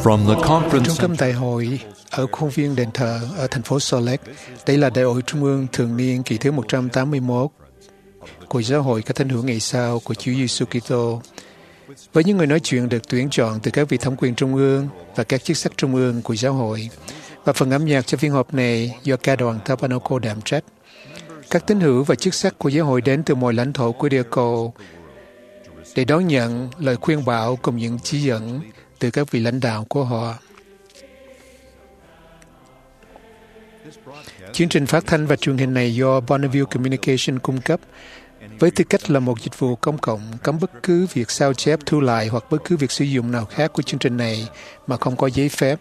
From the conference Trung tâm đại hội ở khuôn viên đền thờ ở thành phố Salt Lake. Đây là đại hội trung ương thường niên kỳ thứ 181 của Giáo hội các Thánh hữu ngày sau của Chúa Giêsu Kitô, với những người nói chuyện được tuyển chọn từ các vị thống quyền trung ương và các chức sắc trung ương của giáo hội, và phần âm nhạc cho phiên họp này do ca đoàn Tabernacle đảm trách. Các tín hữu và chức sắc của giáo hội đến từ mọi lãnh thổ của địa cầu để đón nhận lời khuyên bảo cùng những chỉ dẫn từ các vị lãnh đạo của họ. Chương trình phát thanh và truyền hình này do Bonneville Communication cung cấp với tư cách là một dịch vụ công cộng, cấm bất cứ việc sao chép, thu lại hoặc bất cứ việc sử dụng nào khác của chương trình này mà không có giấy phép.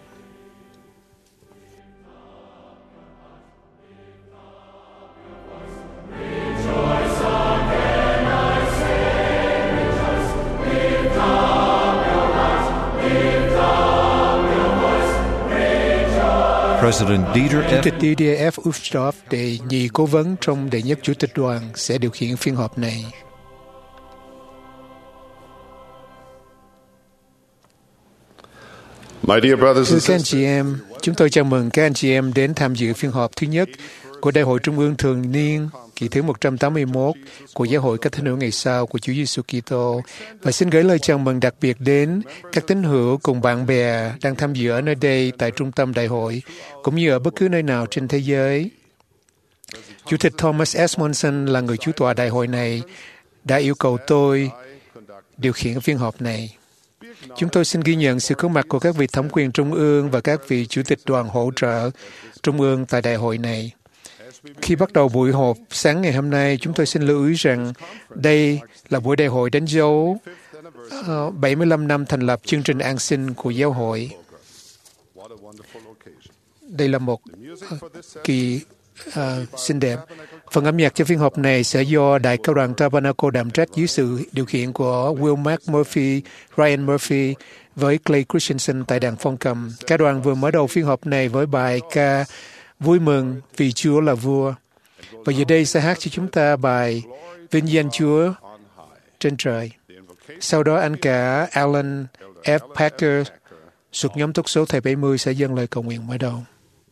President Dieter Chủ tịch Dieter F. Uchtdorf, đệ nhị cố vấn trong đệ nhất chủ tịch đoàn, sẽ điều khiển phiên họp này. Thưa các anh chị em, chúng tôi chào mừng các anh chị em đến tham dự phiên họp thứ nhất của Đại hội Trung ương thường niên kỳ thứ 181 của Giáo hội các Thánh hữu ngày sau của Chúa Giêsu Kitô, và xin gửi lời chào mừng đặc biệt đến các tín hữu cùng bạn bè đang tham dự ở nơi đây tại trung tâm đại hội, cũng như ở bất cứ nơi nào trên thế giới. Chủ tịch Thomas S. Monson là người chủ tọa đại hội này đã yêu cầu tôi điều khiển phiên họp này. Chúng tôi xin ghi nhận sự có mặt của các vị thống quyền trung ương và các vị chủ tịch đoàn hỗ trợ trung ương tại đại hội này. Khi bắt đầu buổi họp sáng ngày hôm nay, chúng tôi xin lưu ý rằng đây là buổi đại hội đánh dấu 75 năm thành lập chương trình an sinh của giáo hội. Đây là một kỳ xinh đẹp. Phần âm nhạc cho phiên họp này sẽ do Đại cao đoàn Tabernacle đảm trách dưới sự điều khiển của Will Mark Murphy, Ryan Murphy với Clay Christensen tại đàn phong cầm. Cả đoàn vừa mở đầu phiên họp này với bài ca Vui mừng vì Chúa là vua. Và giờ đây sẽ hát cho chúng ta bài Vinh danh Chúa trên trời. Sau đó anh cả Alan F. Packer thuộc nhóm túc số thầy 70 sẽ dâng lời cầu nguyện mở đầu.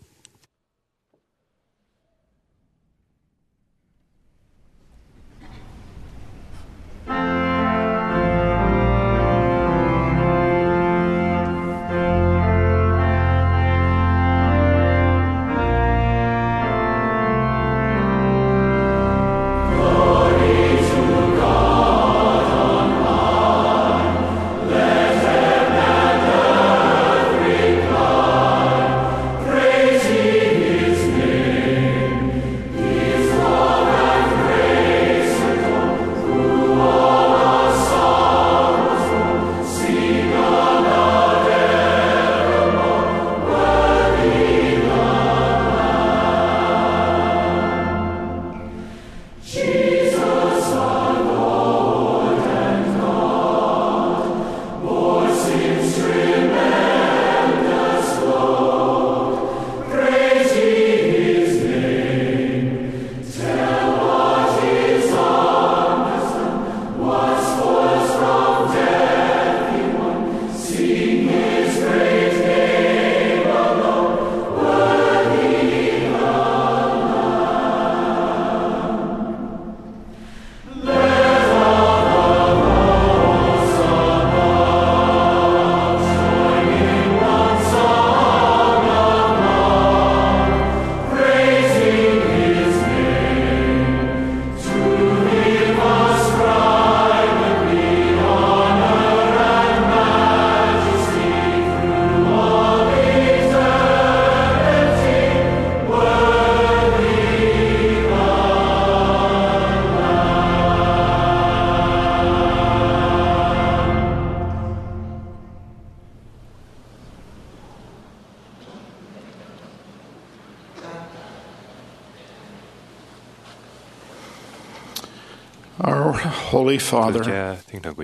Holy Father, Thưa Cha thiên thượng của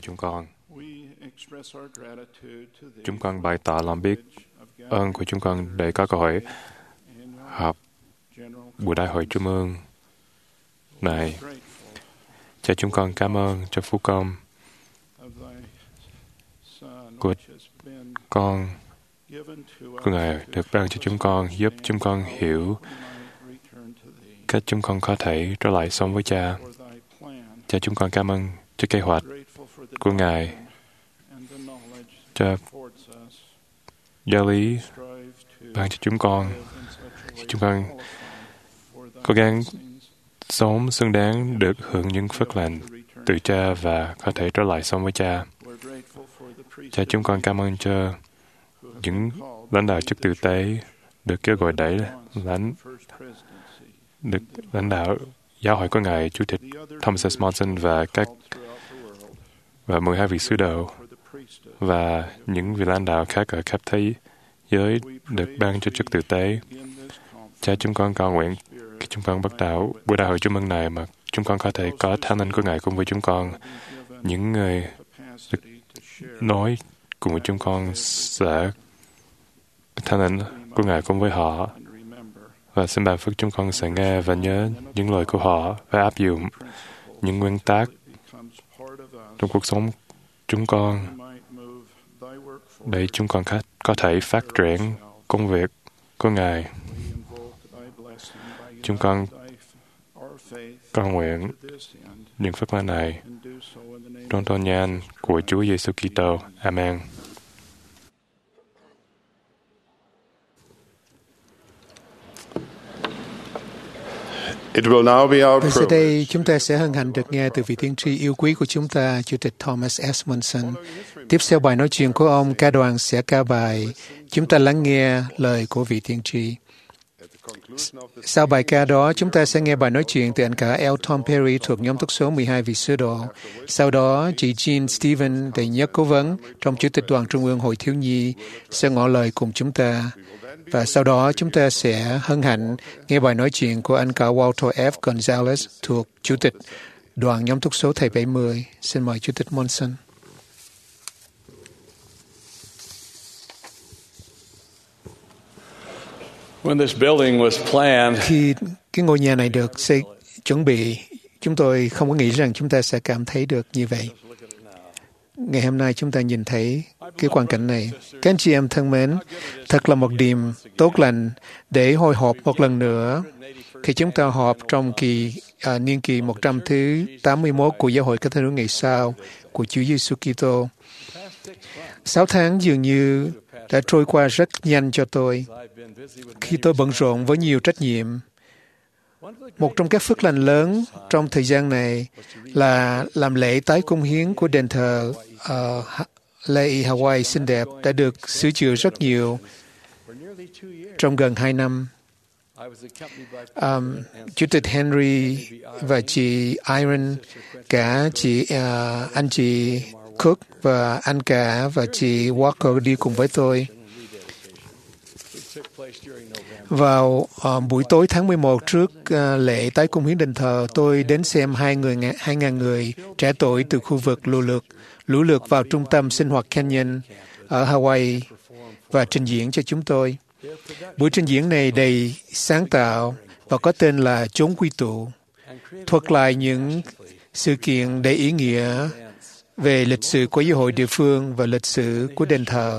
chúng con bày tỏ lòng biết ơn của chúng con để có cơ hội họp buổi đại hội trung ương này. Cha, chúng con cảm ơn cho phú công của con của Ngài được ban cho chúng con, giúp chúng con hiểu cách chúng con có thể trở lại sống với Cha. Cha, chúng con cảm ơn cho kế hoạch của Ngài, cho giáo lý ban cho chúng con. Chúng con cố gắng sống xứng đáng được hưởng những phước lành từ Cha và có thể trở lại sống với Cha. Cha, chúng con cảm ơn cho những lãnh đạo chức tử tế được kêu gọi để được lãnh đạo giáo hội của Ngài, Chủ tịch Thomas S. Monson và 12 vị sứ đồ và những vị lãnh đạo khác ở khắp thế giới được ban cho chức tử tế. Cha, chúng con cầu nguyện khi chúng con bắt đầu buổi đại hội Trung ương này mà chúng con có thể có Thánh Linh của Ngài cùng với chúng con. Những người được nói cùng với chúng con sẽ Thánh Linh của Ngài cùng với họ. Và xin ban phước chúng con sẽ nghe và nhớ những lời của họ và áp dụng những nguyên tắc trong cuộc sống chúng con để chúng con có thể phát triển công việc của Ngài. Chúng con cầu nguyện những phước lành này trong tôn nhan của Chúa Giêsu Kitô. Amen. It will now be our Và sau đây privilege. chúng ta sẽ hân hạnh được nghe từ vị tiên tri yêu quý của chúng ta, Chủ tịch Thomas S. Monson. Tiếp theo bài nói chuyện của ông, ca đoàn sẽ ca bài. Chúng ta lắng nghe lời của vị tiên tri. Sau bài ca đó, chúng ta sẽ nghe bài nói chuyện từ anh cả L. Tom Perry thuộc nhóm túc số 12 vị sứ đồ. Sau đó, chị Jean Stephen, đệ nhất cố vấn trong Chủ tịch Đoàn Trung ương Hội Thiếu nhi, sẽ ngỏ lời cùng chúng ta. Và sau đó, chúng ta sẽ hân hạnh nghe bài nói chuyện của anh cả Walter F. Gonzalez thuộc Chủ tịch Đoàn nhóm túc số thầy 70. Xin mời Chủ tịch Monson. When this building was planned, Khi cái ngôi nhà này được chuẩn bị, chúng tôi không có nghĩ rằng chúng ta sẽ cảm thấy được như vậy. Ngày hôm nay chúng ta nhìn thấy cái quang cảnh này. Các anh chị em thân mến, thật là một điểm tốt lành để hội họp một lần nữa khi chúng ta họp trong niên kỳ 100 thứ 81 của Giáo hội Các Thánh hữu ngày sau của Chúa Giêsu Kitô. 6 tháng dường như đã trôi qua rất nhanh cho tôi khi tôi bận rộn với nhiều trách nhiệm. Một trong các phước lành lớn trong thời gian này là làm lễ tái cung hiến của đền thờ La'i Hawaii xinh đẹp đã được sửa chữa rất nhiều trong gần 2 năm. Chủ tịch Henry và chị Irene, cả anh chị Cook và anh cả và chị Walker đi cùng với tôi. Vào buổi tối tháng 11 trước lễ tái cung hiến đền thờ, tôi đến xem 2.000 người trẻ tuổi từ khu vực lũ lượt vào trung tâm sinh hoạt Canyon ở Hawaii và trình diễn cho chúng tôi. Buổi trình diễn này đầy sáng tạo và có tên là Chốn quy tụ, thuật lại những sự kiện đầy ý nghĩa về lịch sử của giáo hội địa phương và lịch sử của đền thờ.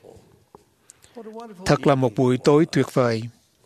Thật là một buổi tối tuyệt vời.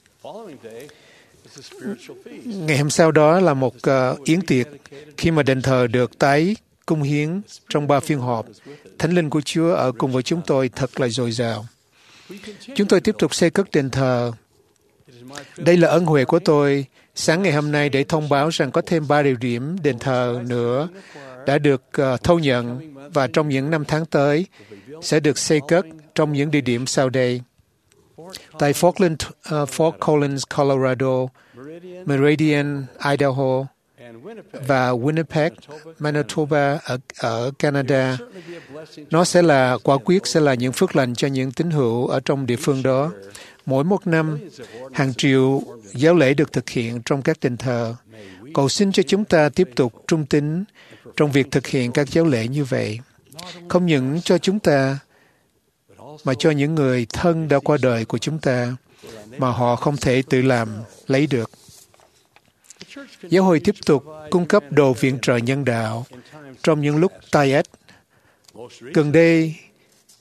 Ngày hôm sau đó là một yến tiệc khi mà đền thờ được tái cung hiến trong 3 phiên họp. Thánh linh của Chúa ở cùng với chúng tôi thật là dồi dào. Chúng tôi tiếp tục xây cất đền thờ. Đây là ân huệ của tôi sáng ngày hôm nay để thông báo rằng có thêm 3 địa điểm đền thờ nữa đã được thâu nhận và trong những năm tháng tới sẽ được xây cất trong những địa điểm sau đây. Tại Fort Collins, Colorado, Meridian, Idaho và Winnipeg, Manitoba ở Canada. Nó sẽ là quả quyết sẽ là những phước lành cho những tín hữu ở trong địa phương đó. Mỗi một năm, hàng triệu giáo lễ được thực hiện trong các đền thờ. Cầu xin cho chúng ta tiếp tục trung tín trong việc thực hiện các giáo lễ như vậy. Không những cho chúng ta, mà cho những người thân đã qua đời của chúng ta, mà họ không thể tự làm lấy được. Giáo hội tiếp tục cung cấp đồ viện trợ nhân đạo trong những lúc tai ách. Gần đây,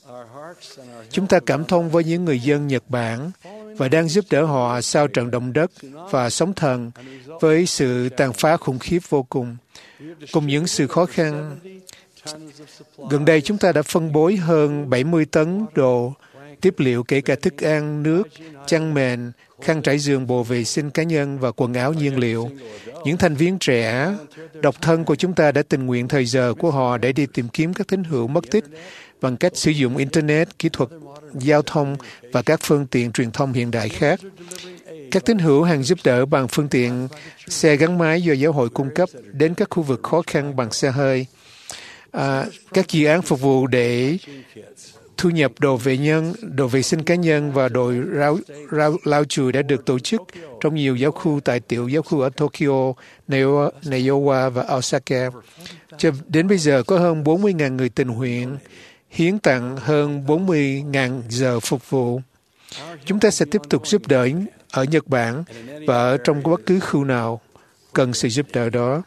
Chúng ta cảm thông với những người dân Nhật Bản và đang giúp đỡ họ sau trận động đất và sóng thần với sự tàn phá khủng khiếp vô cùng. Cùng những sự khó khăn, gần đây chúng ta đã phân bố hơn 70 tấn đồ tiếp liệu, kể cả thức ăn, nước, chăn mền, khăn trải giường, bộ vệ sinh cá nhân và quần áo nhiên liệu. Những thành viên trẻ, độc thân của chúng ta đã tình nguyện thời giờ của họ để đi tìm kiếm các tín hữu mất tích bằng cách sử dụng Internet, kỹ thuật, giao thông và các phương tiện truyền thông hiện đại khác. Các tín hữu hàng giúp đỡ bằng phương tiện xe gắn máy do giáo hội cung cấp đến các khu vực khó khăn bằng xe hơi. Các dự án phục vụ để thu nhập đồ vệ sinh cá nhân và đồ lau chùi đã được tổ chức trong nhiều giáo khu tại tiểu giáo khu ở Tokyo, Nairobi và Osaka. Cho đến bây giờ có hơn 40.000 người tình nguyện hiến tặng hơn 40.000 giờ phục vụ. Chúng ta sẽ tiếp tục giúp đỡ ở Nhật Bản và ở trong bất cứ khu nào cần sự giúp đỡ đó.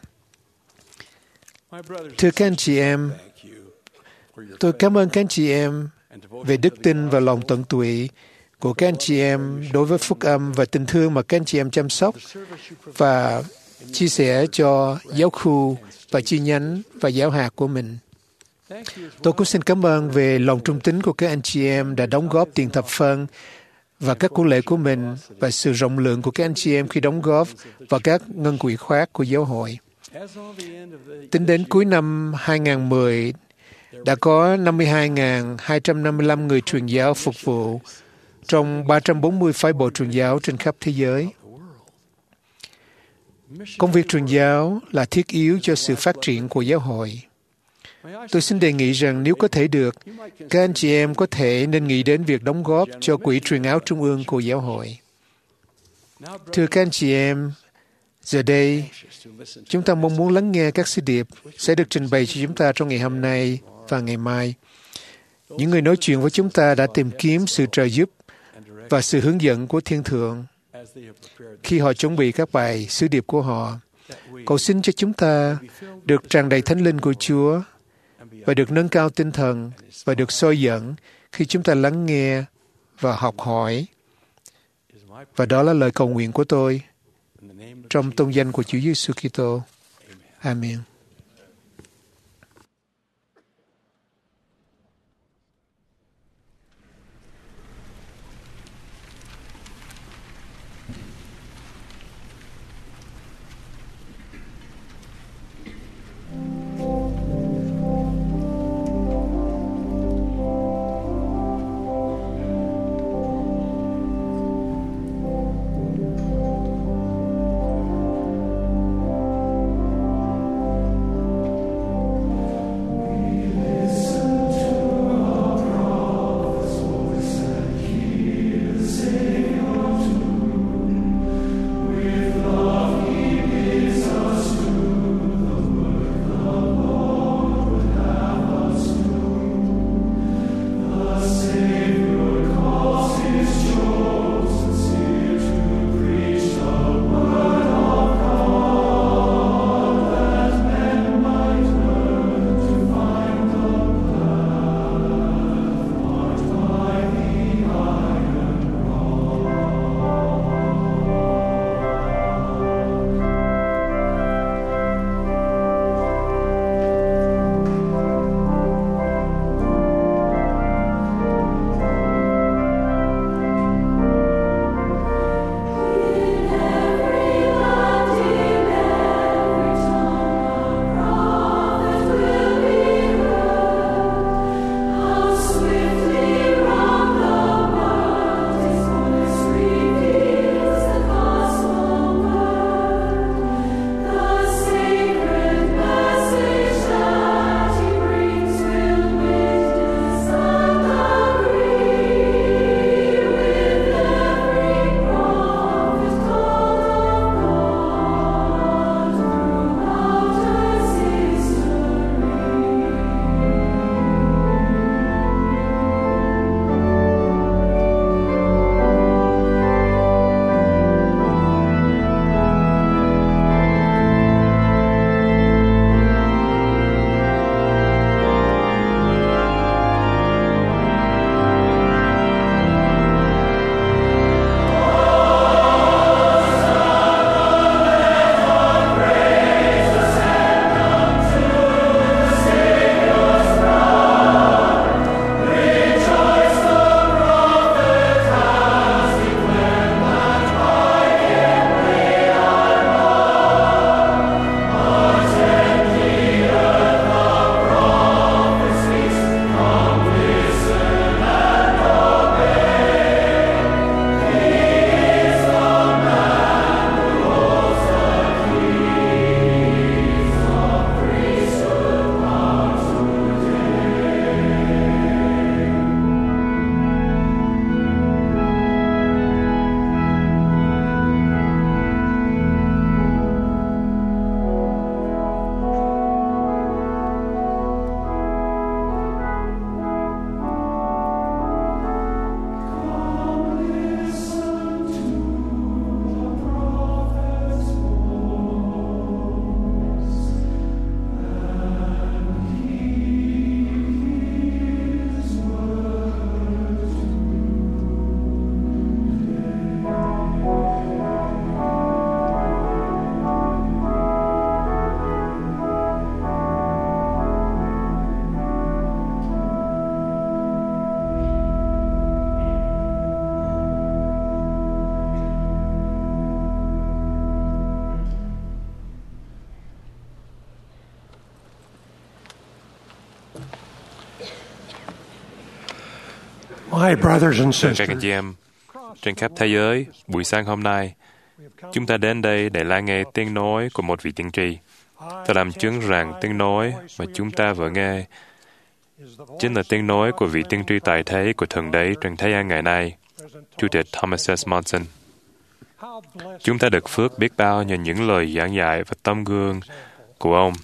Thưa các anh chị em, tôi cảm ơn các anh chị em về đức tin và lòng tận tụy của các anh chị em đối với phúc âm và tình thương mà các anh chị em chăm sóc và chia sẻ cho giáo khu và chi nhánh và giáo hạt của mình. Tôi cũng xin cảm ơn về lòng trung tín của các anh chị em đã đóng góp tiền thập phân và các của lễ của mình và sự rộng lượng của các anh chị em khi đóng góp vào các ngân quỹ khác của giáo hội. Tính đến cuối năm 2010, đã có 52.255 người truyền giáo phục vụ trong 340 phái bộ truyền giáo trên khắp thế giới. Công việc truyền giáo là thiết yếu cho sự phát triển của giáo hội. Tôi xin đề nghị rằng nếu có thể được, các anh chị em có thể nên nghĩ đến việc đóng góp cho quỹ truyền áo trung ương của giáo hội. Thưa các anh chị em, giờ đây, chúng ta mong muốn lắng nghe các sứ điệp sẽ được trình bày cho chúng ta trong ngày hôm nay và ngày mai. Những người nói chuyện với chúng ta đã tìm kiếm sự trợ giúp và sự hướng dẫn của Thiên Thượng khi họ chuẩn bị các bài sứ điệp của họ. Cầu xin cho chúng ta được tràn đầy Thánh Linh của Chúa và được nâng cao tinh thần và được soi dẫn khi chúng ta lắng nghe và học hỏi. Và đó là lời cầu nguyện của tôi trong tôn danh của Chúa Giêsu Kitô. Amen. Hi, brothers and Thưa các anh sisters. chị em, trên khắp thế giới, buổi sáng hôm nay, chúng ta đến đây để lắng nghe tiếng nói của một vị tiên tri. Tôi làm chứng rằng tiếng nói mà chúng ta vừa nghe chính là tiếng nói của vị tiên tri tại thế của Thượng Đế trên thế gian ngày nay, Chủ tịch Thomas S. Monson. Chúng ta được phước biết bao nhờ những lời giảng dạy và tấm gương của ông.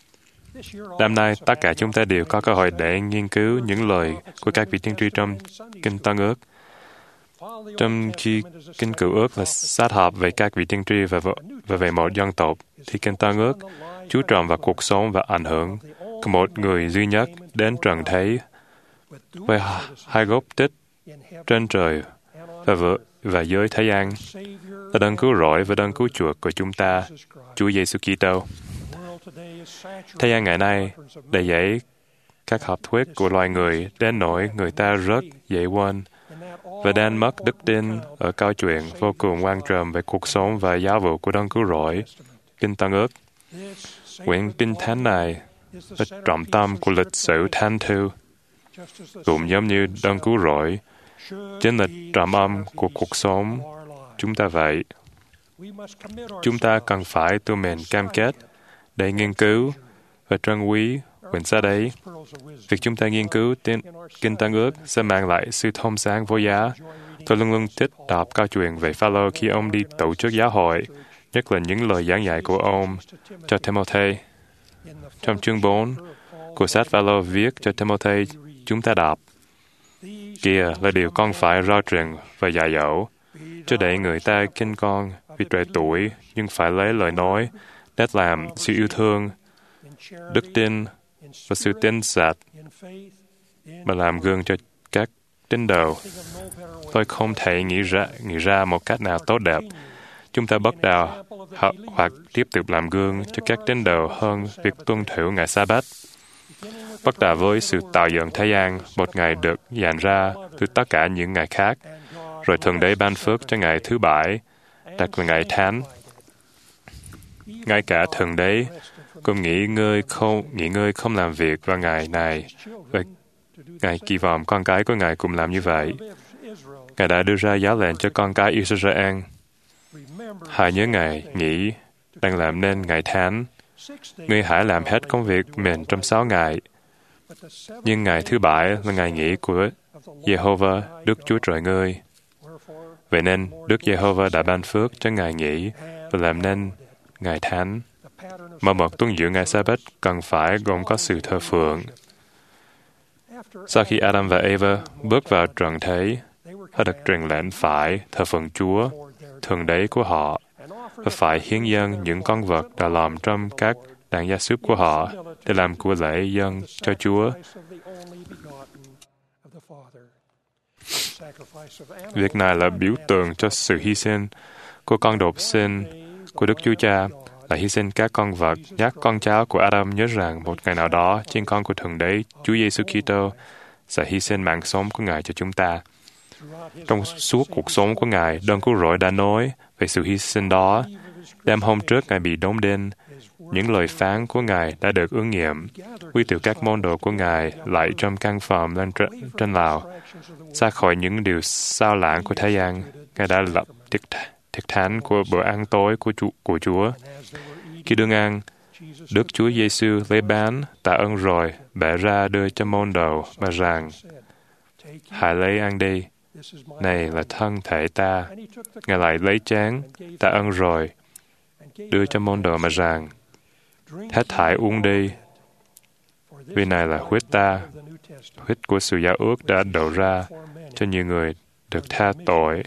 Năm nay, tất cả chúng ta đều có cơ hội để nghiên cứu những lời của các vị tiên tri trong Kinh Tân Ước. Trong khi Kinh Cựu Ước là sát hợp về các vị tiên tri và về một dân tộc, thì Kinh Tân Ước chú trọng vào cuộc sống và ảnh hưởng của một người duy nhất đến trần thế với hai gốc tích trên trời và dưới thế gian là đấng cứu rỗi và đấng cứu chuộc của chúng ta, Chúa Giêsu Kitô. Thế gian ngày nay đầy dẫy các học thuyết của loài người đến nỗi người ta rất dễ quên và đang mất đức tin ở câu chuyện vô cùng quan trọng về cuộc sống và giáo vụ của đấng cứu rỗi, Kinh Tân Ước. Quyển Kinh Thánh này là trọng tâm của lịch sử Thánh Thư, cũng giống như đấng cứu rỗi, chính là trầm âm của cuộc sống chúng ta vậy. Chúng ta cần phải tự mình cam kết để nghiên cứu và trân quý quyển sách ấy. Việc chúng ta nghiên cứu Kinh Tân Ước sẽ mang lại sự thông sáng vô giá. Tôi luôn luôn thích đọc câu chuyện về Phaolô khi ông đi tổ chức giáo hội, nhất là những lời giảng dạy của ông cho Timôthê. Trong chương 4 của sách Phaolô viết cho Timôthê, chúng ta đọc: "Kìa là điều con phải rao truyền và dạy dỗ, chứ để người ta khinh con vì trẻ tuổi, nhưng phải lấy lời nói để làm sự yêu thương, đức tin và sự tin sạch mà làm gương cho các tín đồ." Tôi không thể nghĩ ra một cách nào tốt đẹp. Chúng ta bắt đầu hoặc tiếp tục làm gương cho các tín đồ hơn việc tuân thủ ngày Sa-bát. Bắt đầu với sự tạo dựng thế gian, một ngày được dành ra từ tất cả những ngày khác, rồi Thượng Đế ban phước cho ngày thứ bảy, đặt là ngày Thánh. Ngay cả Thượng Đế cũng nghỉ ngơi không làm việc vào ngày này, và Ngài kỳ vọng con cái của Ngài cũng làm như vậy. Ngài đã đưa ra giáo lệnh cho con cái Israel: "Hãy nhớ ngày nghỉ đang làm nên ngày Thánh. Ngươi hãy làm hết công việc mình trong 6 ngày. Nhưng ngày thứ bảy là ngày nghỉ của Jehovah, Đức Chúa Trời ngươi." Vậy nên, Đức Jehovah đã ban phước cho ngày nghỉ và làm nên ngày Thánh. Mà một tuân giữ ngày Sa-bát cần phải gồm có sự thờ phượng. Sau khi Adam và Eva bước vào trần thế, họ được truyền lệnh phải thờ phượng Chúa, Thượng Đế của họ, và phải hiến dâng những con vật đã làm trong các đàn gia súc của họ để làm của lễ dâng cho Chúa. Việc này là biểu tượng cho sự hy sinh của con độc sinh của Đức Chúa Cha, là hy sinh các con vật, nhắc con cháu của Adam nhớ rằng một ngày nào đó, trên con của Thượng Đế, Chúa Giêsu Kitô, sẽ hy sinh mạng sống của Ngài cho chúng ta. Trong suốt cuộc sống của Ngài, Đấng Cứu Rỗi đã nói về sự hy sinh đó. Đêm hôm trước Ngài bị đóng đinh, những lời phán của Ngài đã được ứng nghiệm. Quy tụ các môn đồ của Ngài lại trong căn phòng lên trên lầu. Xa khỏi những điều sao lãng của thế gian, Ngài đã lập tiệc thánh của bữa ăn tối của Chúa. Khi đương ăn, Đức Chúa Giêsu lấy bánh, tạ ơn rồi, bẻ ra đưa cho môn đồ mà rằng: "Hãy lấy ăn đi, này là thân thể ta." Ngài lại lấy chén, tạ ơn rồi, đưa cho môn đồ mà rằng: "Hết thảy uống đi, vì này là huyết ta, huyết của sự giao ước đã đổ ra cho nhiều người được tha tội."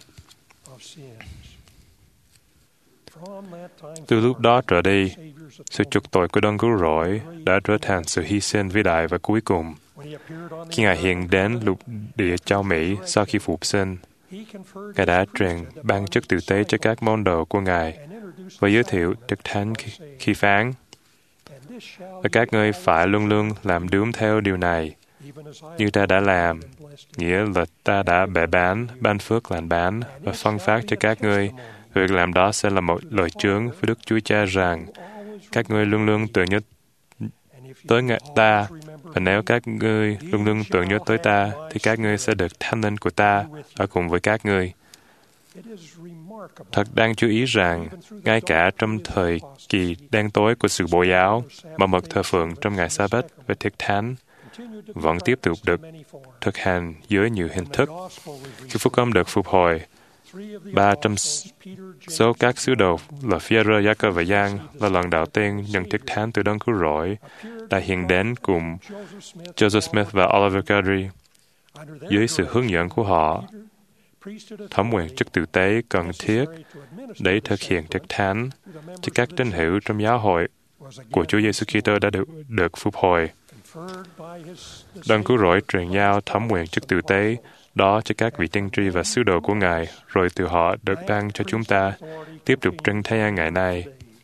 Từ lúc đó trở đi, sự chuộc tội của Đấng Cứu Rỗi đã trở thành sự hy sinh vĩ đại và cuối cùng. Khi Ngài hiện đến lục địa châu Mỹ sau khi phục sinh, Ngài đã truyền ban chức tử tế cho các môn đồ của Ngài và giới thiệu thực thánh khi phán: "Và các ngươi phải luôn luôn làm đúng theo điều này, như ta đã làm, nghĩa là ta đã bẻ bánh, ban phước lành bánh và phân phát cho các ngươi. Việc làm đó sẽ là một lời chướng với Đức Chúa Cha rằng các ngươi luôn luôn tự tới ta, và nếu các ngươi luôn luôn tưởng nhớ tới ta, thì các ngươi sẽ được thánh linh của ta ở cùng với các ngươi. Thật đáng chú ý rằng, ngay cả trong thời kỳ đen tối của sự Bộ giáo, mà mật thờ phượng trong ngày Sa-bát và tiệc thánh vẫn tiếp tục được thực hành dưới nhiều hình thức. Khi Phúc Âm được phục hồi, 3 trong số các sứ đồ là Phi-e-rơ, Gia-cơ và Giăng là lần đầu tiên nhận tiệc thánh từ Đấng Cứu Rỗi đã hiện đến cùng Joseph Smith và Oliver Cowdery. Dưới sự hướng dẫn của họ, thẩm quyền chức tử tế cần thiết để thực hiện tiệc thánh cho các tín hữu trong giáo hội của Chúa Giêsu Kitô đã được phục hồi. Đấng Cứu Rỗi truyền giao thẩm quyền chức tử tế đó cho các vị tiên tri và sứ đồ của Ngài, rồi từ họ được ban cho chúng ta tiếp tục trên thế gian ngày nay.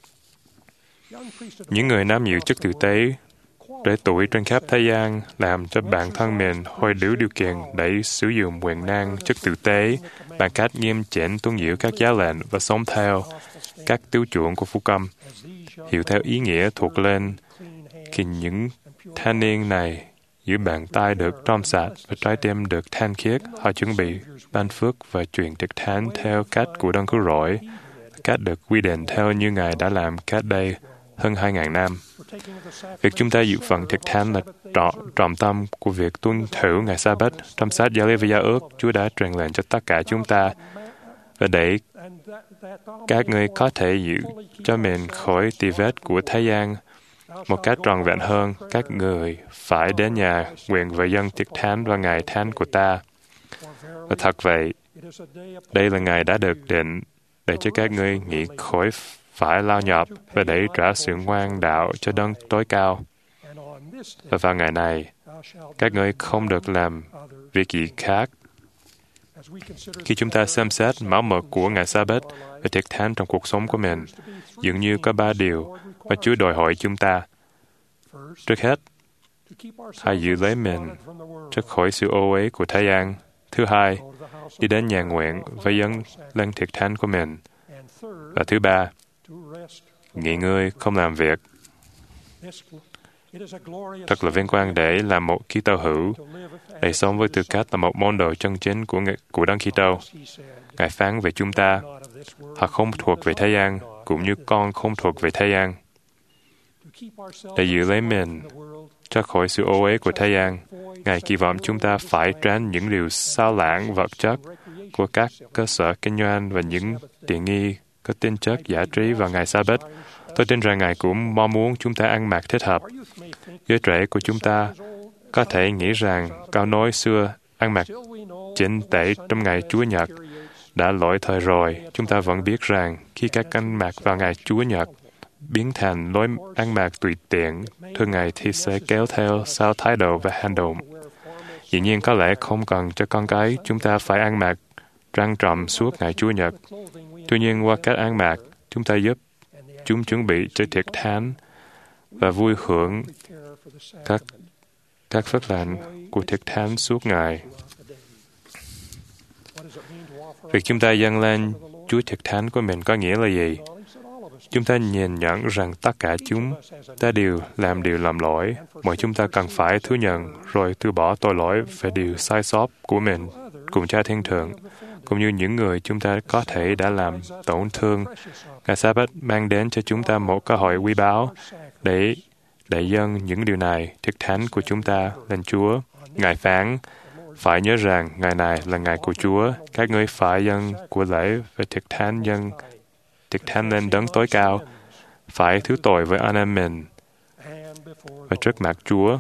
Những người nắm giữ chức tử tế trẻ tuổi trên khắp thế gian làm cho bản thân mình hơi đủ điều kiện để sử dụng quyền năng chức tử tế bằng cách nghiêm chỉnh tuân giữ các giáo lệnh và sống theo các tiêu chuẩn của Phúc Âm, hiểu theo ý nghĩa thuộc lên khi những thanh niên này giữ bàn tay được trong sạch và trái tim được thanh khiết, họ chuẩn bị ban phước và truyền tiệc thánh theo cách của Đấng Cứu Rỗi, cách được quy định theo như Ngài đã làm cách đây hơn 2.000 năm. Việc chúng ta dự phần tiệc thánh là trọng tâm của việc tuân thủ ngày Sa-bát. Trong sách Gia Lý và Gia Ước, Chúa đã truyền lệnh cho tất cả chúng ta và để các ngươi có thể giữ cho mình khỏi tì vết của thế gian một cách trọn vẹn hơn, các người phải đến nhà nguyện và dâng tiệc thánh vào ngày thánh của ta. Và thật vậy, đây là ngày đã được định để cho các ngươi nghỉ khỏi phải lao nhọc và để trả sự ngoan đạo cho Đấng tối cao. Và vào ngày này, các ngươi không được làm việc gì khác. Khi chúng ta xem xét máu mật của ngày Sa-bát và tiệc thánh trong cuộc sống của mình, dường như có 3 điều mà Chúa đòi hỏi chúng ta. Trước hết, hãy giữ lấy mình trước khỏi sự ô uế của thế gian. Thứ hai, đi đến nhà nguyện và dâng lên tiệc thánh của mình. Và thứ ba, nghỉ ngơi không làm việc. Thật là vinh quang để làm một Kitô hữu, để sống với tư cách là một môn đồ chân chính của Đấng Kitô. Ngài phán về chúng ta, họ không thuộc về thế gian, cũng như con không thuộc về thế gian. Để giữ lấy mình cho khỏi sự ô uế của thế gian, Ngài kỳ vọng chúng ta phải tránh những điều xao lãng vật chất của các cơ sở kinh doanh và những tiện nghi có tính chất giải trí vào ngày Sa-bát. Tôi tin rằng Ngài cũng mong muốn chúng ta ăn mặc thích hợp. Giới trẻ của chúng ta có thể nghĩ rằng câu nói xưa ăn mặc chỉnh tề trong ngày Chúa Nhật đã lỗi thời rồi. Chúng ta vẫn biết rằng khi các ăn mặc vào ngày Chúa Nhật biến thành lối ăn mặc tùy tiện thường ngày thì sẽ kéo theo sau thái độ và hành động. Dĩ nhiên có lẽ không cần cho con cái chúng ta phải ăn mặc trang trọng suốt ngày Chúa Nhật. Tuy nhiên qua cách ăn mặc, chúng ta giúp chúng chuẩn bị cho tiệc thánh và vui hưởng các phước lành của tiệc thánh suốt ngày. Việc chúng ta dâng lên Chúa tiệc thánh của mình có nghĩa là gì? Chúng ta nhìn nhận rằng tất cả chúng ta đều làm điều lầm lỗi, mọi chúng ta cần phải thừa nhận rồi từ bỏ tội lỗi về điều sai sót của mình cùng Cha Thiên Thượng, cũng như những người chúng ta có thể đã làm tổn thương. Ngày Sa-bát mang đến cho chúng ta một cơ hội quý báu để dâng những điều này, tiệc thánh của chúng ta lên Chúa. Ngài phán, phải nhớ rằng ngày này là ngày của Chúa, các ngươi phải dâng của lễ và tiệc thánh lên Đấng tối cao, phải thứ tội với anh em mình và trước mặt Chúa.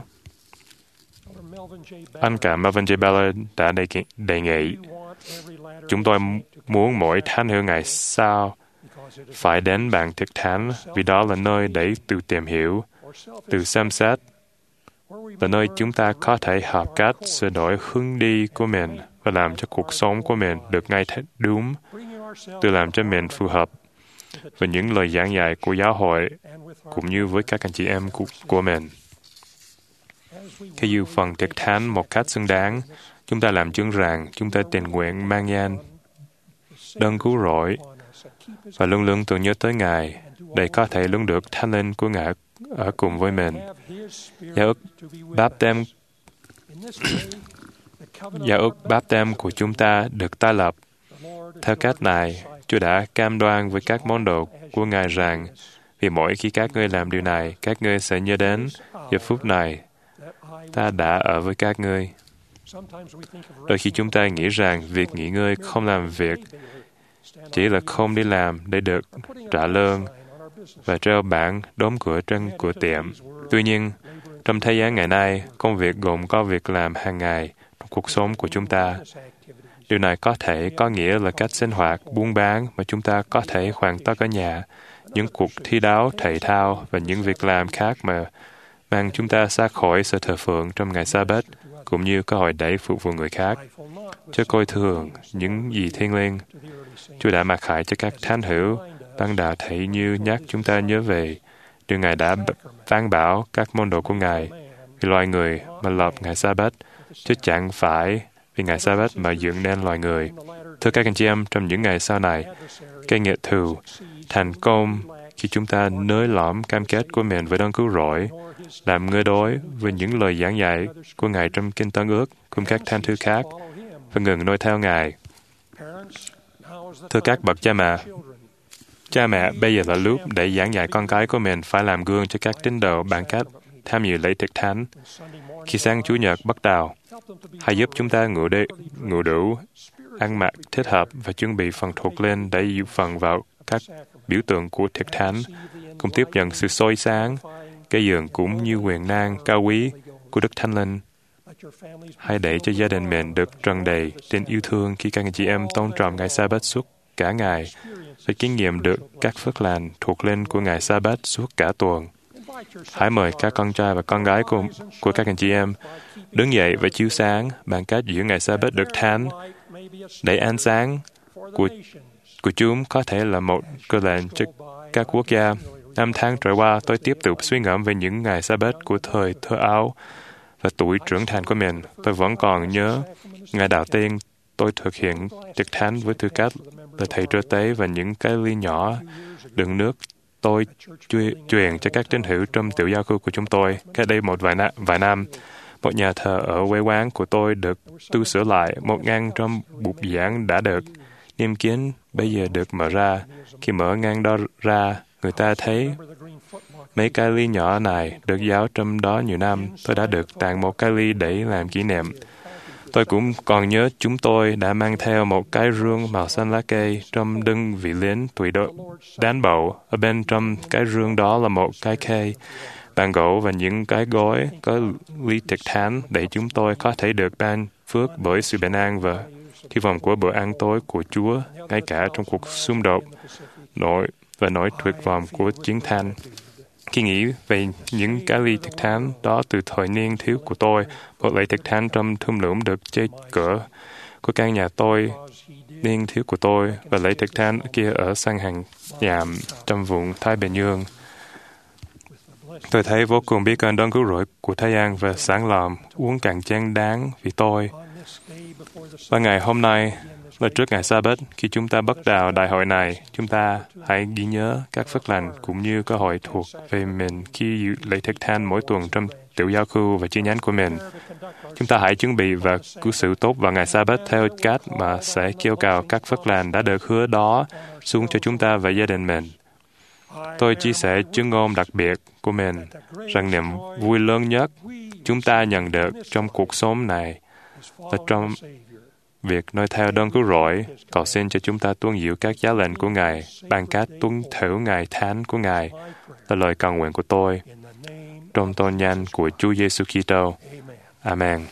Anh cả Melvin J. Ballard đã đề nghị, chúng tôi muốn mỗi thánh hữu ngày sau phải đến bàn tiệc thánh vì đó là nơi để tự tìm hiểu, tự xem xét, là nơi chúng ta có thể học cách sửa đổi hướng đi của mình và làm cho cuộc sống của mình được ngay đúng, tự làm cho mình phù hợp với những lời giảng dạy của giáo hội cũng như với các anh chị em của mình. Khi dự phần tiệc thánh một cách xứng đáng, chúng ta làm chứng rằng chúng ta tình nguyện mang danh Đấng Cứu Rỗi và luôn luôn tưởng nhớ tới Ngài để có thể luôn được thánh linh của Ngài ở cùng với mình. Giao ước báp têm của chúng ta được tái lập. Theo cách này, Chúa đã cam đoan với các môn đồ của Ngài rằng, vì mỗi khi các ngươi làm điều này, các ngươi sẽ nhớ đến giờ phút này ta đã ở với các ngươi. Đôi khi chúng ta nghĩ rằng việc nghỉ ngơi không làm việc chỉ là không đi làm để được trả lương và treo bảng đóng cửa trên cửa tiệm. Tuy nhiên, trong thế gian ngày nay, công việc gồm có việc làm hàng ngày trong cuộc sống của chúng ta. Điều này có thể có nghĩa là cách sinh hoạt, buôn bán mà chúng ta có thể hoàn tất ở nhà, những cuộc thi đấu, thể thao và những việc làm khác mà mang chúng ta xa khỏi sự thờ phượng trong ngày Sa-bát, cũng như cơ hội để phục vụ người khác. Chớ coi thường những gì thiêng liêng. Chúa đã mặc khải cho các thánh hữu, ban đạo thể như nhắc chúng ta nhớ về điều Ngài đã phán bảo các môn đồ của Ngài, vì loài người mà lập ngày Sa-bát, chứ chẳng phải vì ngày Sa-bát mà dựng nên loài người. Thưa các anh chị em, trong những ngày sau này, cái nghiệp thù thành công khi chúng ta nới lỏm cam kết của mình với Đấng Cứu Rỗi, làm ngơ đối với những lời giảng dạy của Ngài trong Kinh Tân Ước cùng các thánh thư khác, và ngừng noi theo Ngài. Thưa các bậc cha mẹ bây giờ là lúc để giảng dạy con cái của mình phải làm gương cho các tín đồ bằng cách tham dự lễ tiệc thánh. Khi sáng Chủ nhật bắt đầu, hãy giúp chúng ta ngủ đủ, ăn mặc thích hợp và chuẩn bị phần thuộc linh để dự phần vào các biểu tượng của tiệc thánh, cùng tiếp nhận sự soi sáng, cái dường cũng như quyền năng cao quý của Đức Thánh Linh. Hãy để cho gia đình mình được tràn đầy tình yêu thương khi các anh chị em tôn trọng ngày Sa-bát suốt cả ngày và kinh nghiệm được các phước lành thuộc linh của ngày Sa-bát suốt cả tuần. Hãy mời các con trai và con gái của các anh chị em đứng dậy và chiếu sáng bằng cách giữ ngày Sa-bát được thánh, để ánh sáng của chúng có thể là một cơ lệnh cho các quốc gia. Năm tháng trôi qua, tôi tiếp tục suy ngẫm về những ngày Sa-bát của thời thơ ấu và tuổi trưởng thành của mình. Tôi vẫn còn nhớ ngày đầu tiên tôi thực hiện tiệc thánh với tư cách là thầy trơ tế và những cái ly nhỏ đựng nước tôi truyền cho các tín hữu trong tiểu giao khu của chúng tôi. Cách đây một vài năm, một nhà thờ ở quê quán của tôi được tu sửa lại. Một ngăn trong bục giảng đã được niêm kiến, bây giờ được mở ra. Khi mở ngăn đó ra, người ta thấy mấy cái ly nhỏ này được giấu trong đó nhiều năm. Tôi đã được tặng một cái ly để làm kỷ niệm. Tôi cũng còn nhớ chúng tôi đã mang theo một cái rương màu xanh lá cây trong đơn vị lính tuổi đội đánh bộ. Ở bên trong cái rương đó là một cái khay, bàn gỗ và những cái gói có ly tiệc thánh để chúng tôi có thể được ban phước bởi sự bình an và hy vọng của bữa ăn tối của Chúa, ngay cả trong cuộc xung đột nỗi tuyệt vọng của chiến tranh. Khi nghĩ về những cái ly tiệc thánh đó từ thời niên thiếu của tôi, một lễ tiệc thánh trong thung lũng được chơi cửa của căn nhà tôi, niên thiếu của tôi, và lễ tiệc thánh kia ở sân hàng nhàm trong vùng Thái Bình Dương. Tôi thấy vô cùng biết ơn Đấng Cứu Rỗi của thế gian và sẵn lòng uống cạn chén đáng vì tôi. Và ngày hôm nay là trước ngày Sa-bát, khi chúng ta bắt đầu đại hội này, chúng ta hãy ghi nhớ các phước lành cũng như cơ hội thuộc về mình khi dự lễ tiệc thánh mỗi tuần trong tiểu giao khu và chi nhánh của mình. Chúng ta hãy chuẩn bị và cư xử tốt vào ngày Sa-bát theo cách mà sẽ kêu cầu các phước lành đã được hứa đó xuống cho chúng ta và gia đình mình. Tôi chia sẻ chứng ngôn đặc biệt của mình rằng niềm vui lớn nhất chúng ta nhận được trong cuộc sống này là trong việc noi theo Đấng Cứu Rỗi, cầu xin cho chúng ta tuân giữ các giáo lệnh của Ngài bằng cách tuân thủ ngày thánh của Ngài là lời cầu nguyện của tôi trong tôn danh của Chúa Giêsu Kitô. Amen.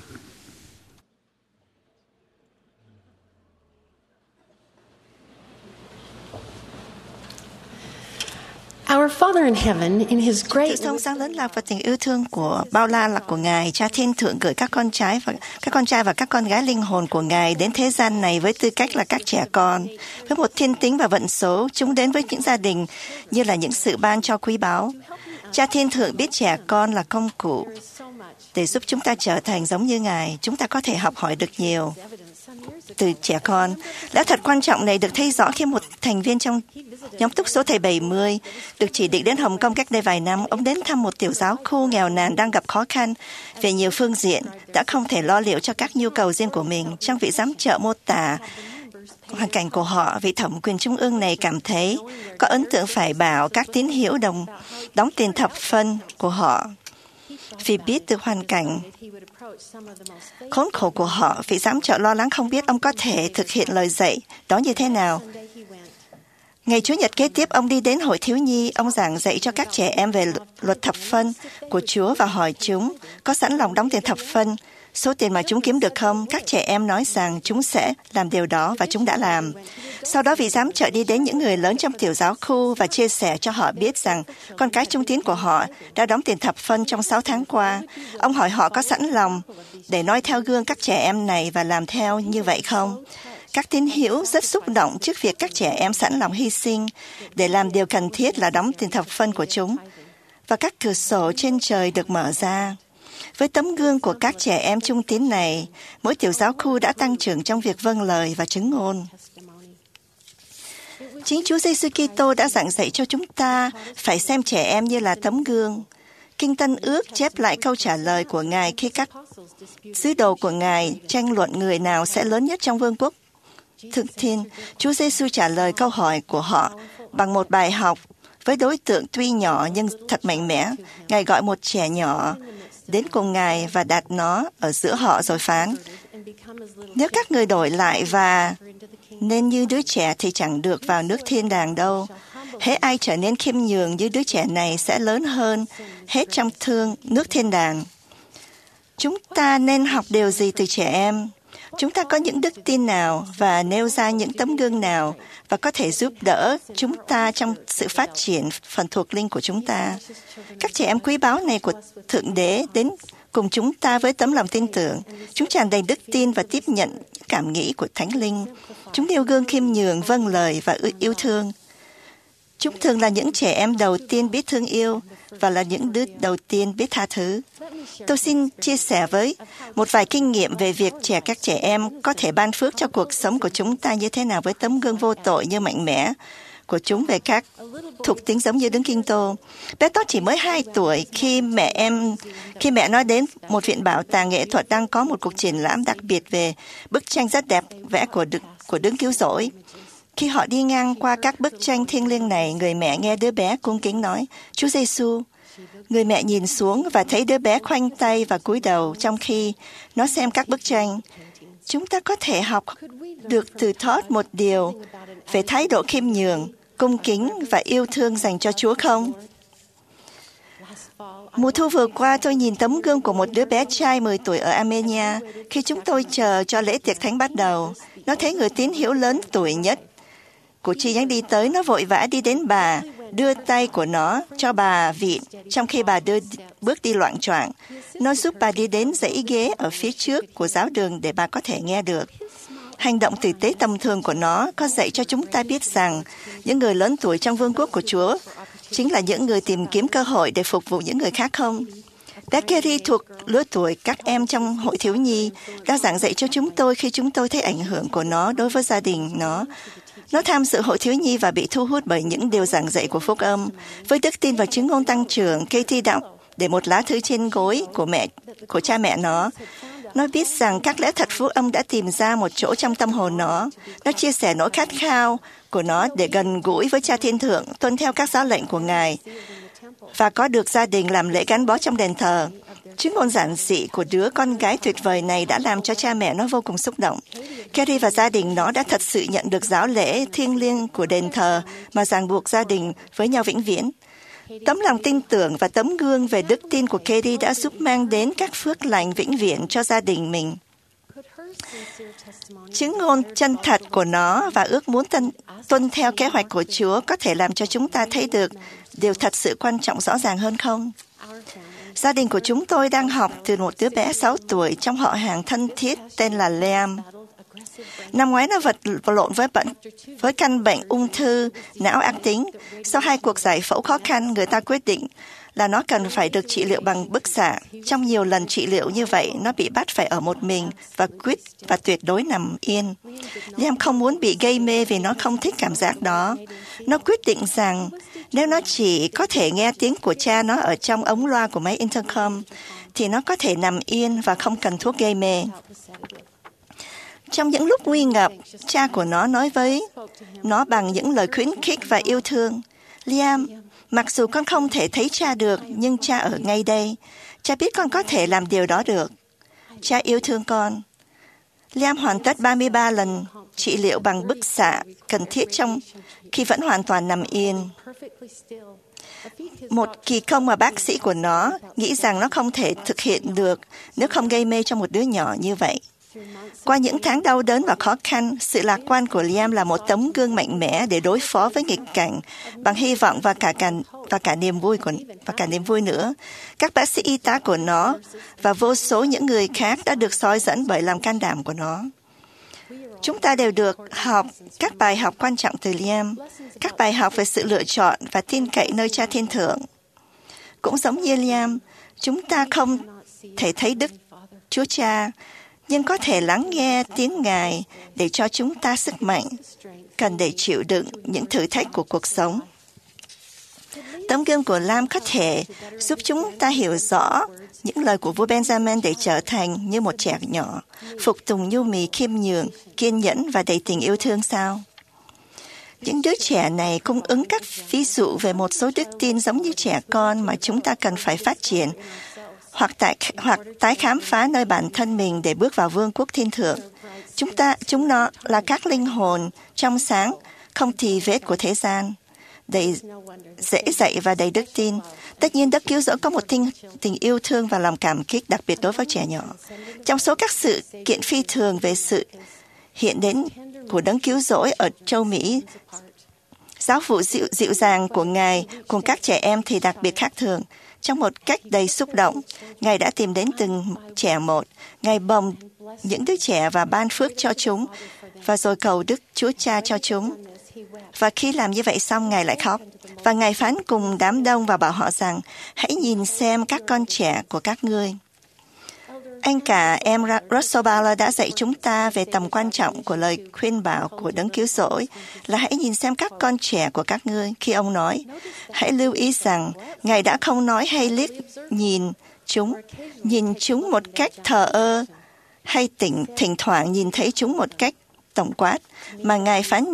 Our Father in heaven, in His great Sự thông sáng lớn lao và tình yêu thương của bao la là của Ngài, Cha Thiên Thượng gửi các con trai và các con gái linh hồn của Ngài đến thế gian này với tư cách là các trẻ con. Với một thiên tính và vận số, chúng đến với những gia đình như là những sự ban cho quý báu. Cha Thiên Thượng biết trẻ con là công cụ để giúp chúng ta trở thành giống như Ngài. Chúng ta có thể học hỏi được nhiều. từ trẻ con. Lẽ thật quan trọng này được thấy rõ khi một thành viên trong nhóm túc số thầy 70 được chỉ định đến Hồng Kông cách đây vài năm. Ông đến thăm một tiểu giáo khu nghèo nàn đang gặp khó khăn về nhiều phương diện, đã không thể lo liệu cho các nhu cầu riêng của mình. Trong vị giám trợ mô tả hoàn cảnh của họ, vị thẩm quyền trung ương này cảm thấy có ấn tượng phải bảo các tín hữu đóng tiền thập phân của họ. Vì biết được hoàn cảnh khốn khổ của họ, vị giám trợ lo lắng không biết ông có thể thực hiện lời dạy đó như thế nào. Ngày Chủ nhật kế tiếp, ông đi đến hội thiếu nhi, ông giảng dạy cho các trẻ em về luật thập phân của Chúa và hỏi chúng có sẵn lòng đóng tiền thập phân, số tiền mà chúng kiếm được không. Các trẻ em nói rằng chúng sẽ làm điều đó và chúng đã làm. Sau đó vị giám trợ đi đến những người lớn trong tiểu giáo khu và chia sẻ cho họ biết rằng con cái trung tín của họ đã đóng tiền thập phân trong 6 tháng qua. Ông hỏi họ có sẵn lòng để noi theo gương các trẻ em này và làm theo như vậy không. Các tín hữu rất xúc động trước việc các trẻ em sẵn lòng hy sinh để làm điều cần thiết là đóng tiền thập phân của chúng. Và các cửa sổ trên trời được mở ra. Với tấm gương của các trẻ em trung tín này, mỗi tiểu giáo khu đã tăng trưởng trong việc vâng lời và chứng ngôn. Chính Chúa Giêsu Kitô đã giảng dạy cho chúng ta phải xem trẻ em như là tấm gương. Kinh Tân Ước chép lại câu trả lời của Ngài khi các sứ đồ của Ngài tranh luận người nào sẽ lớn nhất trong vương quốc Thượng Thiên. Chúa Giêsu trả lời câu hỏi của họ bằng một bài học với đối tượng tuy nhỏ nhưng thật mạnh mẽ. Ngài gọi một trẻ nhỏ đến cùng Ngài và đặt nó ở giữa họ rồi phán: nếu các người đổi lại và nên như đứa trẻ thì chẳng được vào nước thiên đàng đâu. Hễ ai trở nên khiêm nhường như đứa trẻ này sẽ lớn hơn hết trong nước thiên đàng. Chúng ta nên học điều gì từ trẻ em? Chúng ta có những đức tin nào và nêu ra những tấm gương nào và có thể giúp đỡ chúng ta trong sự phát triển phần thuộc linh của chúng ta? Các trẻ em quý báu này của Thượng Đế đến cùng chúng ta với tấm lòng tin tưởng. Chúng tràn đầy đức tin và tiếp nhận cảm nghĩ của Thánh Linh. Chúng nêu gương khiêm nhường, vâng lời và yêu thương. Chúng thường là những trẻ em đầu tiên biết thương yêu và là những đứa đầu tiên biết tha thứ. Tôi xin chia sẻ với một vài kinh nghiệm về việc các trẻ em có thể ban phước cho cuộc sống của chúng ta như thế nào với tấm gương vô tội như mạnh mẽ của chúng về các thuộc tính giống như Đấng Kitô. Bé Tốt chỉ mới 2 tuổi khi mẹ nói đến một viện bảo tàng nghệ thuật đang có một cuộc triển lãm đặc biệt về bức tranh rất đẹp vẽ của Đấng Cứu Rỗi. Khi họ đi ngang qua các bức tranh thiêng liêng này, người mẹ nghe đứa bé cung kính nói: Chúa Giêsu. Người mẹ nhìn xuống và thấy đứa bé khoanh tay và cúi đầu trong khi nó xem các bức tranh. Chúng ta có thể học được từ Todd một điều về thái độ khiêm nhường, cung kính và yêu thương dành cho Chúa không? Mùa thu vừa qua, tôi nhìn tấm gương của một đứa bé trai 10 tuổi ở Armenia. Khi chúng tôi chờ cho lễ tiệc thánh bắt đầu, nó thấy người tín hữu lớn tuổi nhất của chi nhánh đi tới. Nó vội vã đi đến bà, đưa tay của nó cho bà vịn, trong khi bà bước đi loạng choạng. Nó giúp bà đi đến dãy ghế ở phía trước của giáo đường để bà có thể nghe được. Hành động tử tế tầm thường của nó có dạy cho chúng ta biết rằng những người lớn tuổi trong vương quốc của Chúa chính là những người tìm kiếm cơ hội để phục vụ những người khác không? Bé Kerry thuộc lứa tuổi các em trong hội thiếu nhi đã giảng dạy cho chúng tôi khi chúng tôi thấy ảnh hưởng của nó đối với gia đình nó. Nó tham dự hội thiếu nhi và bị thu hút bởi những điều giảng dạy của phúc âm. Với đức tin và chứng ngôn tăng trưởng, Katie đã để một lá thư trên gối của cha mẹ nó. Nó biết rằng các lẽ thật phúc âm đã tìm ra một chỗ trong tâm hồn nó. Nó chia sẻ nỗi khát khao của nó để gần gũi với Cha Thiên Thượng, tuân theo các giáo lệnh của Ngài và có được gia đình làm lễ gắn bó trong đền thờ. Chứng ngôn giản dị của đứa con gái tuyệt vời này đã làm cho cha mẹ nó vô cùng xúc động. Kerry và gia đình nó đã thật sự nhận được giáo lễ thiêng liêng của đền thờ mà ràng buộc gia đình với nhau vĩnh viễn. Tấm lòng tin tưởng và tấm gương về đức tin của Kerry đã giúp mang đến các phước lành vĩnh viễn cho gia đình mình. Chứng ngôn chân thật của nó và ước muốn tuân theo kế hoạch của Chúa có thể làm cho chúng ta thấy được điều thật sự quan trọng rõ ràng hơn không? Gia đình của chúng tôi đang học từ một đứa bé 6 tuổi trong họ hàng thân thiết tên là Liam. Năm ngoái nó vật lộn với căn bệnh ung thư não ác tính. Sau 2 cuộc giải phẫu khó khăn, người ta quyết định là nó cần phải được trị liệu bằng bức xạ. Trong nhiều lần trị liệu như vậy, nó bị bắt phải ở một mình và tuyệt đối nằm yên. Liam không muốn bị gây mê vì nó không thích cảm giác đó. Nó quyết định rằng nếu nó chỉ có thể nghe tiếng của cha nó ở trong ống loa của máy intercom, thì nó có thể nằm yên và không cần thuốc gây mê. Trong những lúc nguy ngập, cha của nó nói với nó bằng những lời khuyến khích và yêu thương. Liam, mặc dù con không thể thấy cha được, nhưng cha ở ngay đây. Cha biết con có thể làm điều đó được. Cha yêu thương con. Liam hoàn tất 33 lần trị liệu bằng bức xạ cần thiết trong khi vẫn hoàn toàn nằm yên. Một kỳ công mà bác sĩ của nó nghĩ rằng nó không thể thực hiện được nếu không gây mê cho một đứa nhỏ như vậy. Qua những tháng đau đớn và khó khăn, sự lạc quan của Liam là một tấm gương mạnh mẽ để đối phó với nghịch cảnh bằng hy vọng và cả niềm vui nữa. Các bác sĩ y tá của nó và vô số những người khác đã được soi dẫn bởi lòng can đảm của nó. Chúng ta đều được học các bài học quan trọng từ Liam, các bài học về sự lựa chọn và tin cậy nơi Cha Thiên Thượng. Cũng giống như Liam, chúng ta không thể thấy Đức Chúa Cha, nhưng có thể lắng nghe tiếng Ngài để cho chúng ta sức mạnh, cần để chịu đựng những thử thách của cuộc sống. Tấm gương của Lam có thể giúp chúng ta hiểu rõ những lời của vua Benjamin để trở thành như một trẻ nhỏ, phục tùng nhu mì, khiêm nhường, kiên nhẫn và đầy tình yêu thương sao? Những đứa trẻ này cung ứng các ví dụ về một số đức tin giống như trẻ con mà chúng ta cần phải phát triển hoặc tái khám phá nơi bản thân mình để bước vào vương quốc thiên thượng. Chúng nó là các linh hồn trong sáng, không tì vết của thế gian, đầy dễ dạy và đầy đức tin. Tất nhiên, Đấng Cứu Rỗi có một tình yêu thương và lòng cảm kích đặc biệt đối với trẻ nhỏ. Trong số các sự kiện phi thường về sự hiện đến của Đấng Cứu Rỗi ở châu Mỹ, giáo vụ dịu dàng của Ngài cùng các trẻ em thì đặc biệt khác thường. Trong một cách đầy xúc động, Ngài đã tìm đến từng trẻ một. Ngài bồng những đứa trẻ và ban phước cho chúng, và rồi cầu Đức Chúa Cha cho chúng. Và khi làm như vậy xong, Ngài lại khóc. Và Ngài phán cùng đám đông và bảo họ rằng, hãy nhìn xem các con trẻ của các ngươi. Anh cả em Russell Ballard đã dạy chúng ta về tầm quan trọng của lời khuyên bảo của Đấng Cứu Rỗi là hãy nhìn xem các con trẻ của các ngươi. Khi ông nói, hãy lưu ý rằng Ngài đã không nói hay liếc nhìn chúng một cách thờ ơ hay thỉnh thoảng nhìn thấy chúng một cách tổng quát, mà Ngài phải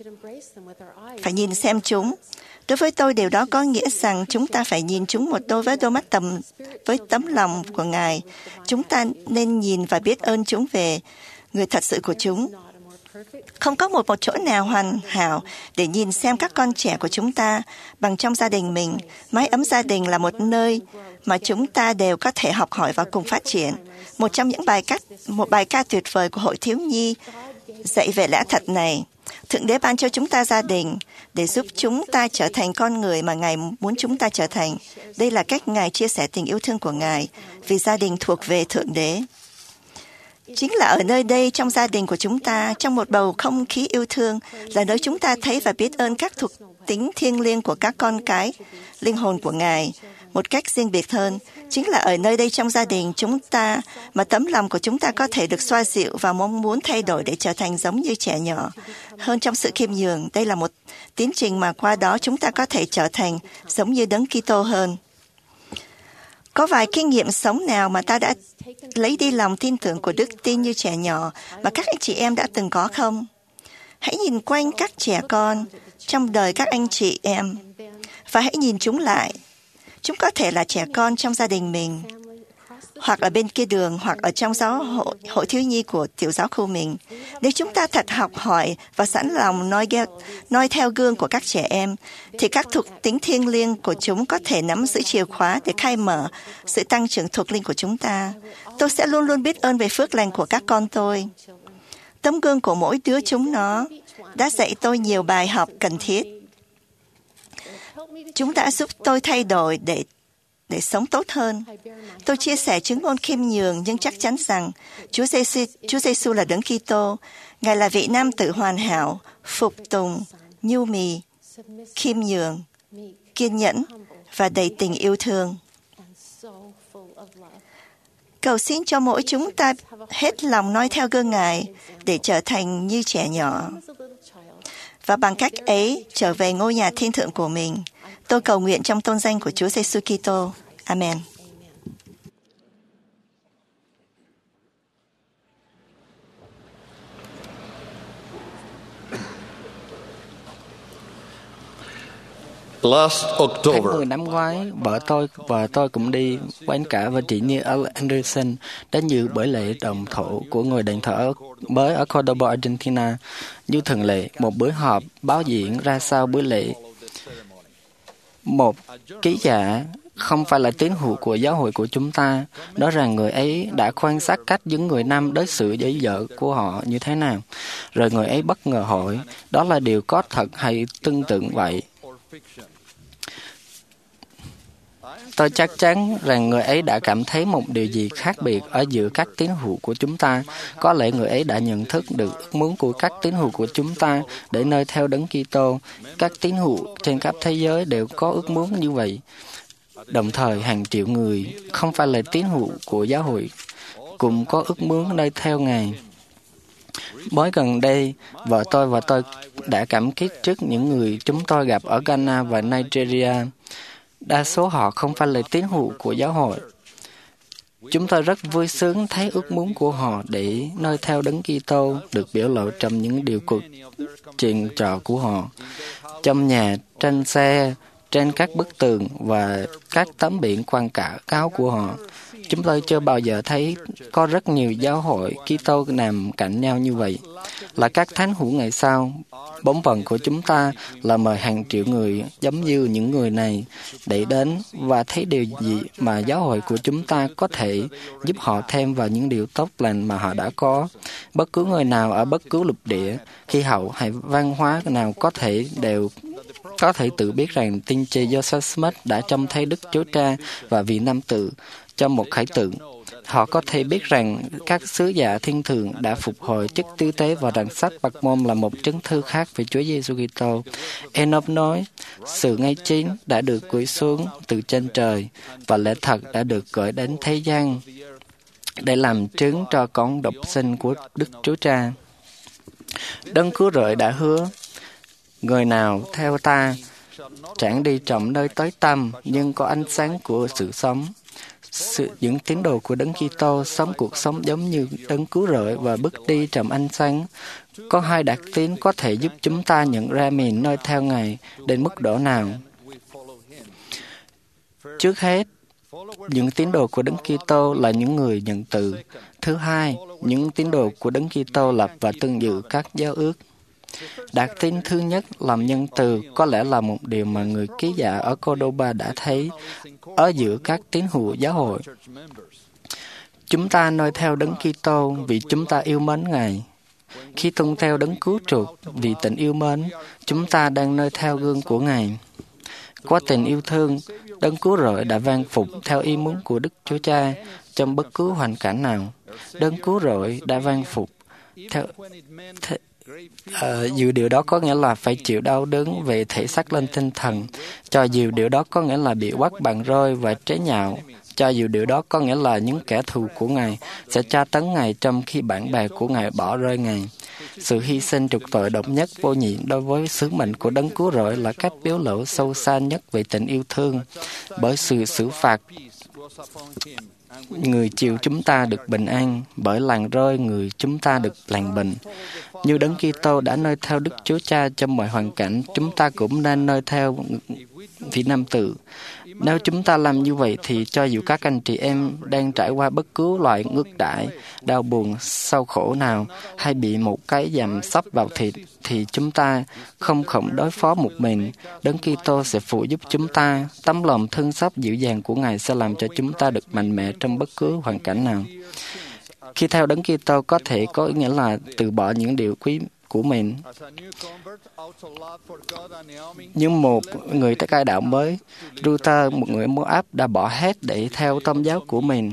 nhìn xem chúng. Đối với tôi, điều đó có nghĩa rằng chúng ta phải nhìn chúng một đôi với đôi mắt với tấm lòng của Ngài. Chúng ta nên nhìn và biết ơn chúng về người thật sự của chúng. Không có một chỗ nào hoàn hảo để nhìn xem các con trẻ của chúng ta bằng trong gia đình mình. Mái ấm gia đình là một nơi mà chúng ta đều có thể học hỏi và cùng phát triển. Một trong những bài ca tuyệt vời của Hội Thiếu Nhi dạy về lẽ thật này. Thượng Đế ban cho chúng ta gia đình để giúp chúng ta trở thành con người mà Ngài muốn chúng ta trở thành. Đây là cách Ngài chia sẻ tình yêu thương của Ngài, vì gia đình thuộc về Thượng Đế. Chính là ở nơi đây, trong gia đình của chúng ta, trong một bầu không khí yêu thương, là nơi chúng ta thấy và biết ơn các thuộc tính thiêng liêng của các con cái, linh hồn của Ngài, một cách riêng biệt hơn. Chính là ở nơi đây trong gia đình chúng ta mà tấm lòng của chúng ta có thể được xoa dịu và mong muốn thay đổi để trở thành giống như trẻ nhỏ. Hơn trong sự khiêm nhường, đây là một tiến trình mà qua đó chúng ta có thể trở thành giống như Đấng Kitô hơn. Có vài kinh nghiệm sống nào mà ta đã lấy đi lòng tin tưởng của đức tin như trẻ nhỏ mà các anh chị em đã từng có không? Hãy nhìn quanh các trẻ con trong đời các anh chị em và hãy nhìn chúng lại. Chúng có thể là trẻ con trong gia đình mình, hoặc ở bên kia đường, hoặc ở trong hội thiếu nhi của tiểu giáo khu mình. Nếu chúng ta thật học hỏi và sẵn lòng noi theo gương của các trẻ em, thì các thuộc tính thiêng liêng của chúng có thể nắm giữ chìa khóa để khai mở sự tăng trưởng thuộc linh của chúng ta. Tôi sẽ luôn luôn biết ơn về phước lành của các con tôi. Tấm gương của mỗi đứa chúng nó đã dạy tôi nhiều bài học cần thiết. Chúng đã giúp tôi thay đổi để để sống tốt hơn. Tôi chia sẻ chứng ngôn khiêm nhường nhưng chắc chắn rằng Chúa Giêsu là Đấng Kitô. Ngài là vị nam tử hoàn hảo, phục tùng, nhu mì, khiêm nhường, kiên nhẫn và đầy tình yêu thương. Cầu xin cho mỗi chúng ta hết lòng noi theo gương Ngài để trở thành như trẻ nhỏ. Và bằng cách ấy trở về ngôi nhà thiên thượng của mình. Tôi cầu nguyện trong tôn danh của Chúa Giêsu Kitô. Amen. Last Tháng October, 10 năm ngoái, vợ tôi cũng đi với anh cả và chị Neil Anderson đến dự buổi lễ động thổ của người đền thờ mới ở Cordoba, Argentina. Như thường lệ, một buổi họp báo diễn ra sau buổi lễ. Một ký giả không phải là tín hữu của giáo hội của chúng ta, nói rằng người ấy đã quan sát cách những người nam đối xử với vợ của họ như thế nào. Rồi người ấy bất ngờ hỏi, đó là điều có thật hay tương tự vậy? Tôi chắc chắn rằng người ấy đã cảm thấy một điều gì khác biệt ở giữa các tín hữu của chúng ta. Có lẽ người ấy đã nhận thức được ước muốn của các tín hữu của chúng ta để noi theo Đấng Kitô. Các tín hữu trên khắp thế giới đều có ước muốn như vậy. Đồng thời, hàng triệu người không phải là tín hữu của giáo hội cũng có ước muốn noi theo Ngài. Mới gần đây, vợ tôi và tôi đã cảm kích trước những người chúng tôi gặp ở Ghana và Nigeria. Đa số họ không phải là tín hữu của giáo hội. Chúng tôi rất vui sướng thấy ước muốn của họ để noi theo Đấng Kitô được biểu lộ trong những điều cuộc chuyện trò của họ, trong nhà, trên xe, trên các bức tường và các tấm biển quảng cáo của họ. Chúng tôi chưa bao giờ thấy có rất nhiều giáo hội Kitô nằm cạnh nhau như vậy. Là các thánh hữu ngày sau, bổn phận của chúng ta là mời hàng triệu người giống như những người này để đến và thấy điều gì mà giáo hội của chúng ta có thể giúp họ thêm vào những điều tốt lành mà họ đã có. Bất cứ người nào ở bất cứ lục địa, khí hậu hay văn hóa nào đều có thể tự biết rằng tiên tri Joseph Smith đã trông thấy Đức Chúa Cha và vị nam tử trong một khải tượng. Họ có thể biết rằng các sứ giả thiên thượng đã phục hồi chức tư tế và rằng sách Bạc Môn là một chứng thư khác về Chúa Giêsu Kitô. Enoch nói, sự ngay chính đã được gửi xuống từ trên trời và lẽ thật đã được gửi đến thế gian để làm chứng cho con độc sinh của Đức Chúa Cha. Đấng Cứu Rỗi đã hứa, người nào theo ta chẳng đi trong nơi tối tăm nhưng có ánh sáng của sự sống. Những tín đồ của Đấng Kitô sống cuộc sống giống như Đấng Cứu Rỗi và bước đi trong ánh sáng. Có hai đặc tính có thể giúp chúng ta nhận ra mình noi theo Ngài đến mức độ nào. Trước hết, những tín đồ của Đấng Kitô là những người nhận từ. Thứ hai, những tín đồ của Đấng Kitô lập và tuân giữ các giao ước. Đặc tính thứ nhất, làm nhân từ, có lẽ là một điều mà người ký giả ở Cordoba đã thấy ở giữa các tín hữu giáo hội. Chúng ta noi theo Đấng Kitô vì chúng ta yêu mến Ngài. Khi tuân theo Đấng Cứu Chuộc vì tình yêu mến, chúng ta đang noi theo gương của Ngài. Qua tình yêu thương, Đấng Cứu Rỗi đã vâng phục theo ý muốn của Đức Chúa Cha trong bất cứ hoàn cảnh nào. Đấng Cứu Rỗi đã vâng phục theo dù điều đó có nghĩa là phải chịu đau đớn về thể xác lên tinh thần, cho dù điều đó có nghĩa là bị bắt bằng roi và chế nhạo, cho dù điều đó có nghĩa là những kẻ thù của Ngài sẽ tra tấn Ngài trong khi bạn bè của Ngài bỏ rơi Ngài. Sự hy sinh trục tội độc nhất vô nhị đối với sứ mệnh của Đấng Cứu Rỗi là cách biểu lộ sâu xa nhất về tình yêu thương. Bởi sự xử phạt, người chịu chúng ta được bình an, bởi làn roi người chúng ta được lành bệnh. Như Đấng Kitô đã noi theo Đức Chúa Cha trong mọi hoàn cảnh, chúng ta cũng nên noi theo vị nam tử. Nếu chúng ta làm như vậy thì cho dù các anh chị em đang trải qua bất cứ loại ngược đãi, đau buồn, đau khổ nào hay bị một cái dầm sắp vào thịt thì chúng ta không đối phó một mình. Đấng Kitô sẽ phụ giúp chúng ta. Tấm lòng thương xót dịu dàng của Ngài sẽ làm cho chúng ta được mạnh mẽ trong bất cứ hoàn cảnh nào. Khi theo Đấng Kitô có thể có nghĩa là từ bỏ những điều của mình. Như một người cai đạo mới, Ruther, một người Moab, đã bỏ hết để theo tôn giáo của mình.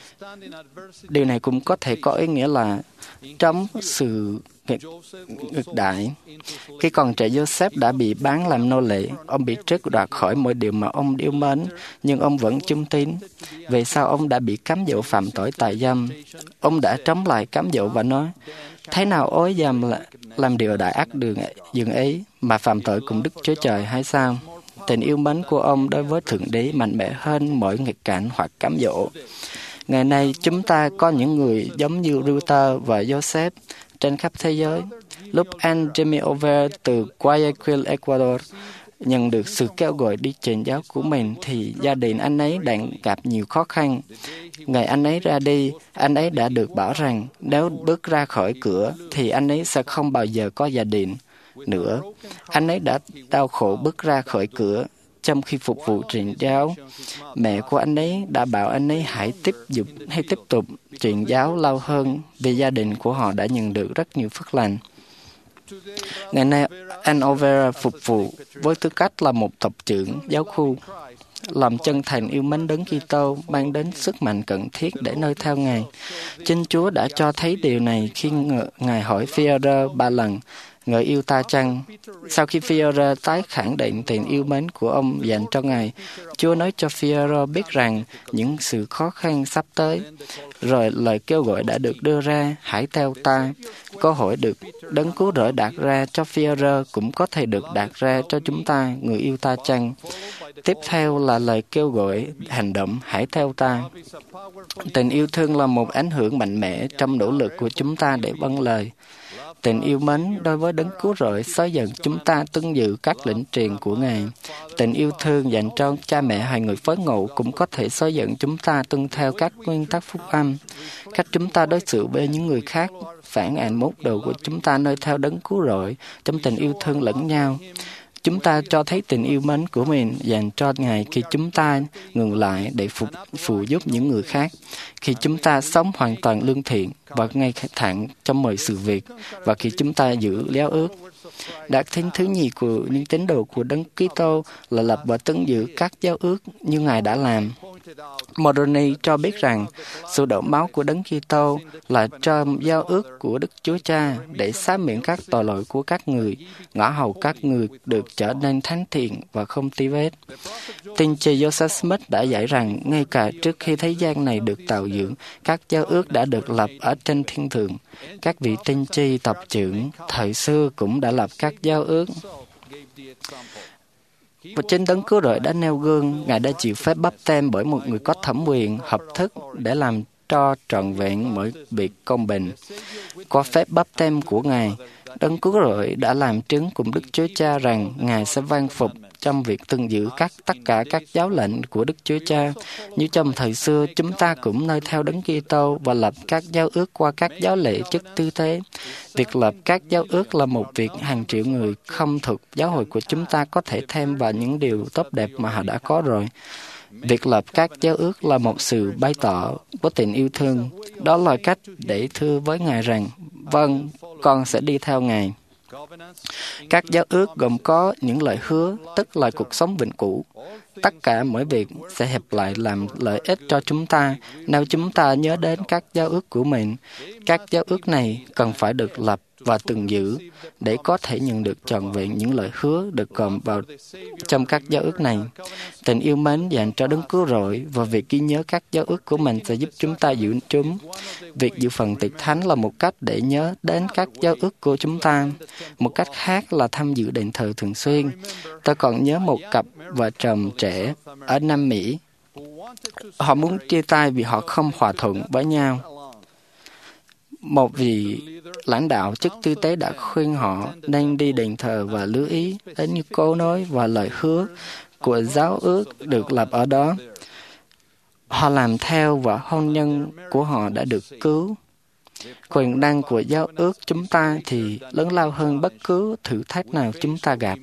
Điều này cũng có thể có ý nghĩa là trong sự nghịch đại. Khi còn trẻ, Joseph đã bị bán làm nô lệ. Ông bị tước đoạt khỏi mọi điều mà ông yêu mến, nhưng ông vẫn trung tín. Về sau, ông đã bị cám dỗ phạm tội tà dâm. Ông đã chống lại cám dỗ và nói, thế nào ối giam làm điều đại ác dường ấy mà phạm tội cùng Đức Chúa Trời hay sao? Tình yêu mến của ông đối với Thượng Đế mạnh mẽ hơn mọi nghịch cảnh hoặc cám dỗ. Ngày nay, chúng ta có những người giống như Ruther và Joseph trên khắp thế giới. Lúc anh Jimmy Over từ Guayaquil, Ecuador, nhận được sự kêu gọi đi truyền giáo của mình, thì gia đình anh ấy đang gặp nhiều khó khăn. Ngày anh ấy ra đi, anh ấy đã được bảo rằng nếu bước ra khỏi cửa, thì anh ấy sẽ không bao giờ có gia đình nữa. Anh ấy đã đau khổ bước ra khỏi cửa. Trong khi phục vụ truyền giáo, mẹ của anh ấy đã bảo anh ấy hãy tiếp tục truyền giáo lâu hơn, vì gia đình của họ đã nhận được rất nhiều phước lành. Ngày nay, anh Overa phục vụ với tư cách là một tộc trưởng giáo khu. Lòng chân thành yêu mến Đấng Kitô mang đến sức mạnh cần thiết để noi theo Ngài. Chính Chúa đã cho thấy điều này khi Ngài hỏi Phi-e-rơ 3 lần, ngợi yêu ta chăng? Sau khi Phi-e-rơ tái khẳng định tình yêu mến của ông dành cho Ngài, Chúa nói cho Phi-e-rơ biết rằng những sự khó khăn sắp tới. Rồi lời kêu gọi đã được đưa ra, hãy theo ta. Câu hỏi được Đấng Cứu Rỗi đặt ra cho Phi-e-rơ cũng có thể được đặt ra cho chúng ta, người yêu ta chăng? Tiếp theo là lời kêu gọi hành động, hãy theo ta. Tình yêu thương là một ảnh hưởng mạnh mẽ trong nỗ lực của chúng ta để vâng lời. Tình yêu mến đối với Đấng Cứu Rỗi xóa dần chúng ta tuân giữ các lệnh truyền của Ngài. Tình yêu thương dành cho cha mẹ hay người phối ngộ cũng có thể xóa dần chúng ta tuân theo các nguyên tắc phúc âm. Cách chúng ta đối xử với những người khác phản ánh mốt đồ của chúng ta nơi theo Đấng Cứu Rỗi trong tình yêu thương lẫn nhau. Chúng ta cho thấy tình yêu mến của mình dành cho Ngài khi chúng ta ngừng lại để phụ giúp những người khác, khi chúng ta sống hoàn toàn lương thiện và ngay thẳng trong mọi sự việc, và khi chúng ta giữ giao ước. Đặc tính thứ nhì của những tín đồ của Đấng Kitô là lập và tuân giữ các giao ước như Ngài đã làm. Moroni cho biết rằng sự đổ máu của Đấng Kitô là trong giao ước của Đức Chúa Cha để xá miễn các tội lỗi của các người, ngõ hầu các người được trở nên thánh thiện và không tí vết. Tiên tri Joseph Smith đã dạy rằng ngay cả trước khi thế gian này được tạo dựng, các giao ước đã được lập ở trên thiên thượng. Các vị tiên tri tộc trưởng thời xưa cũng đã lập các giao ước. Và trên Đấng Cứu Rỗi đã nêu gương, Ngài đã chịu phép báp têm bởi một người có thẩm quyền, hợp thức để làm cho trọn vẹn mọi việc công bình. Qua phép báp têm của Ngài, Đấng Cứu Rỗi đã làm chứng cùng Đức Chúa Cha rằng Ngài sẽ vâng phục trong việc tuân giữ tất cả các giáo lệnh của Đức Chúa Cha. Như trong thời xưa, chúng ta cũng noi theo Đấng Kitô và lập các giao ước qua các giáo lễ chức tư tế. Việc lập các giao ước là một việc hàng triệu người không thuộc giáo hội của chúng ta có thể thêm vào những điều tốt đẹp mà họ đã có rồi. Việc lập các giao ước là một sự bày tỏ của tình yêu thương. Đó là cách để thưa với Ngài rằng, vâng, con sẽ đi theo Ngài. Các giao ước gồm có những lời hứa, tức là cuộc sống vĩnh cửu. Tất cả mọi việc sẽ hiệp lại làm lợi ích cho chúng ta nếu chúng ta nhớ đến các giao ước của mình. Các giao ước này cần phải được lập và tuân giữ để có thể nhận được trọn vẹn những lời hứa được gồm vào trong các giao ước này. Tình yêu mến dành cho Đấng Cứu Rỗi và việc ghi nhớ các giao ước của mình sẽ giúp chúng ta giữ chúng. Việc dự phần tiệc thánh là một cách để nhớ đến các giao ước của chúng ta. Một cách khác là tham dự đền thờ thường xuyên. Tôi còn nhớ một cặp vợ chồng trẻ ở Nam Mỹ. Họ muốn chia tay vì họ không hòa thuận với nhau. Một vị lãnh đạo chức tư tế đã khuyên họ nên đi đền thờ và lưu ý đến như câu nói và lời hứa của giáo ước được lập ở đó. Họ làm theo và hôn nhân của họ đã được cứu. Quyền năng của giáo ước chúng ta thì lớn lao hơn bất cứ thử thách nào chúng ta gặp.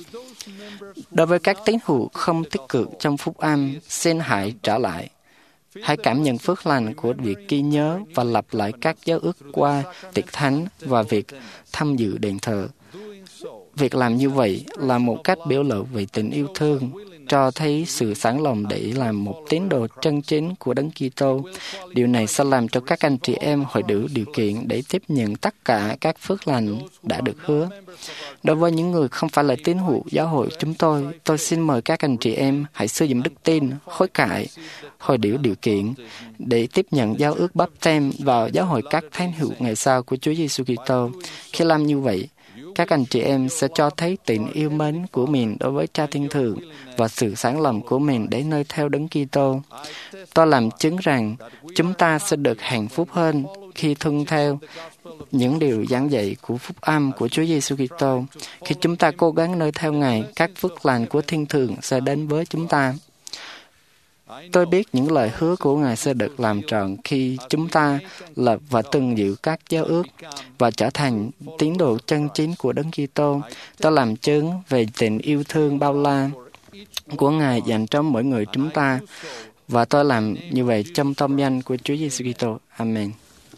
Đối với các tín hữu không tích cực trong phúc âm, xin hãy trở lại. Hãy cảm nhận phước lành của việc ghi nhớ và lặp lại các giao ước qua tiệc thánh và việc tham dự đền thờ. Việc làm như vậy là một cách biểu lộ về tình yêu thương, cho thấy sự sẵn lòng để làm một tín đồ chân chính của Đấng Kitô. Điều này sẽ làm cho các anh chị em hội đủ điều kiện để tiếp nhận tất cả các phước lành đã được hứa. Đối với những người không phải là tín hữu giáo hội chúng tôi xin mời các anh chị em hãy sử dụng đức tin, hối cải, hội đủ điều kiện để tiếp nhận giao ước báp têm vào giáo hội các thánh hữu ngày sau của Chúa Giêsu Kitô. Khi làm như vậy, các anh chị em sẽ cho thấy tình yêu mến của mình đối với Cha Thiên Thượng và sự sẵn lòng của mình để nơi theo Đấng Kitô. Tôi làm chứng rằng chúng ta sẽ được hạnh phúc hơn khi tuân theo những điều giảng dạy của phúc âm của Chúa Giêsu Kitô. Khi chúng ta cố gắng nơi theo Ngài, các phước lành của Thiên Thượng sẽ đến với chúng ta. Tôi biết những lời hứa của Ngài sẽ được làm trọn khi chúng ta lập và tuân giữ các giao ước và trở thành tín đồ chân chính của Đấng Kitô. Tôi làm chứng về tình yêu thương bao la của Ngài dành cho mỗi người chúng ta, và tôi làm như vậy trong tôn danh của Chúa Giêsu Kitô. Amen.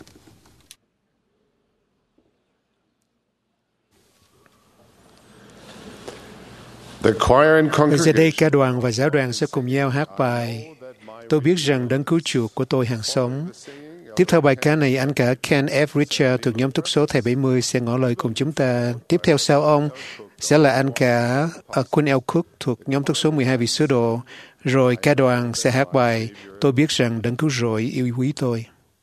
Giờ đây ca đoàn và giáo đoàn sẽ cùng nhau hát bài Tôi biết rằng Đấng cứu chuộc của tôi hàng sống. Tiếp theo bài ca này, anh cả Ken F. Richard thuộc nhóm túc số thẻ 70 sẽ ngỏ lời cùng chúng ta. Tiếp theo sau ông sẽ là anh cả Quinn L. Cook thuộc nhóm túc số 12 vị sứ đồ. Rồi ca đoàn sẽ hát bài Tôi biết rằng Đấng cứu rỗi yêu quý tôi.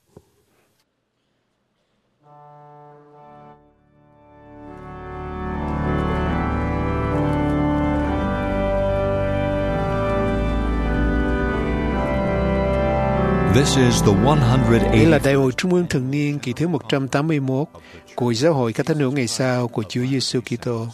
This is the Đây là 180th Đại hội Trung ương thường niên kỳ thứ 181 của Giáo hội các thánh hữu ngày sau của Chúa Giêsu Kitô.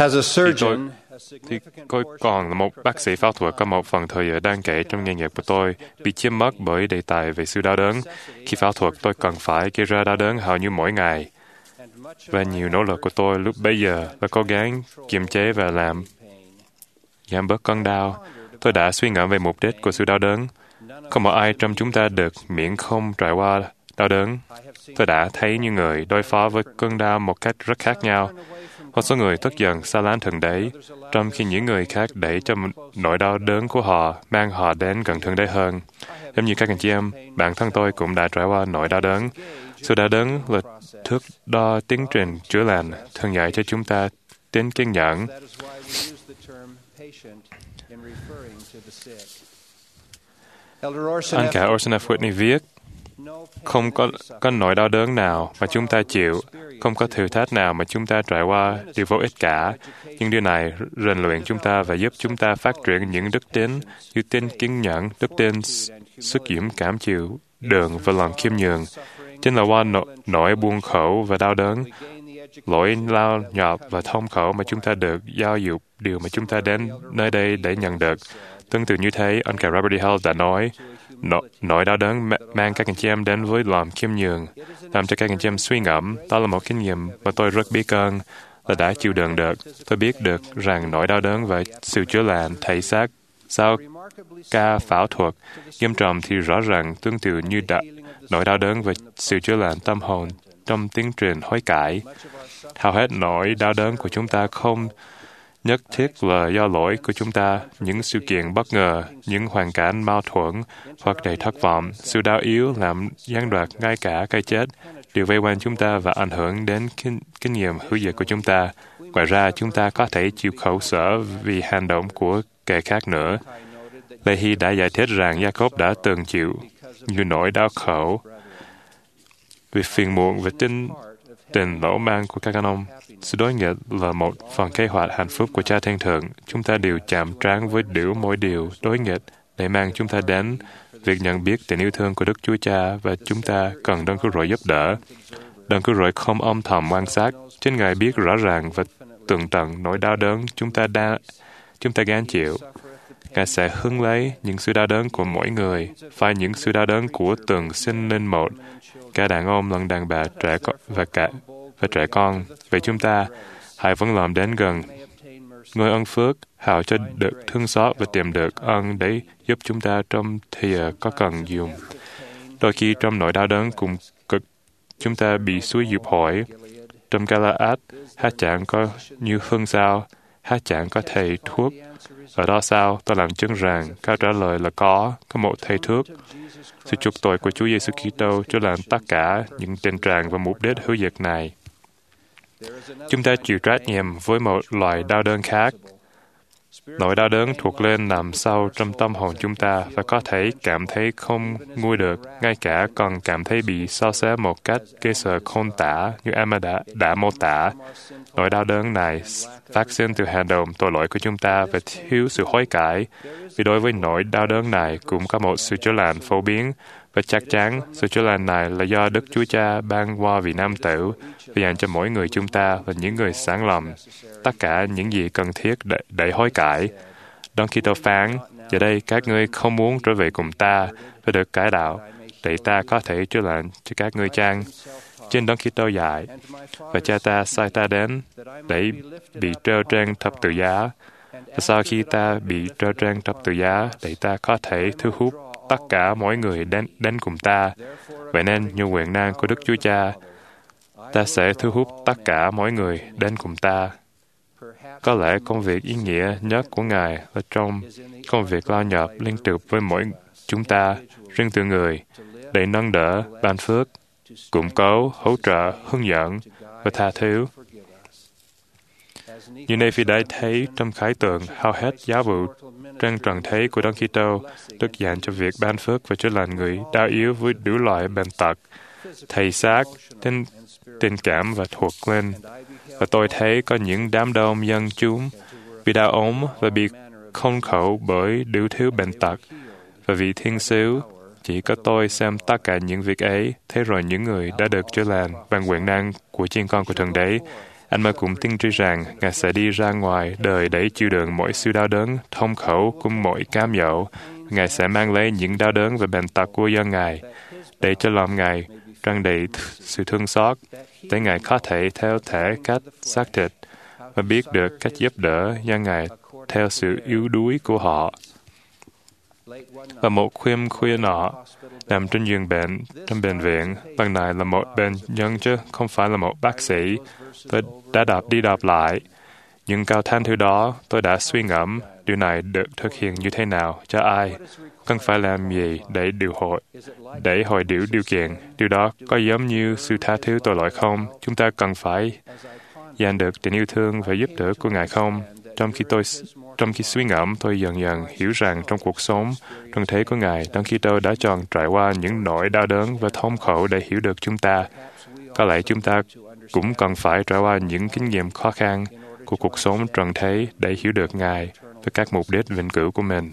As a surgeon, tôi còn là một bác sĩ phẫu thuật, có một phần thời giờ đáng kể trong nghề nghiệp của tôi bị chiếm mất bởi đề tài về sự đau đớn. Khi phẫu thuật, tôi cần phải gây ra đau đớn hầu như mỗi ngày. Và nhiều nỗ lực của tôi lúc bấy giờ là cố gắng kiềm chế và làm giảm bớt cơn đau. Tôi đã suy ngẫm về mục đích của sự đau đớn. Không một ai trong chúng ta được miễn không trải qua đau đớn. Tôi đã thấy những người đối phó với cơn đau một cách rất khác nhau. Một số người tức giận xa lánh Thượng Đế, trong khi những người khác đẩy cho nỗi đau đớn của họ mang họ đến gần Thượng Đế hơn. Giống như các anh chị em, bản thân tôi cũng đã trải qua nỗi đau đớn. Sự đau đớn là thước đo tiến trình chữa lành, thường dạy cho chúng ta tính kiên nhẫn. Anh cả Orson F. Whitney viết, không có nỗi đau đớn nào mà chúng ta chịu, không có thử thách nào mà chúng ta trải qua đều vô ích cả. Nhưng điều này rèn luyện chúng ta và giúp chúng ta phát triển những đức tính như tính kiên nhẫn, đức tin, sức dũng cảm chịu đựng và lòng khiêm nhường. Chính là qua nỗi buồn khổ và đau đớn, lỗi lao nhọc và thông khổ mà chúng ta được giáo dục điều mà chúng ta đến nơi đây để nhận được. Tương tự như thế, anh cả Robert D. Hall đã nói, nỗi đau đớn mang các anh chị em đến với lòng khiêm nhường, làm cho các anh chị em suy ngẫm. Đó là một kinh nghiệm mà tôi rất biết ơn, là đã chịu đựng được. Tôi biết được rằng nỗi đau đớn và sự chữa lành thể xác sau ca phẫu thuật nghiêm trọng thì rõ ràng tương tự như nỗi đau đớn và sự chữa lành tâm hồn trong tiến trình hối cải. Hầu hết nỗi đau đớn của chúng ta không nhất thiết là do lỗi của chúng ta, những sự kiện bất ngờ, những hoàn cảnh mâu thuẫn hoặc đầy thất vọng, sự đau yếu làm gián đoạn ngay cả cái chết, đều vây quanh chúng ta và ảnh hưởng đến kinh nghiệm hữu diệt của chúng ta. Ngoài ra, chúng ta có thể chịu khổ sở vì hành động của kẻ khác nữa. Lê Hy đã giải thích rằng Jacob đã từng chịu nhiều nỗi đau khổ vì phiền muộn và tình lỗ mang của các ông. Sự đối nghịch là một phần kế hoạch hạnh phúc của Cha Thiên Thượng. Chúng ta đều chạm trán với mỗi điều đối nghịch để mang chúng ta đến việc nhận biết tình yêu thương của Đức Chúa Cha và chúng ta cần Đấng Cứu Rỗi giúp đỡ. Đấng Cứu Rỗi không âm thầm quan sát, chính Ngài biết rõ ràng và tường tận nỗi đau đớn chúng ta gánh chịu. Ngài sẽ hứng lấy những sự đau đớn của mỗi người, phải những sự đau đớn của từng sinh linh một, cả đàn ông lẫn đàn bà, trẻ con. Vậy chúng ta hãy vẫn làm đến gần ngôi ân phước, hào cho được thương xót và tìm được ân để giúp chúng ta trong thì có cần dùng. Đôi khi trong nỗi đau đớn cùng cực, chúng ta bị xúi dục hỏi. Trong Galaad, hát chẳng có như hương sao, hát chẳng có thầy thuốc. Ở đó sao, tôi làm chứng rằng câu trả lời là có một thầy thuốc. Sự chuộc tội của Chúa Giêsu Kitô chữa lành tất cả những tình trạng và mục đích hữu diệt này. Chúng ta chịu trách nhiệm với một loại đau đớn khác. Nỗi đau đớn thuộc lên nằm sâu trong tâm hồn chúng ta và có thể cảm thấy không nguôi được, ngay cả còn cảm thấy bị xao xé một cách gây sợ khôn tả như Emma đã mô tả. Nỗi đau đớn này phát sinh từ hành động tội lỗi của chúng ta và thiếu sự hối cải. Vì đối với nỗi đau đớn này cũng có một sự chữa lành phổ biến và chắc chắn sự chữa lành này là do Đức Chúa Cha ban qua vị Nam Tử và dành cho mỗi người chúng ta và những người sẵn lòng tất cả những gì cần thiết để hối cải. Đấng Kitô phán, giờ đây các ngươi không muốn trở về cùng ta và được cải đạo, để ta có thể chữa lành cho các ngươi chăng? Trên Đấng Kitô dạy, và Cha ta sai ta đến để bị treo trên thập tự giá, và sau khi ta bị treo trên thập tự giá, để ta có thể thu hút tất cả mọi người đến cùng ta. Vậy nên, như quyền năng của Đức Chúa Cha, ta sẽ thu hút tất cả mọi người đến cùng ta. Có lẽ công việc ý nghĩa nhất của Ngài là trong công việc lao nhập liên tục với mỗi chúng ta, riêng từ người, để nâng đỡ, ban phước, củng cố, hỗ trợ, hướng dẫn và tha thứ. Như Nephi đã thấy trong khải tượng, hầu hết giáo vụ trên trần thế của Đấng Kitô được dành cho việc ban phước và chữa lành người đau yếu với đủ loại bệnh tật, thể xác, tình cảm và thuộc linh. Và tôi thấy có những đám đông dân chúng bị đau ốm và bị khốn khổ bởi đủ thứ bệnh tật. Và vì thiên sứ, chỉ có tôi xem tất cả những việc ấy, thế rồi những người đã được chữa lành bằng quyền năng của chiên con của Thượng Đế. Anh mà cũng tin tri rằng Ngài sẽ đi ra ngoài đời để chịu đựng mỗi sự đau đớn, thống khổ cùng mỗi cám dỗ. Ngài sẽ mang lấy những đau đớn và bệnh tật của dân Ngài, để cho lòng Ngài tràn đầy sự thương xót, để Ngài có thể theo thể cách xác thịt và biết được cách giúp đỡ dân Ngài theo sự yếu đuối của họ. Và một khuya nọ, nằm trên giường bệnh trong bệnh viện, lần này là một bệnh nhân chứ không phải là một bác sĩ. Tôi đã đọc đi đọc lại những câu than thứ đó. Tôi đã suy ngẫm điều này được thực hiện như thế nào, cho ai, cần phải làm gì để hồi điều kiện. Điều đó có giống như sự tha thứ tội lỗi không? Chúng ta cần phải giành được tình yêu thương và giúp đỡ của Ngài không? Trong khi suy ngẫm, tôi dần dần hiểu rằng trong cuộc sống trần thế của Ngài, Đấng Kitô đã chọn trải qua những nỗi đau đớn và thống khổ để hiểu được chúng ta. Có lẽ chúng ta cũng cần phải trải qua những kinh nghiệm khó khăn của cuộc sống trần thế để hiểu được Ngài và các mục đích vĩnh cửu của mình.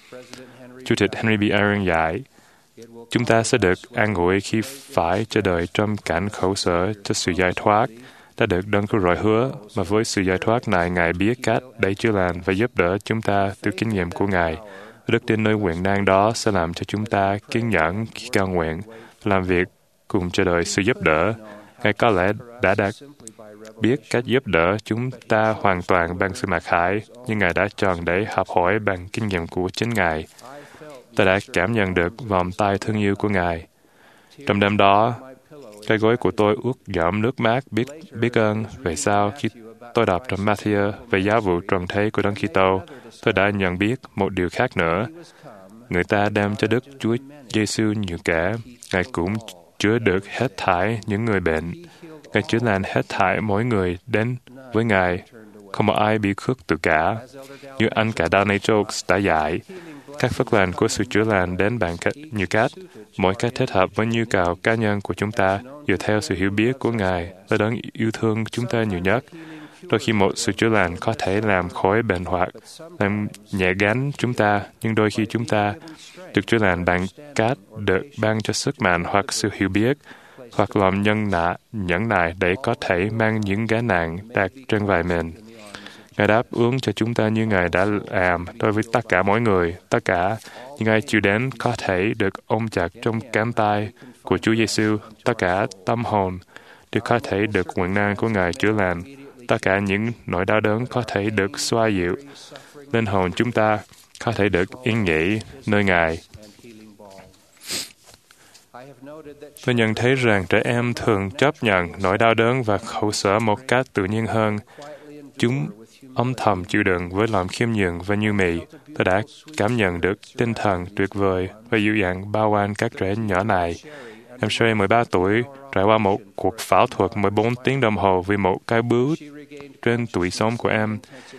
Chủ tịch Henry B. Aaron dạy, chúng ta sẽ được an ủi khi phải chờ đợi trong cảnh khổ sở cho sự giải thoát đã được Đấng Cứu Rỗi hứa, mà với sự giải thoát này, Ngài biết cách để chữa lành và giúp đỡ chúng ta từ kinh nghiệm của Ngài. Đức tin nơi quyền năng đó sẽ làm cho chúng ta kiên nhẫn khi cầu nguyện, làm việc cùng chờ đợi sự giúp đỡ. Ngài có lẽ đã biết cách giúp đỡ chúng ta hoàn toàn bằng sự mặc khải, nhưng Ngài đã chọn để học hỏi bằng kinh nghiệm của chính Ngài. Ta đã cảm nhận được vòng tay thương yêu của Ngài. Trong đêm đó, cái gối của tôi ướt đẫm nước mắt biết ơn. Về sau, khi tôi đọc trong Matthew về giáo vụ trần thế của Đấng Kitô, tôi đã nhận biết một điều khác nữa. Người ta đem cho Đức Chúa Giêsu nhiều kẻ, Ngài cũng chữa được hết thảy những người bệnh. Ngài chữa lành hết thảy mỗi người đến với Ngài, không một ai bị khước từ cả. Như anh cả Downey Jokes đã dạy, các phước lành của sự chữa lành đến bằng nhiều cách, mỗi cách thích hợp với nhu cầu cá nhân của chúng ta, dựa theo sự hiểu biết của Ngài và Đấng yêu thương chúng ta nhiều nhất. Đôi khi một sự chữa lành có thể làm khỏi bệnh hoặc làm nhẹ gánh chúng ta, nhưng đôi khi chúng ta được chữa lành bằng cách được ban cho sức mạnh hoặc sự hiểu biết, hoặc lòng nhẫn nại để có thể mang những gánh nặng đặt trên vai mình. Ngài đáp ứng cho chúng ta như Ngài đã làm đối với tất cả mỗi người, tất cả những ai chịu đến có thể được ôm chặt trong cánh tay của Chúa Giêsu, tất cả tâm hồn đều có thể được quyền năng của Ngài chữa lành, tất cả những nỗi đau đớn có thể được xoa dịu, linh hồn chúng ta có thể được yên nghỉ nơi Ngài. Tôi nhận thấy rằng trẻ em thường chấp nhận nỗi đau đớn và khổ sở một cách tự nhiên hơn. Chúng âm thầm chịu đựng với lòng khiêm nhường và nhu mì. Tôi đã cảm nhận được tinh thần tuyệt vời và dịu dàng bao quanh các trẻ nhỏ này. Em Sherry 13 tuổi trải qua một cuộc phẫu thuật 14 tiếng đồng hồ vì một cái bướu trên tủy sống của em.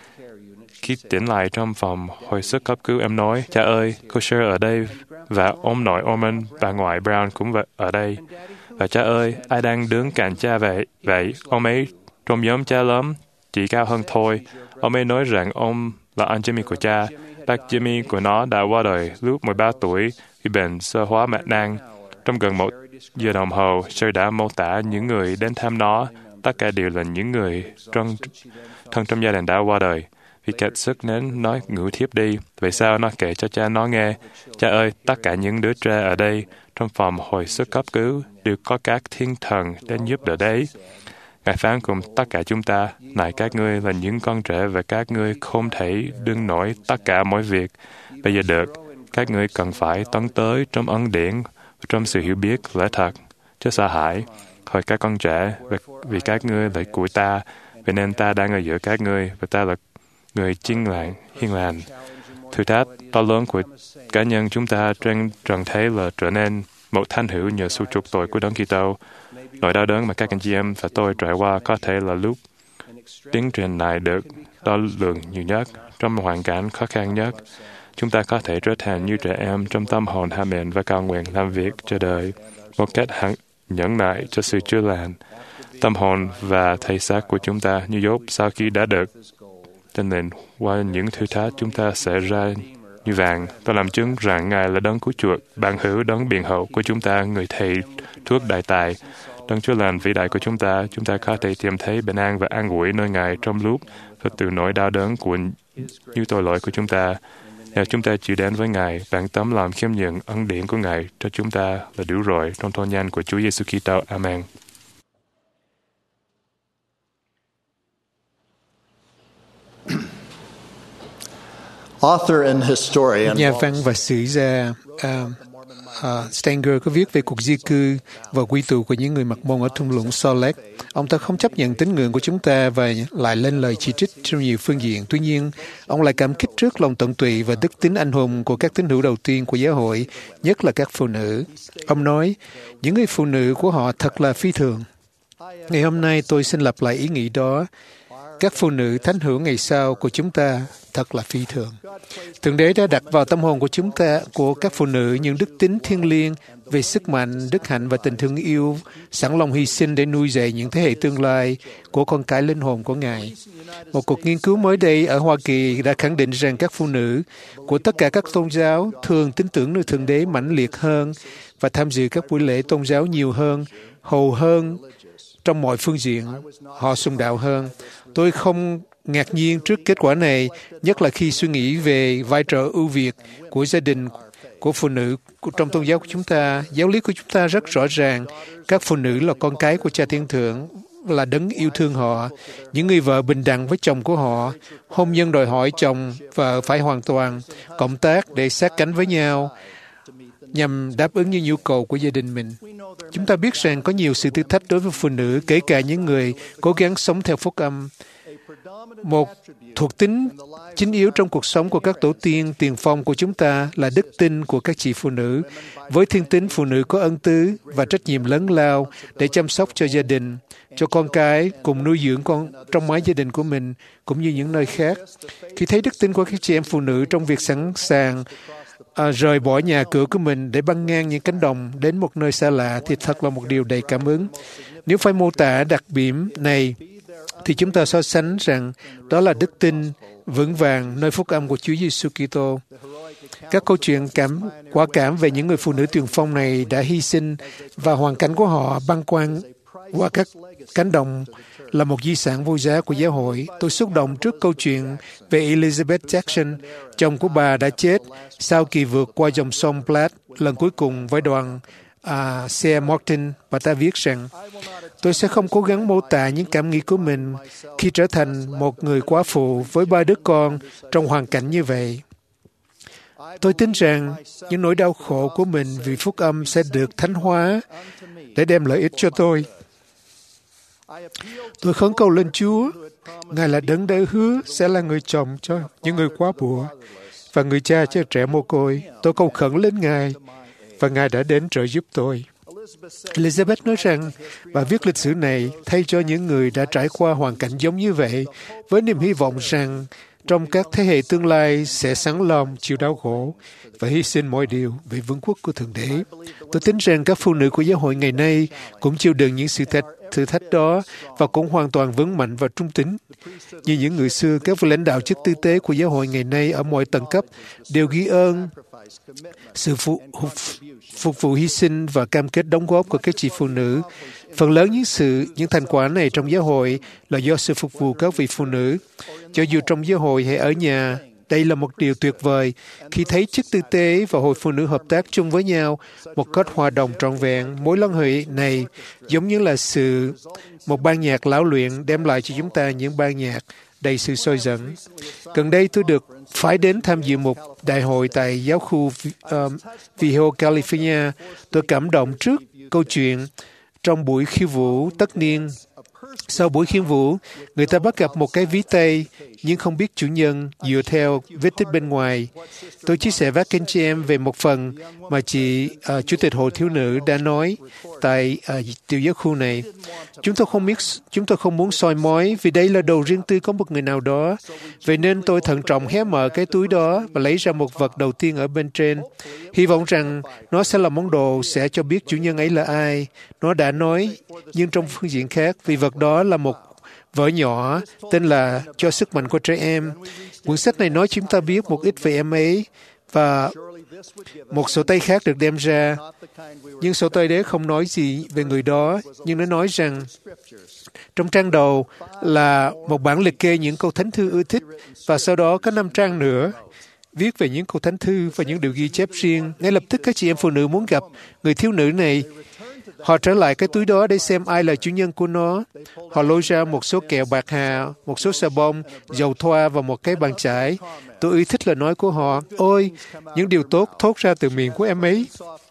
Khi tỉnh lại trong phòng hồi sức cấp cứu, em nói, cha ơi, cô Sherry ở đây và ông nội Orman, bà ngoại Brown cũng ở đây. Và cha ơi, ai đang đứng cạnh cha vậy? Ông ấy trông giống cha lắm, chỉ cao hơn thôi. Ông ấy nói rằng ông là anh Jimmy của cha. Bác Jimmy của nó đã qua đời lúc 13 tuổi vì bệnh xơ hóa mạch năng. Trong gần 1 giờ đồng hồ, Sherry đã mô tả những người đến thăm nó. Tất cả đều là những người thân trong gia đình đã qua đời. Vì kiệt sức nên nói ngủ thiếp đi. Vậy sao nó kể cho cha nó nghe? Cha ơi, tất cả những đứa trẻ ở đây trong phòng hồi sức cấp cứu đều có các thiên thần đến giúp đỡ đấy. Ngài phán cùng tất cả chúng ta, này các ngươi là những con trẻ và các ngươi không thể đương nổi tất cả mọi việc. Bây giờ được, các ngươi cần phải tấn tới trong ân điển và trong sự hiểu biết lẽ thật, chứ sợ hãi. Hỏi các con trẻ, vì các ngươi là của ta, vì nên ta đang ở giữa các ngươi, và ta là người hiền lành. Thử thách to lớn của cá nhân chúng ta trên trần thế là trở nên một thánh hữu nhờ sự chuộc tội của Đấng Kitô. Nỗi đau đớn mà các anh chị em và tôi trải qua có thể là lúc tiến trình này được đo lường nhiều nhất, trong hoàn cảnh khó khăn nhất. Chúng ta có thể trở thành như trẻ em trong tâm hồn ham mến và cầu nguyện làm việc chờ đợi một cách nhẫn nại cho sự chữa lành. Tâm hồn và thể xác của chúng ta như dốt sau khi đã được cho nên qua những thử thách chúng ta sẽ ra như vàng. Tôi làm chứng rằng Ngài là Đấng cứu chuộc, bạn hữu, Đấng biện hậu của chúng ta, người thầy thuốc đại tài, Đấng Chúa lành vĩ đại của chúng ta có thể tìm thấy bình an và an ủi nơi Ngài trong lúc và từ nỗi đau đớn của như tội lỗi của chúng ta. Nếu chúng ta chịu đến với Ngài, bằng tấm lòng khiêm nhường ân điển của Ngài cho chúng ta là đủ rồi. Trong tôn danh của Chúa Giêsu Kitô. Amen. Nhà văn và sử gia Stanger có viết về cuộc di cư và quy tụ của những người mặc môn ở thung lũng Salt Lake. Ông ta không chấp nhận tín ngưỡng của chúng ta và lại lên lời chỉ trích trong nhiều phương diện. Tuy nhiên, ông lại cảm kích trước lòng tận tụy và đức tính anh hùng của các tín hữu đầu tiên của giáo hội, nhất là các phụ nữ. Ông nói, những người phụ nữ của họ thật là phi thường. Ngày hôm nay tôi xin lặp lại ý nghĩ đó. Các phụ nữ thánh hữu ngày sau của chúng ta thật là phi thường. Thượng Đế đã đặt vào tâm hồn của chúng ta, của các phụ nữ, những đức tính thiêng liêng về sức mạnh, đức hạnh và tình thương yêu, sẵn lòng hy sinh để nuôi dạy những thế hệ tương lai của con cái linh hồn của Ngài. Một cuộc nghiên cứu mới đây ở Hoa Kỳ đã khẳng định rằng các phụ nữ của tất cả các tôn giáo thường tin tưởng nơi Thượng Đế mãnh liệt hơn và tham dự các buổi lễ tôn giáo nhiều hơn, hầu hơn trong mọi phương diện. Họ sùng đạo hơn. Tôi không ngạc nhiên trước kết quả này, nhất là khi suy nghĩ về vai trò ưu việt của gia đình, của phụ nữ trong tôn giáo của chúng ta. Giáo lý của chúng ta rất rõ ràng, các phụ nữ là con cái của Cha Thiên Thượng, là đấng yêu thương họ, những người vợ bình đẳng với chồng của họ. Hôn nhân đòi hỏi chồng vợ phải hoàn toàn cộng tác để sát cánh với nhau, nhằm đáp ứng những nhu cầu của gia đình mình. Chúng ta biết rằng có nhiều sự thử thách đối với phụ nữ, kể cả những người cố gắng sống theo phúc âm. Một thuộc tính chính yếu trong cuộc sống của các tổ tiên tiền phong của chúng ta là đức tin của các chị phụ nữ. Với thiên tính phụ nữ có ân tứ và trách nhiệm lớn lao để chăm sóc cho gia đình, cho con cái, cùng nuôi dưỡng con trong mái gia đình của mình, cũng như những nơi khác. Khi thấy đức tin của các chị em phụ nữ trong việc sẵn sàng rời bỏ nhà cửa của mình để băng ngang những cánh đồng đến một nơi xa lạ thì thật là một điều đầy cảm hứng. Nếu phải mô tả đặc điểm này, thì chúng ta so sánh rằng đó là đức tin vững vàng nơi phúc âm của Chúa Giêsu Kitô. Các câu chuyện quả cảm về những người phụ nữ tiền phong này đã hy sinh và hoàn cảnh của họ băng quan qua các cánh đồng là một di sản vô giá của giáo hội. Tôi xúc động trước câu chuyện về Elizabeth Jackson, chồng của bà đã chết sau khi vượt qua dòng sông Platte lần cuối cùng với đoàn xe Martin, và ta viết rằng, tôi sẽ không cố gắng mô tả những cảm nghĩ của mình khi trở thành một người quá phụ với 3 đứa con trong hoàn cảnh như vậy. Tôi tin rằng những nỗi đau khổ của mình vì phúc âm sẽ được thánh hóa để đem lợi ích cho tôi. Tôi khấn cầu lên Chúa, Ngài là đấng đã hứa sẽ là người chồng cho những người quá bụa và người cha cho trẻ mồ côi. Tôi cầu khẩn lên Ngài và Ngài đã đến trợ giúp tôi. Elizabeth nói rằng bà viết lịch sử này thay cho những người đã trải qua hoàn cảnh giống như vậy, với niềm hy vọng rằng trong các thế hệ tương lai sẽ sẵn lòng chịu đau khổ và hy sinh mọi điều vì vương quốc của Thượng Đế. Tôi tin rằng các phụ nữ của giáo hội ngày nay cũng chịu đựng những thử thách đó và cũng hoàn toàn vững mạnh và trung tín. Như những người xưa, các vị lãnh đạo chức tư tế của giáo hội ngày nay ở mọi tầng cấp đều ghi ơn sự phục vụ hy sinh và cam kết đóng góp của các chị phụ nữ. Phần lớn những thành quả này trong giáo hội là do sự phục vụ các vị phụ nữ. Cho dù trong giáo hội hay ở nhà, đây là một điều tuyệt vời khi thấy chức tư tế và hội phụ nữ hợp tác chung với nhau một cách hòa đồng trọn vẹn. Mối liên hệ này giống như là một ban nhạc lão luyện đem lại cho chúng ta những ban nhạc đầy sự sôi dẫn. Gần đây tôi được phái đến tham dự một đại hội tại giáo khu Viejo, California. Tôi cảm động trước câu chuyện trong buổi khiêu vũ tất niên. Sau buổi khiêu vũ, người ta bắt gặp một cái ví tay nhưng không biết chủ nhân dựa theo vết tích bên ngoài. Tôi chia sẻ với các anh chị em về một phần mà Chủ tịch Hội Thiếu nữ đã nói tại tiểu giáo khu này. Chúng tôi không muốn soi mói vì đây là đồ riêng tư của một người nào đó. Vậy nên tôi thận trọng hé mở cái túi đó và lấy ra một vật đầu tiên ở bên trên. Hy vọng rằng nó sẽ là món đồ sẽ cho biết chủ nhân ấy là ai. Nó đã nói, nhưng trong phương diện khác, vì vật đó là một vở nhỏ tên là Cho sức mạnh của trẻ em. Cuốn sách này nói chúng ta biết một ít về em ấy và Một sổ tay khác được đem ra, nhưng sổ tay đấy không nói gì về người đó, nhưng nó nói rằng trong trang đầu là một bản liệt kê những câu thánh thư ưa thích, và sau đó có 5 trang nữa viết về những câu thánh thư và những điều ghi chép riêng. Ngay lập tức các chị em phụ nữ muốn gặp người thiếu nữ này. Họ trở lại cái túi đó để xem ai là chủ nhân của nó. Họ lôi ra một số kẹo bạc hà, một số xà bông, dầu thoa và một cái bàn chải. Tôi ưa thích lời nói của họ. Ôi, những điều tốt thốt ra từ miệng của em ấy.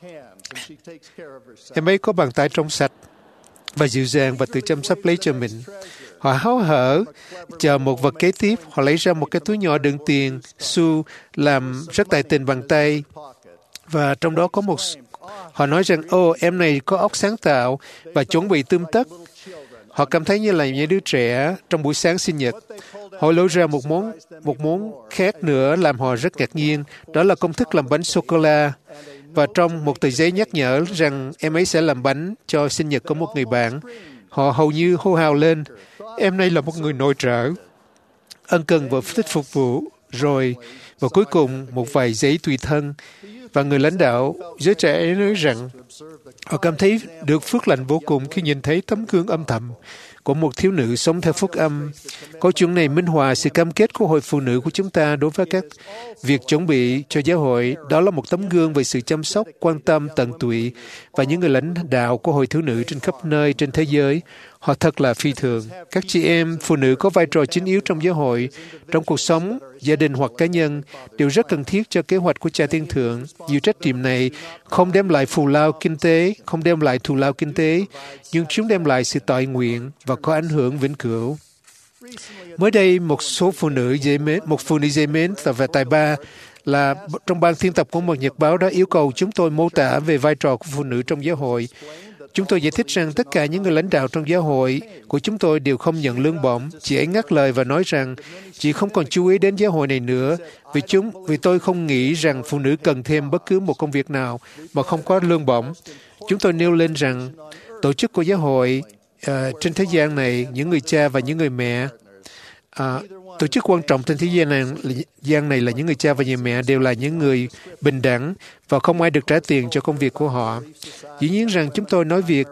Em ấy có bàn tay trong sạch và dịu dàng và tự chăm sóc lấy cho mình. Họ háo hở, chờ một vật kế tiếp. Họ lấy ra một cái túi nhỏ đựng tiền, xu, làm rất tài tình bằng tay. Và trong đó có một... Họ nói rằng, em này có óc sáng tạo và chuẩn bị tươm tất. Họ cảm thấy như là những đứa trẻ trong buổi sáng sinh nhật. Họ lôi ra một món khác nữa làm họ rất ngạc nhiên. Đó là công thức làm bánh sô-cô-la. Và trong một tờ giấy nhắc nhở rằng em ấy sẽ làm bánh cho sinh nhật của một người bạn. Họ hầu như hô hào lên, em này là một người nội trợ, ân cần và thích phục vụ. Rồi, và cuối cùng, một vài giấy tùy thân. Và người lãnh đạo giới trẻ ấy nói rằng họ cảm thấy được phước lành vô cùng khi nhìn thấy tấm gương âm thầm của một thiếu nữ sống theo phúc âm. Câu chuyện này minh họa sự cam kết của hội phụ nữ của chúng ta đối với các việc chuẩn bị cho giáo hội. Đó là một tấm gương về sự chăm sóc, quan tâm, tận tụy và những người lãnh đạo của hội thiếu nữ trên khắp nơi trên thế giới. Họ thật là phi thường. Các chị em phụ nữ có vai trò chính yếu trong giáo hội, trong cuộc sống, gia đình hoặc cá nhân, đều rất cần thiết cho kế hoạch của Cha Thiên Thượng. Nhiều trách nhiệm này không đem lại thù lao kinh tế, nhưng chúng đem lại sự tội nguyện và có ảnh hưởng vĩnh cửu. Mới đây, một phụ nữ dễ mến và tài ba là trong ban biên tập của một nhật báo đã yêu cầu chúng tôi mô tả về vai trò của phụ nữ trong giáo hội. Chúng tôi giải thích rằng tất cả những người lãnh đạo trong giáo hội của chúng tôi đều không nhận lương bổng. Chị ấy ngắt lời và nói rằng chị không còn chú ý đến giáo hội này nữa vì tôi không nghĩ rằng phụ nữ cần thêm bất cứ một công việc nào mà không có lương bổng. Chúng tôi nêu lên rằng tổ chức của giáo hội trên thế gian này, những người cha và những người mẹ, tổ chức quan trọng trên thế gian này là những người cha và người mẹ đều là những người bình đẳng và không ai được trả tiền cho công việc của họ. Dĩ nhiên rằng chúng tôi nói việc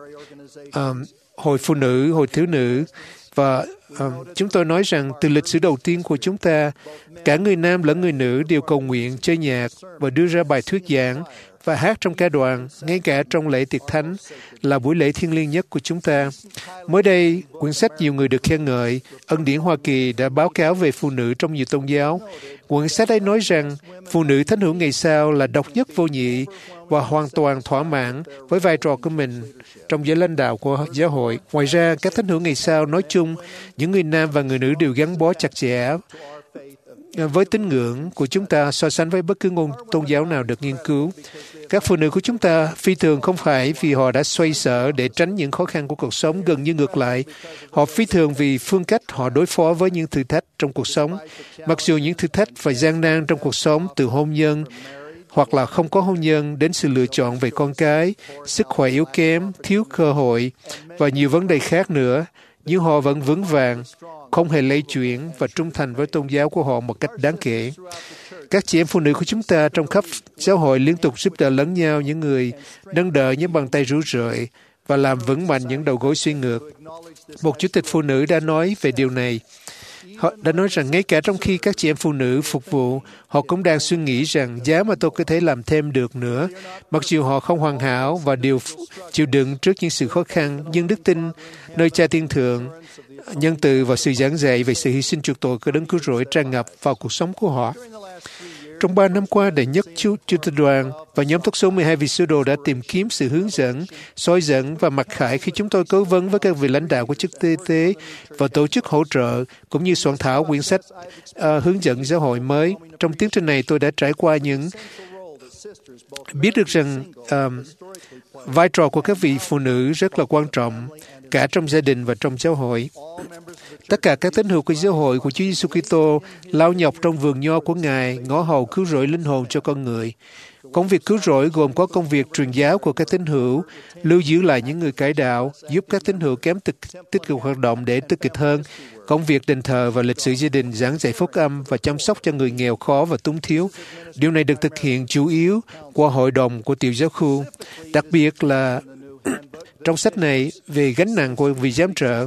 hội phụ nữ, hội thiếu nữ và chúng tôi nói rằng từ lịch sử đầu tiên của chúng ta, cả người nam lẫn người nữ đều cầu nguyện, chơi nhạc và đưa ra bài thuyết giảng và hát trong ca đoàn, ngay cả trong lễ tiệc thánh là buổi lễ thiêng liêng nhất của chúng ta. Mới đây, quyển sách nhiều người được khen ngợi, Ân điển Hoa Kỳ đã báo cáo về phụ nữ trong nhiều tôn giáo. Quyển sách ấy nói rằng phụ nữ thánh hữu ngày sau là độc nhất vô nhị và hoàn toàn thỏa mãn với vai trò của mình trong giới lãnh đạo của giáo hội. Ngoài ra, các thánh hữu ngày sau nói chung, những người nam và người nữ đều gắn bó chặt chẽ với tín ngưỡng của chúng ta so sánh với bất cứ tôn giáo nào được nghiên cứu. Các phụ nữ của chúng ta phi thường không phải vì họ đã xoay sở để tránh những khó khăn của cuộc sống, gần như ngược lại. Họ phi thường vì phương cách họ đối phó với những thử thách trong cuộc sống. Mặc dù những thử thách và gian nan trong cuộc sống từ hôn nhân hoặc là không có hôn nhân đến sự lựa chọn về con cái, sức khỏe yếu kém, thiếu cơ hội và nhiều vấn đề khác nữa, nhưng họ vẫn vững vàng, không hề lay chuyển và trung thành với tôn giáo của họ một cách đáng kể. Các chị em phụ nữ của chúng ta trong khắp giáo hội liên tục giúp đỡ lẫn nhau, những người nâng đỡ những bàn tay rũ rượi và làm vững mạnh những đầu gối suy ngược. Một chủ tịch phụ nữ đã nói về điều này. Họ đã nói rằng ngay cả trong khi các chị em phụ nữ phục vụ, họ cũng đang suy nghĩ rằng giá mà tôi có thể làm thêm được nữa. Mặc dù họ không hoàn hảo và đều chịu đựng trước những sự khó khăn, nhưng đức tin nơi Cha Thiên Thượng, nhân từ và sự giảng dạy về sự hy sinh chuộc tội của Đấng Cứu Rỗi tràn ngập vào cuộc sống của họ. Trong 3 năm qua, Đệ nhất Chủ tịch đoàn và nhóm tốc số 12 vị sứ đồ đã tìm kiếm sự hướng dẫn, soi dẫn và mặc khải khi chúng tôi cố vấn với các vị lãnh đạo của chức tế và tổ chức hỗ trợ, cũng như soạn thảo quyển sách hướng dẫn giáo hội mới. Trong tiến trình này, tôi đã trải qua biết được rằng vai trò của các vị phụ nữ rất là quan trọng, cả trong gia đình và trong giáo hội. Tất cả các tín hữu của giáo hội của Chúa Giêsu Kitô lao nhọc trong vườn nho của Ngài, ngõ hầu cứu rỗi linh hồn cho con người. Công việc cứu rỗi gồm có công việc truyền giáo của các tín hữu, lưu giữ lại những người cải đạo, giúp các tín hữu kém tích cực hoạt động để tích cực hơn, công việc đền thờ và lịch sử gia đình, giảng dạy phúc âm và chăm sóc cho người nghèo khó và túng thiếu. Điều này được thực hiện chủ yếu qua hội đồng của tiểu giáo khu. Đặc biệt là trong sách này về gánh nặng của vị giám trợ,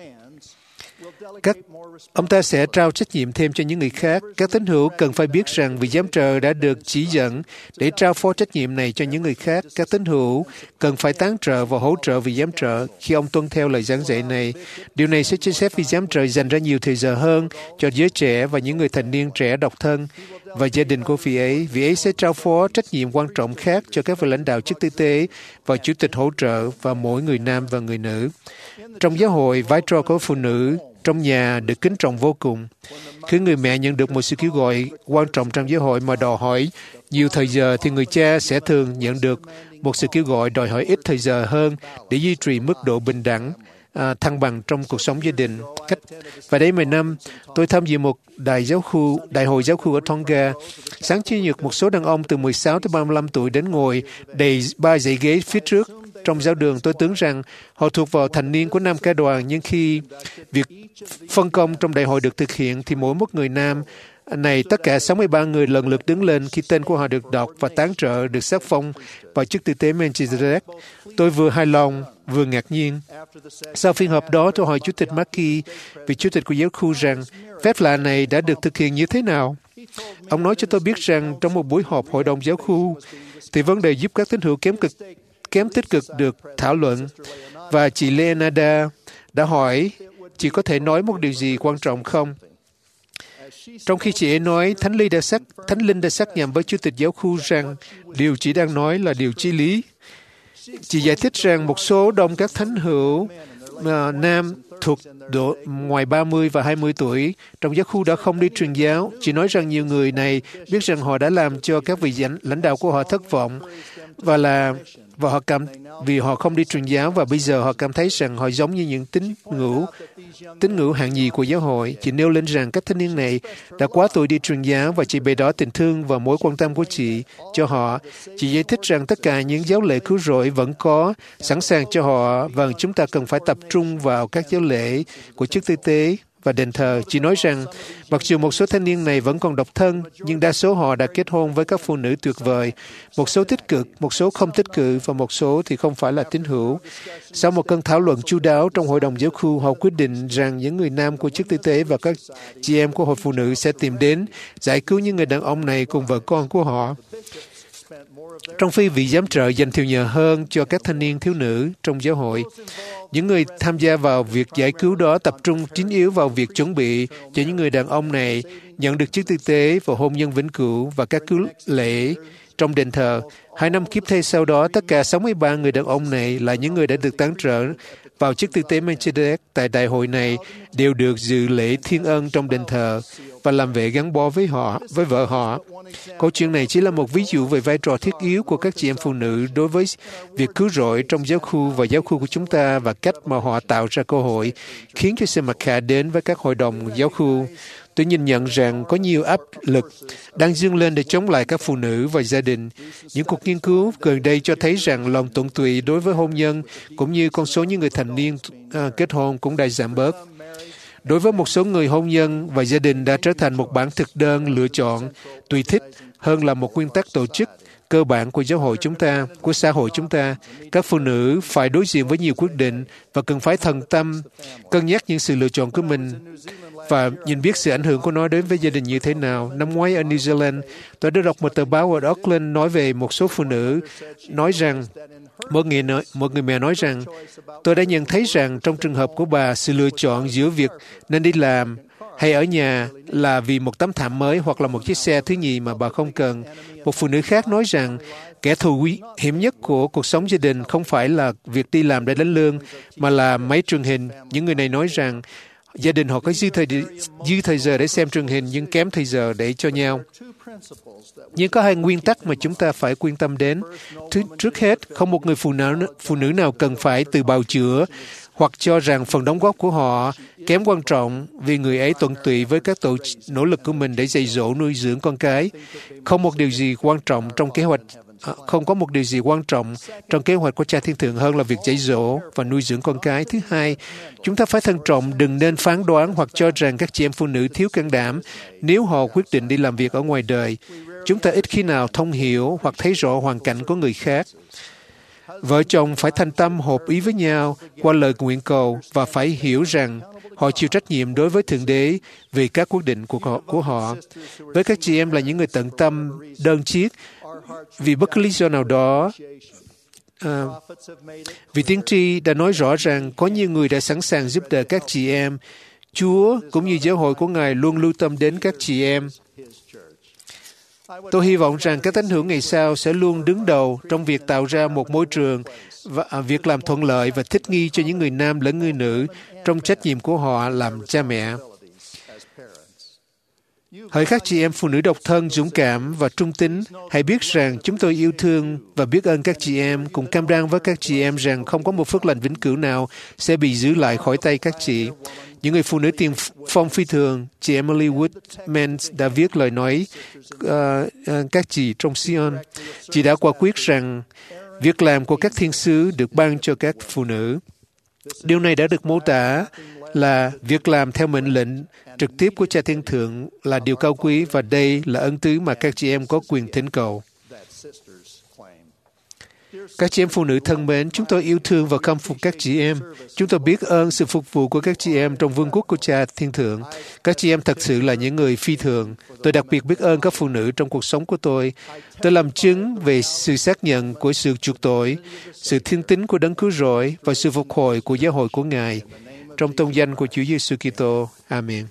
ông ta sẽ trao trách nhiệm thêm cho những người khác. Các tín hữu cần phải biết rằng vị giám trợ đã được chỉ dẫn để trao phó trách nhiệm này cho những người khác. Các tín hữu cần phải tán trợ và hỗ trợ vị giám trợ khi ông tuân theo lời giảng dạy này. Điều này sẽ cho phép vị giám trợ dành ra nhiều thời giờ hơn cho giới trẻ và những người thành niên trẻ độc thân và gia đình của vị ấy. Vị ấy sẽ trao phó trách nhiệm quan trọng khác cho các vị lãnh đạo chức tư tế và chủ tịch hỗ trợ và mỗi người nam và người nữ. Trong giáo hội, vai trò của phụ nữ trong nhà được kính trọng vô cùng. Khi người mẹ nhận được một sự kêu gọi quan trọng trong giáo hội mà đòi hỏi nhiều thời giờ, thì người cha sẽ thường nhận được một sự kêu gọi đòi hỏi ít thời giờ hơn để duy trì mức độ bình đẳng, thăng bằng trong cuộc sống gia đình. Và đấy mấy năm, tôi tham dự một đại hội giáo khu ở Tonga. Sáng Chủ nhật, một số đàn ông từ 16 tới 35 tuổi đến ngồi đầy 3 dãy ghế phía trước trong giáo đường. Tôi tưởng rằng họ thuộc vào thành niên của Nam Ca đoàn, nhưng khi việc phân công trong đại hội được thực hiện, thì mỗi một người nam này, tất cả 63 người lần lượt đứng lên khi tên của họ được đọc và tán trợ được sắc phong vào chức tư tế Melchizedek. Tôi vừa hài lòng, vừa ngạc nhiên. Sau phiên họp đó, tôi hỏi Chủ tịch Maki, vị Chủ tịch của giáo khu, rằng phép lạ này đã được thực hiện như thế nào. Ông nói cho tôi biết rằng trong một buổi họp hội đồng giáo khu, thì vấn đề giúp các tín hữu kém tích cực được thảo luận, và chị Leonarda đã hỏi, chị có thể nói một điều gì quan trọng không? Trong khi chị ấy nói, Thánh Linh đã xác nhận với Chủ tịch giáo khu rằng điều chị đang nói là điều chí lý. Chị giải thích rằng một số đông các thánh hữu nam thuộc độ ngoài 30 và 20 tuổi trong giáo khu đã không đi truyền giáo. Chị nói rằng nhiều người này biết rằng họ đã làm cho các vị lãnh đạo của họ thất vọng vì họ không đi truyền giáo, và bây giờ họ cảm thấy rằng họ giống như những tín ngưỡng hạng nhì của giáo hội. Chị nêu lên rằng các thanh niên này đã quá tuổi đi truyền giáo, và chị bày tỏ tình thương và mối quan tâm của chị cho họ. Chị giải thích rằng tất cả những giáo lễ cứu rỗi vẫn có sẵn sàng cho họ, và chúng ta cần phải tập trung vào các giáo lễ của chức tư tế và đền thờ. Chị nói rằng mặc dù một số thanh niên này vẫn còn độc thân, nhưng đa số họ đã kết hôn với các phụ nữ tuyệt vời. Một số tích cực, một số không tích cực, và một số thì không phải là tín hữu. Sau một cơn thảo luận chu đáo trong hội đồng giáo khu, họ quyết định rằng những người nam của chức tư tế và các chị em của hội phụ nữ sẽ tìm đến giải cứu những người đàn ông này cùng vợ con của họ. Trong khi vị giám trợ dành nhiều nhờ hơn cho các thanh niên thiếu nữ trong giáo hội, những người tham gia vào việc giải cứu đó tập trung chính yếu vào việc chuẩn bị cho những người đàn ông này nhận được chức tư tế và hôn nhân vĩnh cửu và các cứu lễ trong đền thờ. 2 năm kiếp thê sau đó, tất cả 63 người đàn ông này là những người đã được tán trợ vào chức tư tế Melchizedek tại đại hội này đều được dự lễ thiên ân trong đền thờ và làm vệ gắn bó với vợ họ. Câu chuyện này chỉ là một ví dụ về vai trò thiết yếu của các chị em phụ nữ đối với việc cứu rỗi trong giáo khu và giáo khu của chúng ta, và cách mà họ tạo ra cơ hội khiến cho sự mặc khả đến với các hội đồng giáo khu. Tôi nhìn nhận rằng có nhiều áp lực đang dâng lên để chống lại các phụ nữ và gia đình. Những cuộc nghiên cứu gần đây cho thấy rằng lòng tận tụy đối với hôn nhân cũng như con số những người thành niên kết hôn cũng đã giảm bớt. Đối với một số người, hôn nhân và gia đình đã trở thành một bản thực đơn lựa chọn tùy thích hơn là một nguyên tắc tổ chức cơ bản của giáo hội chúng ta, của xã hội chúng ta. Các phụ nữ phải đối diện với nhiều quyết định và cần phải thần tâm cân nhắc những sự lựa chọn của mình và nhìn biết sự ảnh hưởng của nó đến với gia đình như thế nào. Năm ngoái ở New Zealand, tôi đã đọc một tờ báo ở Auckland nói về một số phụ nữ nói rằng một người mẹ nói rằng tôi đã nhận thấy rằng trong trường hợp của bà, sự lựa chọn giữa việc nên đi làm hay ở nhà là vì một tấm thảm mới hoặc là một chiếc xe thứ nhì mà bà không cần. Một phụ nữ khác nói rằng kẻ thù hiểm nhất của cuộc sống gia đình không phải là việc đi làm để đánh lương, mà là máy truyền hình. Những người này nói rằng gia đình họ có dư thời giờ để xem truyền hình nhưng kém thời giờ để cho nhau. Nhưng có 2 nguyên tắc mà chúng ta phải quan tâm đến. Trước hết, không một người phụ nữ nào cần phải tự bào chữa hoặc cho rằng phần đóng góp của họ kém quan trọng vì người ấy tận tụy với các nỗ lực của mình để dạy dỗ nuôi dưỡng con cái. Không có một điều gì quan trọng trong kế hoạch của Cha Thiên Thượng hơn là việc dạy dỗ và nuôi dưỡng con cái. Thứ hai, chúng ta phải thận trọng, đừng nên phán đoán hoặc cho rằng các chị em phụ nữ thiếu can đảm nếu họ quyết định đi làm việc ở ngoài đời. Chúng ta ít khi nào thông hiểu hoặc thấy rõ hoàn cảnh của người khác. Vợ chồng phải thành tâm hợp ý với nhau qua lời nguyện cầu và phải hiểu rằng họ chịu trách nhiệm đối với Thượng Đế về các quyết định của họ. Với các chị em là những người tận tâm, đơn chiếc, vì bất cứ lý do nào đó, vì tiên tri đã nói rõ rằng có nhiều người đã sẵn sàng giúp đỡ các chị em. Chúa cũng như giáo hội của Ngài luôn lưu tâm đến các chị em. Tôi hy vọng rằng các thánh hữu ngày sau sẽ luôn đứng đầu trong việc tạo ra một môi trường và việc làm thuận lợi và thích nghi cho những người nam lẫn người nữ trong trách nhiệm của họ làm cha mẹ. Hỡi các chị em phụ nữ độc thân, dũng cảm và trung tín, hãy biết rằng chúng tôi yêu thương và biết ơn các chị em, cùng cam đoan với các chị em rằng không có một phước lành vĩnh cửu nào sẽ bị giữ lại khỏi tay các chị. Những người phụ nữ tiền phong phi thường, chị Emily Woodman đã viết lời nói các chị trong Sion. Chị đã quả quyết rằng việc làm của các thiên sứ được ban cho các phụ nữ. Điều này đã được mô tả là việc làm theo mệnh lệnh trực tiếp của Cha Thiên Thượng là điều cao quý và đây là ân tứ mà các chị em có quyền thỉnh cầu. Các chị em phụ nữ thân mến, chúng tôi yêu thương và khâm phục các chị em. Chúng tôi biết ơn sự phục vụ của các chị em trong vương quốc của Cha Thiên Thượng. Các chị em thật sự là những người phi thường. Tôi đặc biệt biết ơn các phụ nữ trong cuộc sống của tôi. Tôi làm chứng về sự xác nhận của sự chuộc tội, sự thiên tín của Đấng Cứu Rỗi và sự phục hồi của giáo hội của Ngài. Trong tôn danh của Chúa Giêsu Kitô. Amen.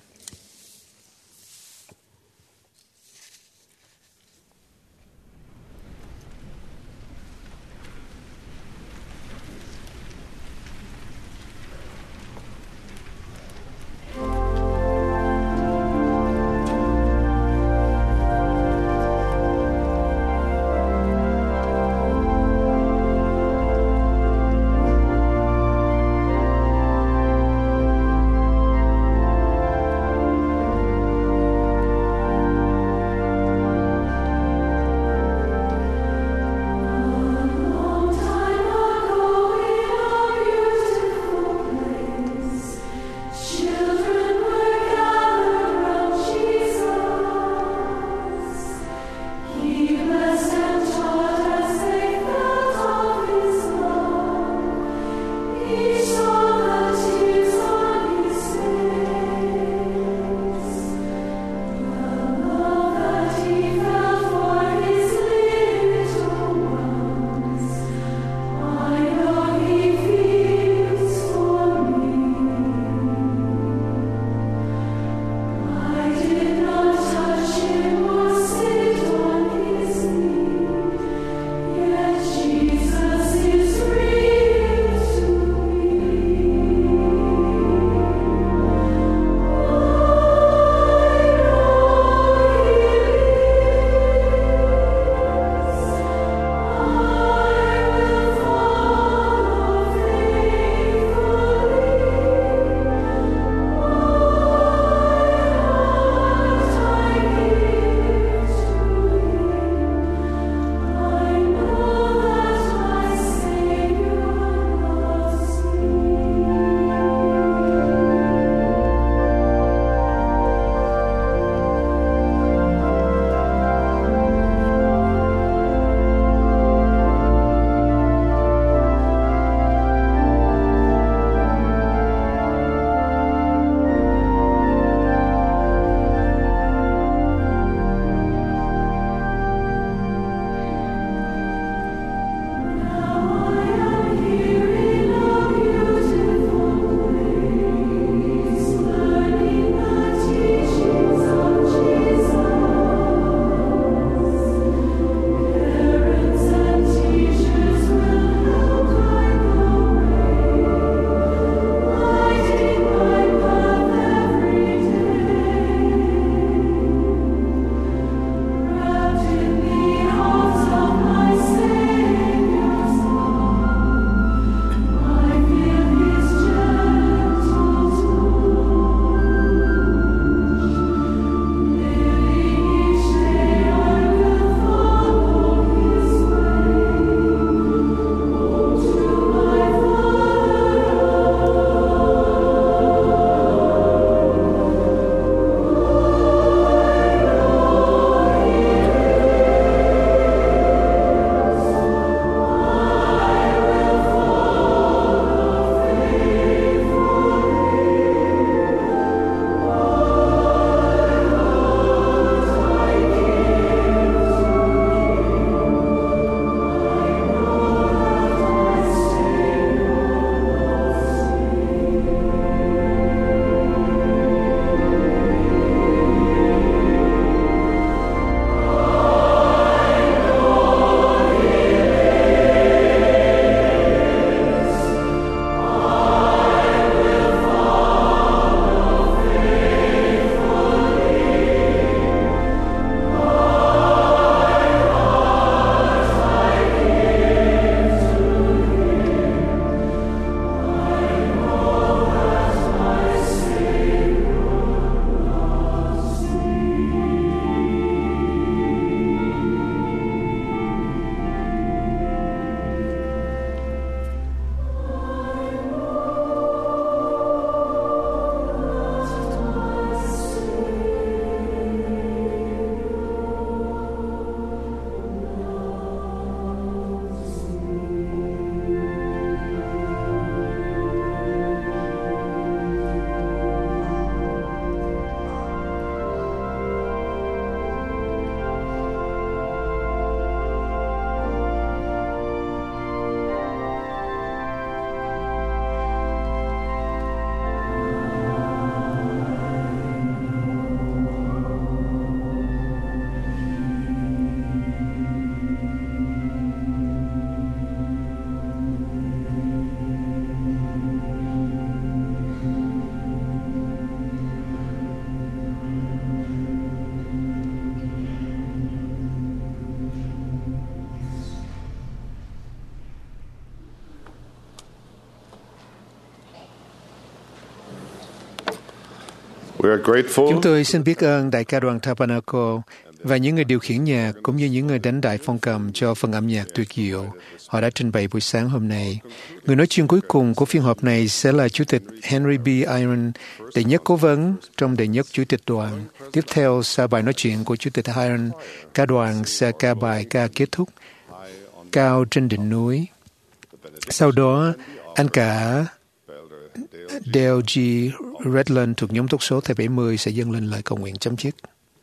We are grateful Chúng tôi xin biết ơn đại ca đoàn Tabernacle và những người điều khiển nhạc cũng như những người đánh đại phong cầm cho phần âm nhạc tuyệt diệu họ đã trình bày buổi sáng hôm nay. Người nói chuyện cuối cùng của phiên họp này sẽ là Chủ tịch Henry B. Eyron, đệ nhất cố vấn trong đệ nhất Chủ tịch đoàn. Tiếp theo, sau bài nói chuyện của Chủ tịch Eyron, ca đoàn sẽ ca bài ca kết thúc Cao trên đỉnh núi. Sau đó, anh cả Dale G. Redland thuộc nhóm túc số thẻ 70 sẽ dâng lên lời cầu nguyện chấm dứt.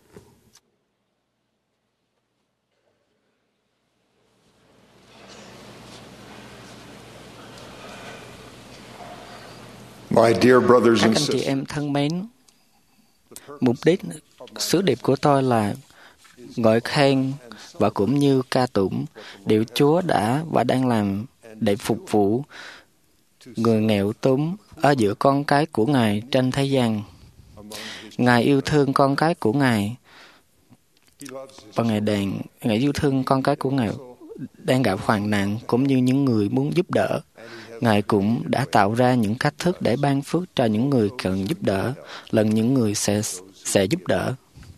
My dear brothers Các and anh chị sisters, em thân mến, mục đích, sứ điệp của tôi là ngợi khen và cũng như ca tụng điều Chúa đã và đang làm để phục vụ người nghèo túng ở giữa con cái của Ngài trên thế gian. Ngài yêu thương con cái của Ngài và Ngài yêu thương con cái của Ngài đang gặp hoạn nạn cũng như những người muốn giúp đỡ. Ngài cũng đã tạo ra những cách thức để ban phước cho những người cần giúp đỡ, lần những người sẽ giúp đỡ.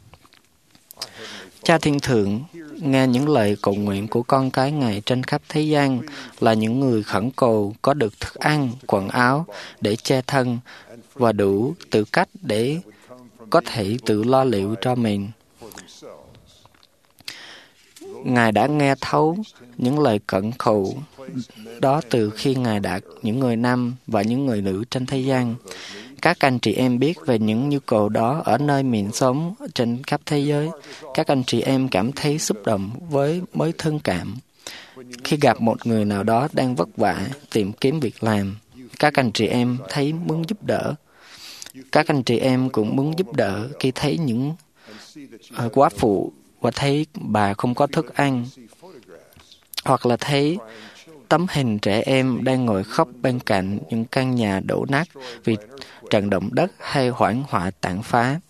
Cha Thiên Thượng nghe những lời cầu nguyện của con cái Ngài trên khắp thế gian là những người khẩn cầu có được thức ăn, quần áo để che thân và đủ tư cách để có thể tự lo liệu cho mình. Ngài đã nghe thấu những lời cẩn cầu đó từ khi Ngài đã những người nam và những người nữ trên thế gian. Các anh chị em biết về những nhu cầu đó ở nơi mình sống trên khắp thế giới. Các anh chị em cảm thấy xúc động với mối thương cảm. Khi gặp một người nào đó đang vất vả tìm kiếm việc làm, các anh chị em thấy muốn giúp đỡ. Các anh chị em cũng muốn giúp đỡ khi thấy những quá phụ và thấy bà không có thức ăn, hoặc là thấy tấm hình trẻ em đang ngồi khóc bên cạnh những căn nhà đổ nát vì trận động đất hay hoảng họa tàn phá.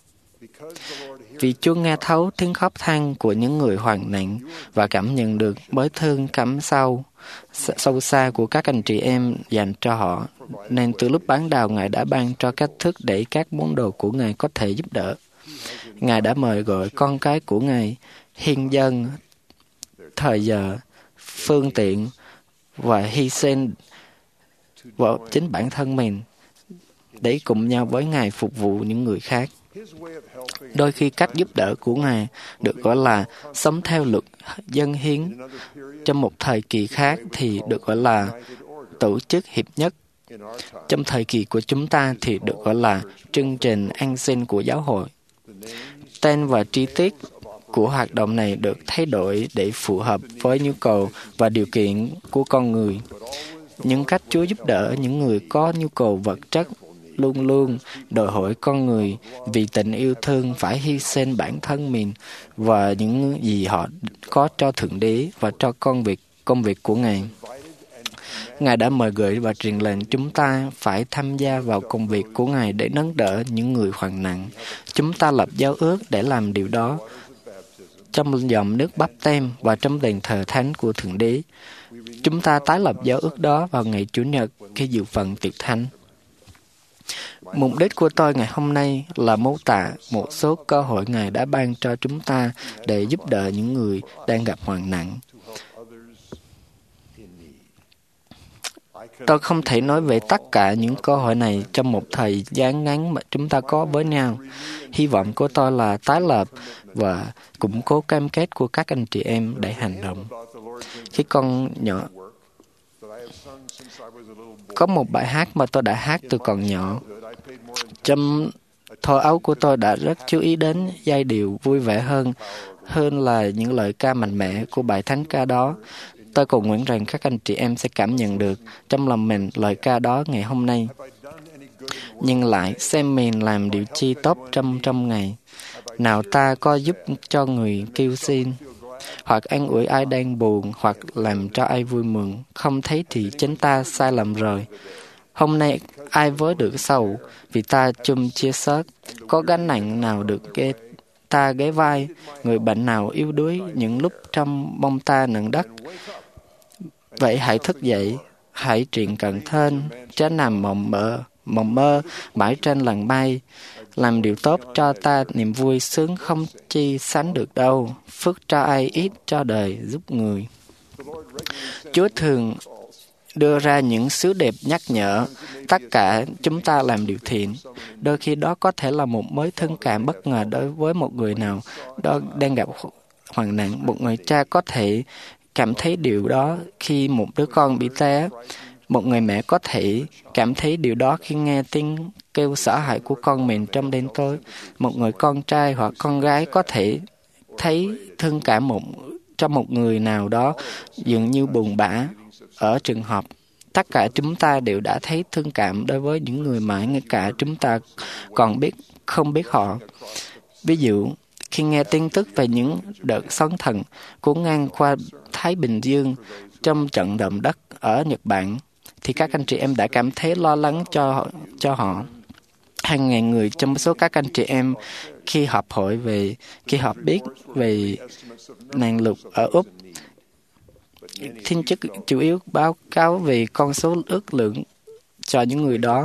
Vì Chúa nghe thấu tiếng khóc than của những người hoạn nạn và cảm nhận được bới thương cảm sâu xa của các anh chị em dành cho họ, nên từ lúc ban đầu Ngài đã ban cho cách thức để các món đồ của Ngài có thể giúp đỡ. Ngài đã mời gọi con cái của Ngài hiến dâng thời giờ, phương tiện và hy sinh vào chính bản thân mình để cùng nhau với Ngài phục vụ những người khác. Đôi khi cách giúp đỡ của Ngài được gọi là sống theo luật dân hiến. Trong một thời kỳ khác thì được gọi là tổ chức hiệp nhất. Trong thời kỳ của chúng ta thì được gọi là chương trình an sinh của giáo hội. Tên và chi tiết của hoạt động này được thay đổi để phù hợp với nhu cầu và điều kiện của con người. Những cách Chúa giúp đỡ những người có nhu cầu vật chất luôn luôn đòi hỏi con người vì tình yêu thương phải hy sinh bản thân mình và những gì họ có cho Thượng Đế và cho công việc của Ngài. Ngài đã mời gọi và truyền lệnh chúng ta phải tham gia vào công việc của Ngài để nâng đỡ những người hoạn nạn. Chúng ta lập giao ước để làm điều đó trong dòng nước báp têm và trong đền thờ thánh của Thượng Đế. Chúng ta tái lập giao ước đó vào ngày Chủ nhật khi dự phần tiệc thánh. Mục đích của tôi ngày hôm nay là mô tả một số cơ hội Ngài đã ban cho chúng ta để giúp đỡ những người đang gặp hoạn nạn. Tôi không thể nói về tất cả những cơ hội này trong một thời gian ngắn mà chúng ta có với nhau. Hy vọng của tôi là tái lập và củng cố cam kết của các anh chị em để hành động. Khi con nhỏ, có một bài hát mà tôi đã hát từ còn nhỏ. Trong thơ ấu của tôi đã rất chú ý đến giai điệu vui vẻ hơn là những lời ca mạnh mẽ của bài thánh ca đó. Tôi cầu nguyện rằng các anh chị em sẽ cảm nhận được trong lòng mình lời ca đó ngày hôm nay. Nhưng lại xem mình làm điều chi tốt trong ngày. Nào ta có giúp cho người kêu xin, hoặc an ủi ai đang buồn, hoặc làm cho ai vui mừng. Không thấy thì chính ta sai lầm rồi. Hôm nay ai với được sầu, vì ta chung chia sớt. Có gánh nặng nào được ta ghé vai, người bệnh nào yếu đuối những lúc trong bông ta nặng đất. Vậy hãy thức dậy, hãy truyền cẩn thên, chớ nằm mộng mơ, mộng mơ mãi trên làn bay. Làm điều tốt cho ta niềm vui sướng không chi sánh được đâu. Phước cho ai ít cho đời giúp người. Chúa thường đưa ra những sứ điệp nhắc nhở tất cả chúng ta làm điều thiện. Đôi khi đó có thể là một mối thương cảm bất ngờ đối với một người nào đó đang gặp hoạn nạn. Một người cha có thể cảm thấy điều đó khi một đứa con bị té. Một người mẹ có thể cảm thấy điều đó khi nghe tiếng kêu sợ hãi của con mình trong đêm tối. Một người con trai hoặc con gái có thể thấy thương cảm cho một người nào đó dường như buồn bã ở trường học. Tất cả chúng ta đều đã thấy thương cảm đối với những người mà ngay cả chúng ta còn không biết họ. Ví dụ, khi nghe tin tức về những đợt sóng thần cuốn ngang qua Thái Bình Dương trong trận động đất ở Nhật Bản, thì các anh chị em đã cảm thấy lo lắng cho họ. Hàng ngàn người trong số các anh chị em khi họp biết về nạn lụt ở Úc, thiên chức chủ yếu báo cáo về con số ước lượng cho những người đó.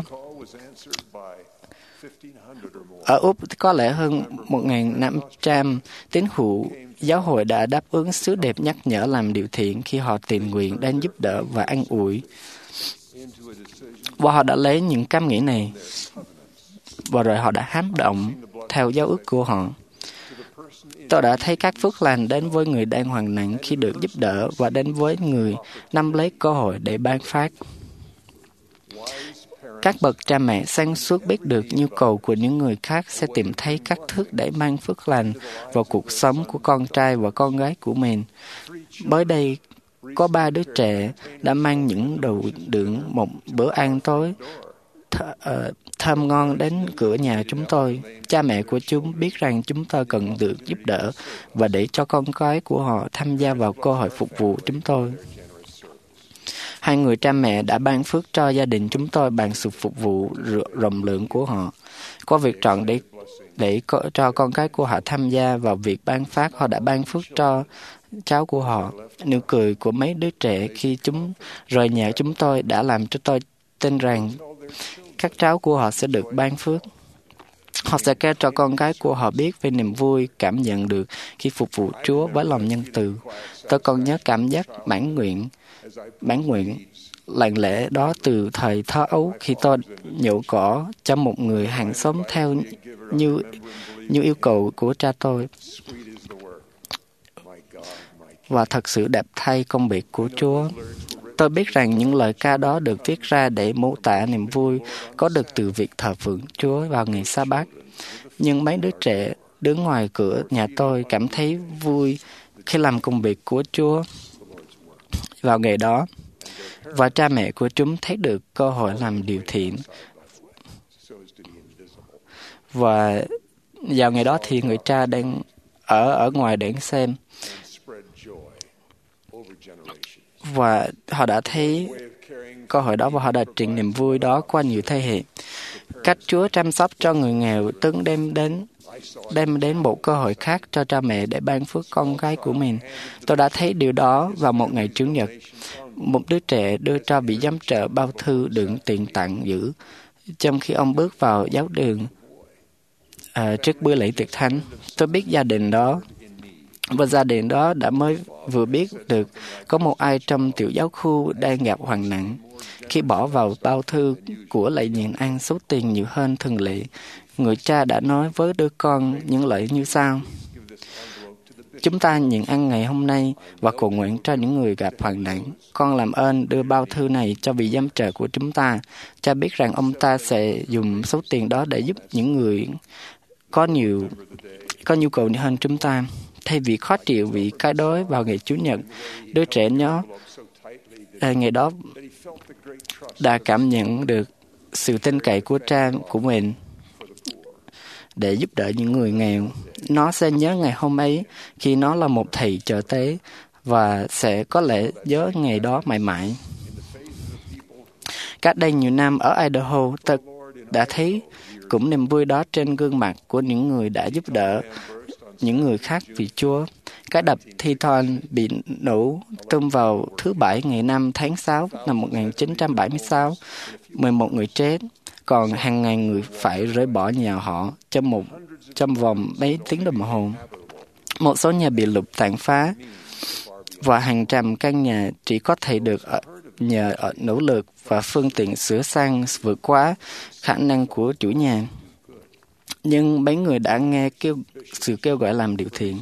Ở Úc có lẽ hơn 1.500 tín hữu giáo hội đã đáp ứng sứ điệp nhắc nhở làm điều thiện khi họ tình nguyện đến giúp đỡ và an ủi. Và họ đã lấy những cảm nghĩ này và rồi họ đã hành động theo giao ước của họ. Tôi đã thấy các phước lành đến với người đang hoạn nạn khi được giúp đỡ và đến với người nắm lấy cơ hội để ban phát. Các bậc cha mẹ sáng suốt biết được nhu cầu của những người khác sẽ tìm thấy các thức để mang phước lành vào cuộc sống của con trai và con gái của mình. Mới đây, có 3 đứa trẻ đã mang những đồ đựng một bữa ăn tối thơm ngon đến cửa nhà chúng tôi. Cha mẹ của chúng biết rằng chúng tôi cần được giúp đỡ và để cho con cái của họ tham gia vào cơ hội phục vụ chúng tôi. 2 người cha mẹ đã ban phước cho gia đình chúng tôi bằng sự phục vụ rộng lượng của họ. Có việc chọn để cho con cái của họ tham gia vào việc ban phát, họ đã ban phước cho cháu của họ. Nụ cười của mấy đứa trẻ khi chúng rời nhà chúng tôi đã làm cho tôi tin rằng các cháu của họ sẽ được ban phước. Họ sẽ kể cho con cái của họ biết về niềm vui cảm nhận được khi phục vụ Chúa với lòng nhân từ. Tôi còn nhớ cảm giác mãn nguyện lặng lẽ đó từ thời thơ ấu khi tôi nhổ cỏ cho một người hàng xóm theo như yêu cầu của cha tôi. Và thật sự đẹp thay công việc của Chúa. Tôi biết rằng những lời ca đó được viết ra để mô tả niềm vui có được từ việc thờ phượng Chúa vào ngày Sa-bát. Nhưng mấy đứa trẻ đứng ngoài cửa nhà tôi cảm thấy vui khi làm công việc của Chúa vào ngày đó. Và cha mẹ của chúng thấy được cơ hội làm điều thiện. Và vào ngày đó thì người cha đang ở ngoài để xem. Và họ đã thấy cơ hội đó và họ đã truyền niềm vui đó qua nhiều thế hệ. Cách Chúa chăm sóc cho người nghèo từng đem đến một cơ hội khác cho cha mẹ để ban phước con cái của mình. Tôi đã thấy điều đó vào một ngày Chủ nhật. Một đứa trẻ đưa cho vị giám trợ bao thư đựng tiền tặng giữ, trong khi ông bước vào giáo đường trước bữa lễ tiệc thánh. Tôi biết gia đình đó, và gia đình đó đã mới vừa biết được có một ai trong tiểu giáo khu đang gặp hoạn nạn. Khi bỏ vào bao thư của lễ nhịn ăn số tiền nhiều hơn thường lệ, người cha đã nói với đứa con những lời như sau: Chúng ta nhịn ăn ngày hôm nay và cầu nguyện cho những người gặp hoạn nạn. Con làm ơn đưa bao thư này cho vị giám trợ của chúng ta. Cha biết rằng ông ta sẽ dùng số tiền đó để giúp những người có nhu cầu hơn chúng ta. Thay vì khó chịu vì cái đói vào ngày Chủ nhật, đứa trẻ nhớ ngày đó đã cảm nhận được sự tin cậy của cha của mình để giúp đỡ những người nghèo. Nó sẽ nhớ ngày hôm ấy khi nó là một thầy trợ tế và sẽ có lẽ nhớ ngày đó mãi mãi. Cách đây nhiều năm ở Idaho, tôi đã thấy cũng niềm vui đó trên gương mặt của những người đã giúp đỡ những người khác vì Chúa. Cái đập Teton bị nổ tung vào thứ Bảy ngày 5 tháng 6 năm 1976. 11 người chết. còn hàng ngàn người phải rời bỏ nhà họ trong vòng mấy tiếng đồng hồ. Một số nhà bị lụt tàn phá và hàng trăm căn nhà chỉ có thể được nhờ nỗ lực và phương tiện sửa sang vượt quá khả năng của chủ nhà. Nhưng mấy người đã nghe sự kêu gọi làm điều thiện,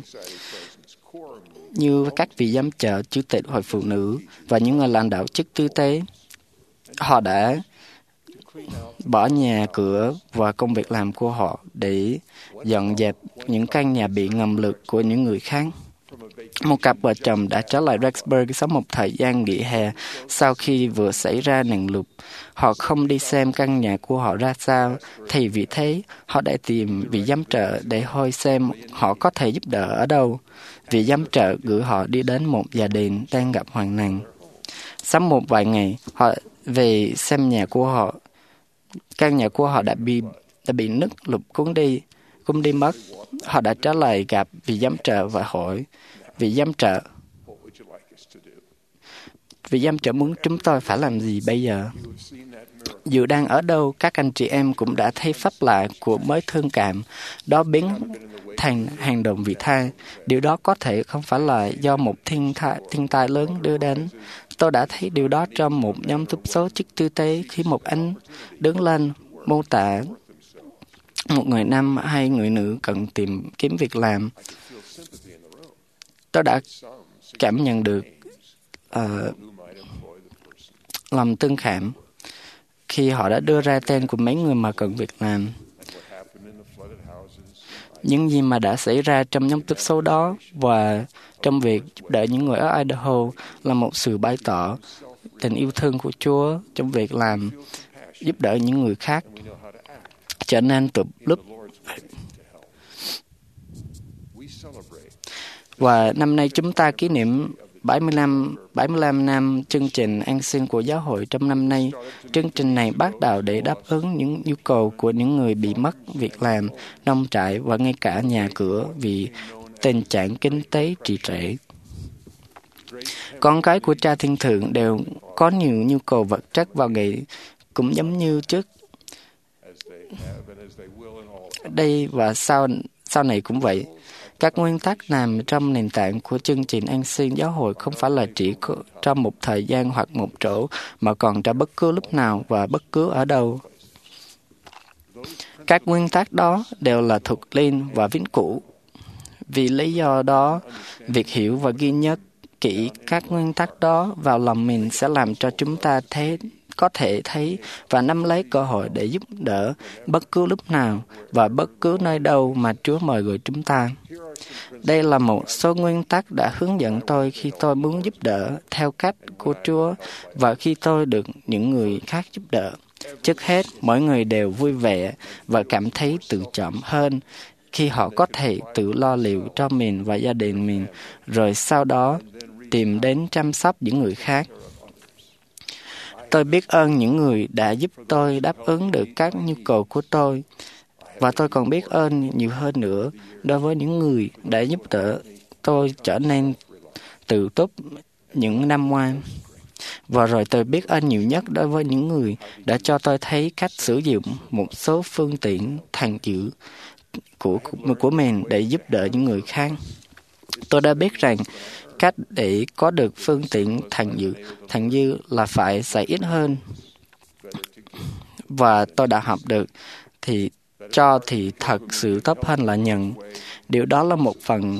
như các vị giám trợ, chủ tịch hội phụ nữ và những người lãnh đạo chức tư tế. Họ đã bỏ nhà cửa và công việc làm của họ để dọn dẹp những căn nhà bị ngầm lụt của những người khác. Một cặp vợ chồng đã trở lại Rexburg sau một thời gian nghỉ hè sau khi vừa xảy ra nạn lụt. Họ không đi xem căn nhà của họ ra sao, thì vì thế họ đã tìm vị giám trợ để hỏi xem họ có thể giúp đỡ ở đâu. Vị giám trợ gửi họ đi đến một gia đình đang gặp hoạn nạn. Sau một vài ngày, họ về xem nhà của họ. Căn nhà của họ đã bị nước lụt cuốn đi mất. Họ đã trở lại gặp vị giám trợ và hỏi, vị giám trợ muốn chúng tôi phải làm gì bây giờ? Dù đang ở đâu, các anh chị em cũng đã thấy pháp lạ của mới thương cảm, đó biến thành hành động vị tha. Điều đó có thể không phải là do một thiên tai lớn đưa đến. Tôi đã thấy điều đó trong một nhóm túc số chức tư tế khi một anh đứng lên mô tả một người nam hay người nữ cần tìm kiếm việc làm. Tôi đã cảm nhận được lòng tương cảm khi họ đã đưa ra tên của mấy người mà cần việc làm. Những gì mà đã xảy ra trong nhóm tiếp số đó và trong việc giúp đỡ những người ở Idaho là một sự bày tỏ tình yêu thương của Chúa trong việc làm giúp đỡ những người khác trở nên từ lúc. Và năm nay chúng ta kỷ niệm 75 năm chương trình an sinh của giáo hội trong năm nay. Chương trình này bắt đầu để đáp ứng những nhu cầu của những người bị mất việc làm, nông trại và ngay cả nhà cửa vì tình trạng kinh tế trì trệ. Con cái của Cha Thiên Thượng đều có nhiều nhu cầu vật chất vào ngày cũng giống như trước đây và sau này cũng vậy. Các nguyên tắc nằm trong nền tảng của chương trình an sinh giáo hội không phải là chỉ trong một thời gian hoặc một chỗ, mà còn trong bất cứ lúc nào và bất cứ ở đâu. Các nguyên tắc đó đều là thuộc linh và vĩnh cửu. Vì lý do đó, việc hiểu và ghi nhớ kỹ các nguyên tắc đó vào lòng mình sẽ làm cho chúng ta có thể thấy và nắm lấy cơ hội để giúp đỡ bất cứ lúc nào và bất cứ nơi đâu mà Chúa mời gọi chúng ta. Đây là một số nguyên tắc đã hướng dẫn tôi khi tôi muốn giúp đỡ theo cách của Chúa và khi tôi được những người khác giúp đỡ. Trước hết, mỗi người đều vui vẻ và cảm thấy tự trọng hơn khi họ có thể tự lo liệu cho mình và gia đình mình, rồi sau đó tìm đến chăm sóc những người khác. Tôi biết ơn những người đã giúp tôi đáp ứng được các nhu cầu của tôi, và tôi còn biết ơn nhiều hơn nữa đối với những người đã giúp đỡ tôi trở nên tự túc những năm qua. Và rồi tôi biết ơn nhiều nhất đối với những người đã cho tôi thấy cách sử dụng một số phương tiện thần dữ của mình để giúp đỡ những người khác. Tôi đã biết rằng cách để có được phương tiện thần dữ là phải xài ít hơn. Và tôi đã học được thì thật sự tốt hơn là nhận. Điều đó là một phần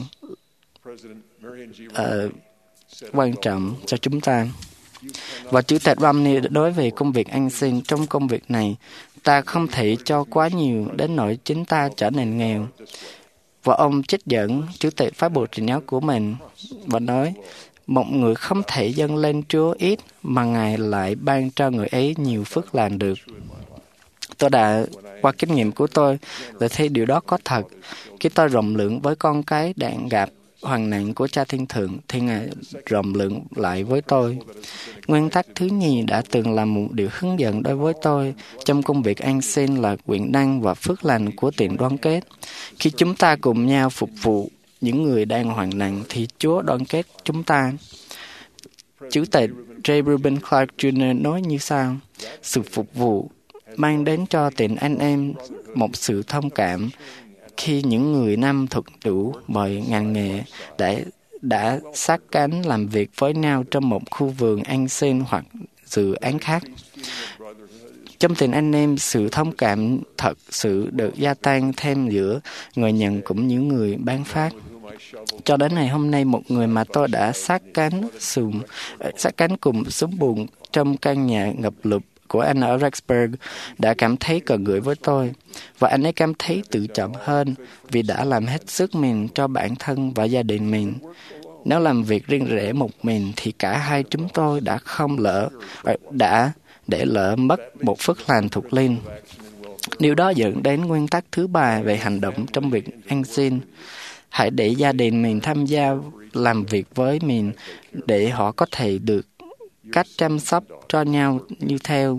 quan trọng cho chúng ta. Và Chủ tịch Romney đối với công việc an sinh trong công việc này, ta không thể cho quá nhiều đến nỗi chính ta trở nên nghèo. Và ông trích dẫn Chủ tịch Phái bộ truyền giáo của mình và nói, một người không thể dâng lên Chúa ít mà Ngài lại ban cho người ấy nhiều phước lành được. Tôi đã, qua kinh nghiệm của tôi, đã thấy điều đó có thật. Khi tôi rộng lượng với con cái đang gặp hoàn nạn của Cha Thiên Thượng, thì Ngài rộng lượng lại với tôi. Nguyên tắc thứ nhì đã từng là một điều hướng dẫn đối với tôi trong công việc an sinh là quyền năng và phước lành của tình đoàn kết. Khi chúng ta cùng nhau phục vụ những người đang hoạn nạn, thì Chúa đoàn kết chúng ta. Chủ tịch J. Reuben Clark Jr. nói như sau: sự phục vụ mang đến cho tình anh em một sự thông cảm khi những người nam thuật đủ mọi ngành nghề đã sát cánh làm việc với nhau trong một khu vườn ăn xin hoặc dự án khác. Trong tình anh em, sự thông cảm thật sự được gia tăng thêm giữa người nhận cũng như người ban phát. Cho đến ngày hôm nay, một người mà tôi đã sát cánh cùng sống buồn trong căn nhà ngập lụt của anh ở Rexburg đã cảm thấy cần gửi với tôi, và anh ấy cảm thấy tự trọng hơn vì đã làm hết sức mình cho bản thân và gia đình mình. Nếu làm việc riêng rẽ một mình thì cả hai chúng tôi đã để lỡ mất một phước lành thuộc linh. Điều đó dẫn đến nguyên tắc thứ ba về hành động trong việc ăn xin. Hãy để gia đình mình tham gia làm việc với mình để họ có thể được cách chăm sóc cho nhau như theo.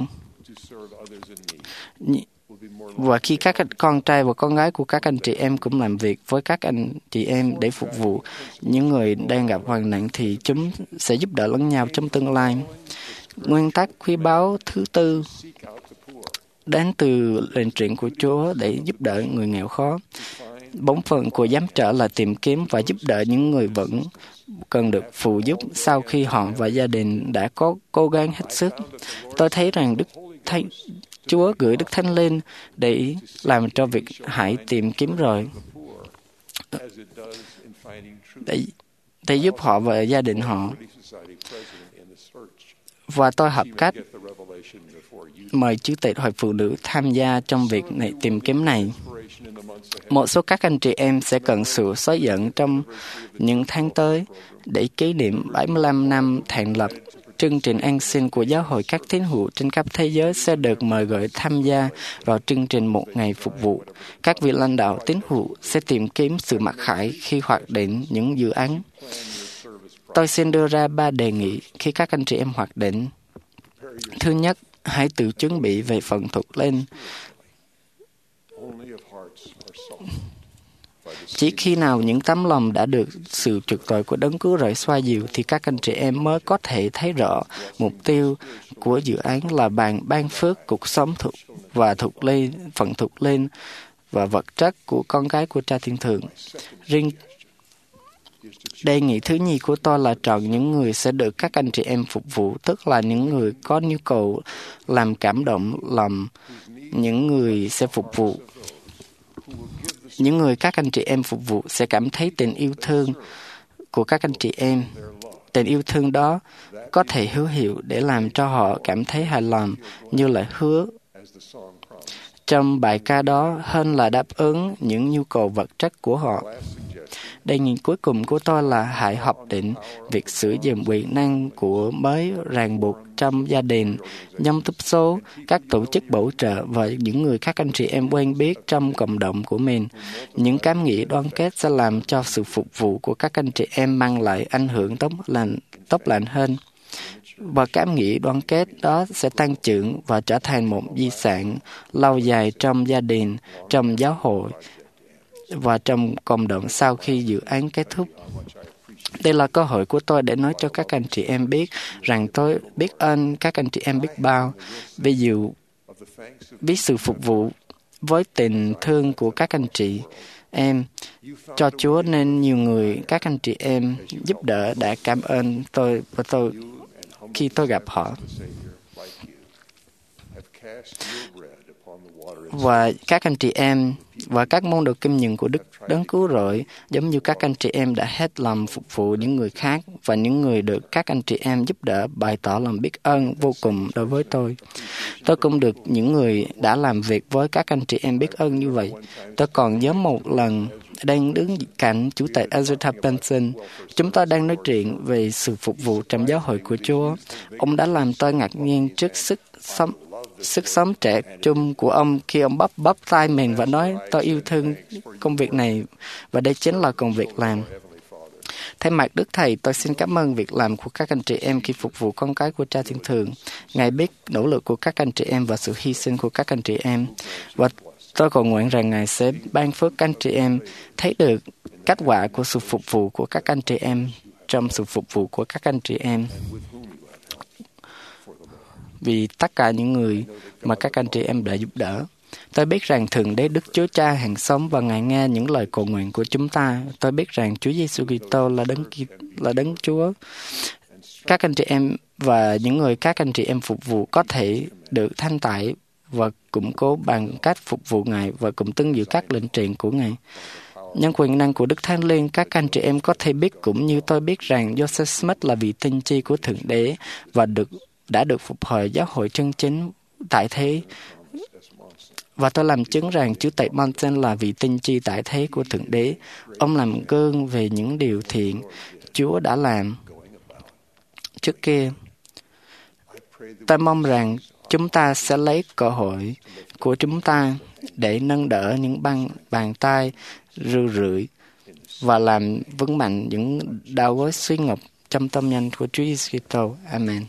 Và khi các con trai và con gái của các anh chị em cũng làm việc với các anh chị em để phục vụ những người đang gặp hoàn nạn thì chúng sẽ giúp đỡ lẫn nhau trong tương lai. Nguyên tắc quý báu thứ tư đến từ lệnh truyền của Chúa để giúp đỡ người nghèo khó. Bổn phận của giám trợ là tìm kiếm và giúp đỡ những người vẫn cần được phụ giúp sau khi họ và gia đình đã có cố gắng hết sức. Tôi thấy rằng Chúa gửi Đức Thánh Linh để làm cho việc hãy tìm kiếm rồi, để giúp họ và gia đình họ. Và tôi hợp cách mời Chủ tịch Hội Phụ Nữ tham gia trong việc này, tìm kiếm này. Một số các anh chị em sẽ cần sự xóa dẫn trong những tháng tới để kỷ niệm 75 năm thành lập. Chương trình ăn xin của Giáo hội các tín hữu trên khắp thế giới sẽ được mời gọi tham gia vào chương trình một ngày phục vụ. Các vị lãnh đạo tín hữu sẽ tìm kiếm sự mặc khải khi hoạt định những dự án. Tôi xin đưa ra 3 đề nghị khi các anh chị em hoạt định. Thứ nhất, hãy tự chuẩn bị về phần thuộc linh. Chỉ khi nào những tấm lòng đã được sự chuộc tội của Đấng Cứu Rỗi xoa dịu thì các anh chị em mới có thể thấy rõ mục tiêu của dự án là ban phước cuộc sống phần thuộc linh và vật chất của con gái của Cha Thiên Thượng. Riêng đề nghị thứ nhì của tôi là chọn những người sẽ được các anh chị em phục vụ, tức là những người có nhu cầu làm cảm động lòng những người sẽ phục vụ. Những người các anh chị em phục vụ sẽ cảm thấy tình yêu thương của các anh chị em. Tình yêu thương đó có thể hữu hiệu để làm cho họ cảm thấy hài lòng như lời hứa trong bài ca đó hơn là đáp ứng những nhu cầu vật chất của họ. Đề nghị cuối cùng của tôi là hãy hoạch định việc sử dụng quyền năng của mới ràng buộc trong gia đình, nhóm túc số, các tổ chức bổ trợ và những người các anh chị em quen biết trong cộng đồng của mình. Những cảm nghĩ đoàn kết sẽ làm cho sự phục vụ của các anh chị em mang lại ảnh hưởng tốt lành hơn. Và cảm nghĩ đoàn kết đó sẽ tăng trưởng và trở thành một di sản lâu dài trong gia đình, trong giáo hội và trong cộng đồng sau khi dự án kết thúc. Đây là cơ hội của tôi để nói cho các anh chị em biết rằng tôi biết ơn các anh chị em biết bao. Ví dụ, biết sự phục vụ với tình thương của các anh chị em cho Chúa nên nhiều người các anh chị em giúp đỡ đã cảm ơn tôi khi tôi gặp họ. Và các anh chị em và các môn đồ kim nhận của Đức Đấng Cứu Rỗi giống như các anh chị em đã hết lòng phục vụ những người khác và những người được các anh chị em giúp đỡ bày tỏ lòng biết ơn vô cùng đối với tôi. Tôi cũng được những người đã làm việc với các anh chị em biết ơn như vậy. Tôi còn nhớ một lần đang đứng cạnh Chủ tịch Ezra Benson, chúng tôi đang nói chuyện về sự phục vụ trong giáo hội của Chúa. Ông đã làm tôi ngạc nhiên trước sức sống trẻ trung của ông khi ông bóp tay mình và nói tôi yêu thương công việc này và đây chính là công việc làm. Thay mặt Đức Thầy, tôi xin cảm ơn việc làm của các anh chị em khi phục vụ con cái của Cha Thiên Thượng. Ngài biết nỗ lực của các anh chị em và sự hy sinh của các anh chị em. Và tôi cầu nguyện rằng Ngài sẽ ban phước các anh chị em thấy được kết quả của sự phục vụ của các anh chị em trong sự phục vụ của các anh chị em. vì tất cả những người mà các anh chị em đã giúp đỡ. Tôi biết rằng Thượng Đế Đức Chúa Cha hàng sống và Ngài nghe những lời cầu nguyện của chúng ta. Tôi biết rằng Chúa Giêsu Kitô là đấng Chúa. Các anh chị em và những người các anh chị em phục vụ có thể được thanh tẩy và củng cố bằng cách phục vụ Ngài và cũng tuân giữ các lệnh truyền của Ngài. Nhân quyền năng của Đức Thánh Linh, các anh chị em có thể biết cũng như tôi biết rằng Joseph Smith là vị tiên tri của Thượng Đế và đã được phục hồi giáo hội chân chính tại thế. Và tôi làm chứng rằng Chủ tịch Monson là vị tiên tri tại thế của Thượng Đế. Ông làm gương về những điều thiện Chúa đã làm trước kia. Tôi mong rằng chúng ta sẽ lấy cơ hội của chúng ta để nâng đỡ những bàn tay rư rượi và làm vững mạnh những đầu gối suy ngọc trong tâm nhân của Chúa Giêsu Kitô. Amen.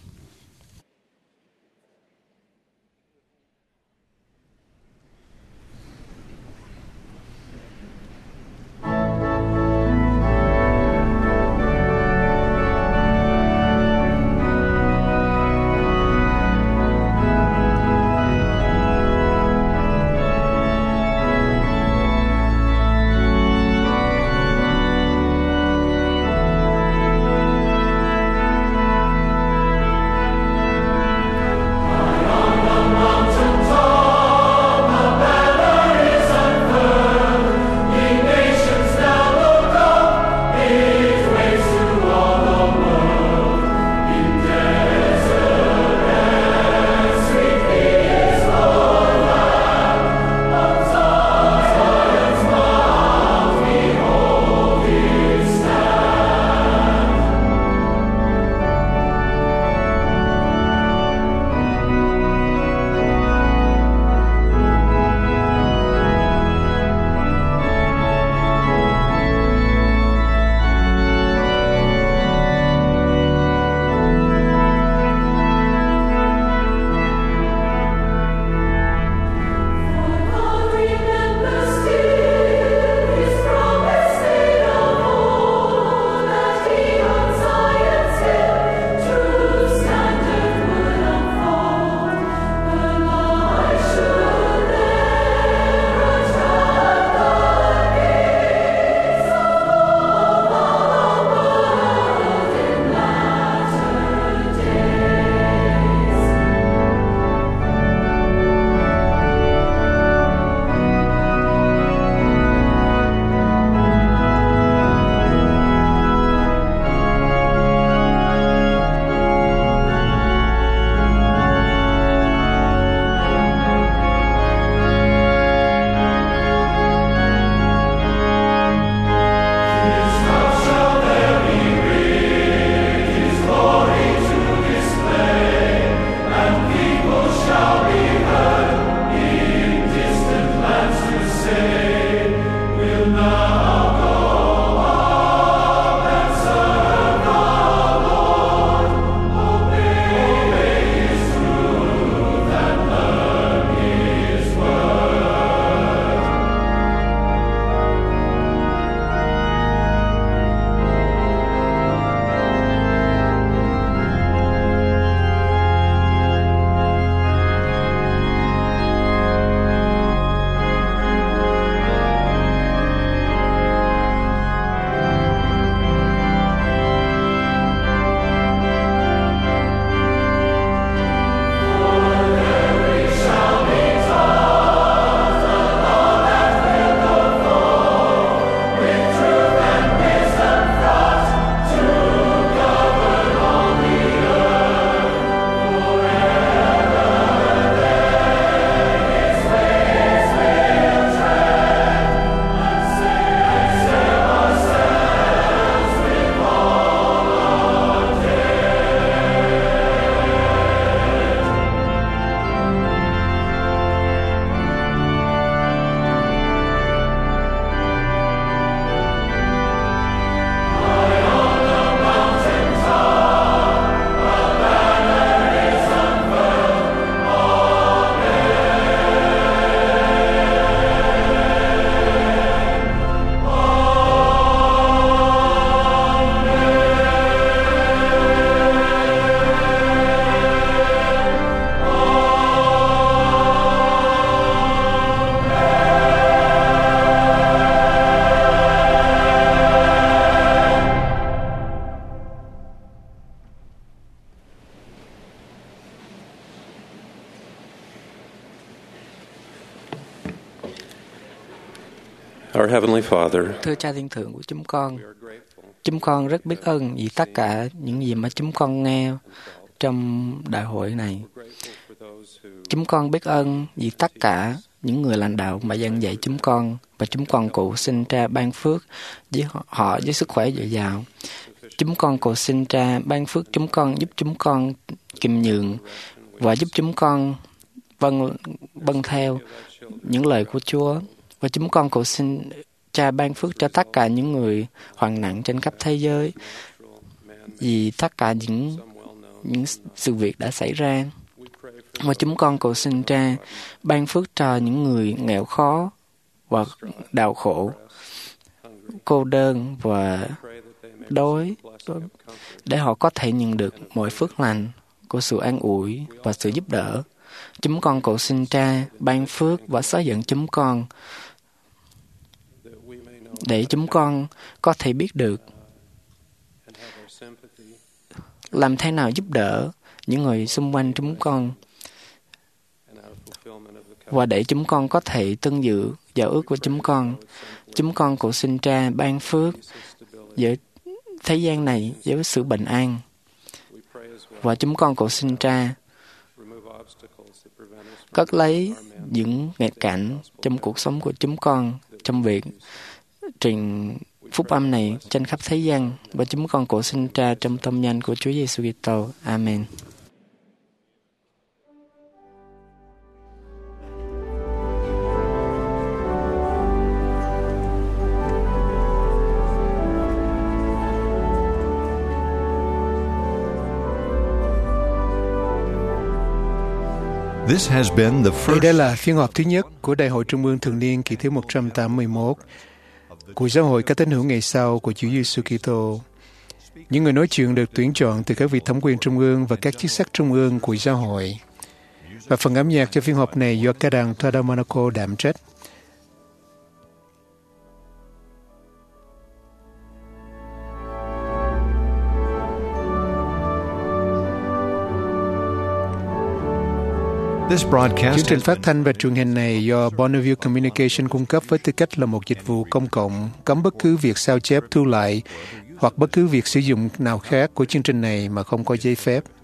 Our Heavenly Father, Thưa Cha Thiên Thượng của chúng con rất biết ơn vì tất cả những gì mà chúng con nghe trong đại hội này. Chúng con biết ơn vì tất cả những người lãnh đạo mà giảng dạy chúng con, và chúng con cầu xin Cha ban phước với họ với sức khỏe dồi dào. Chúng con cầu xin Cha ban phước chúng con, giúp chúng con kiệm nhường và giúp chúng con vâng theo những lời của Chúa. Và chúng con cầu xin Cha ban phước cho tất cả những người hoạn nạn trên khắp thế giới vì tất cả những sự việc đã xảy ra. Và chúng con cầu xin Cha ban phước cho những người nghèo khó và đau khổ, cô đơn và đói, để họ có thể nhận được mọi phước lành của sự an ủi và sự giúp đỡ. Chúng con cầu xin Cha ban phước và xóa giận chúng con, để chúng con có thể biết được làm thế nào giúp đỡ những người xung quanh chúng con, và để chúng con có thể tuân giữ giao ước của chúng con. Chúng con cầu xin Cha ban phước giữa thế gian này với sự bình an. Và chúng con cầu xin Cha cất lấy những nghịch cảnh trong cuộc sống của chúng con trong việc truyền phúc âm này trên khắp thế gian. Và chúng con cầu xin Cha trong tâm danh của Chúa Giêsu Kitô. Amen. This has been the Đây đã first là phiên họp thứ nhất của Đại hội Trung ương Thường niên kỳ thứ 181 của Giáo hội các tín hữu ngày sau của Chúa Giêsu Kitô. Những người nói chuyện được tuyển chọn từ các vị thẩm quyền trung ương và các chức sắc trung ương của giáo hội. Và phần âm nhạc cho phiên họp này do ca đàn Toda Monaco đảm trách. Chương trình phát thanh và truyền hình này do Bonneville Communication cung cấp với tư cách là một dịch vụ công cộng, cấm bất cứ việc sao chép, thu lại hoặc bất cứ việc sử dụng nào khác của chương trình này mà không có giấy phép.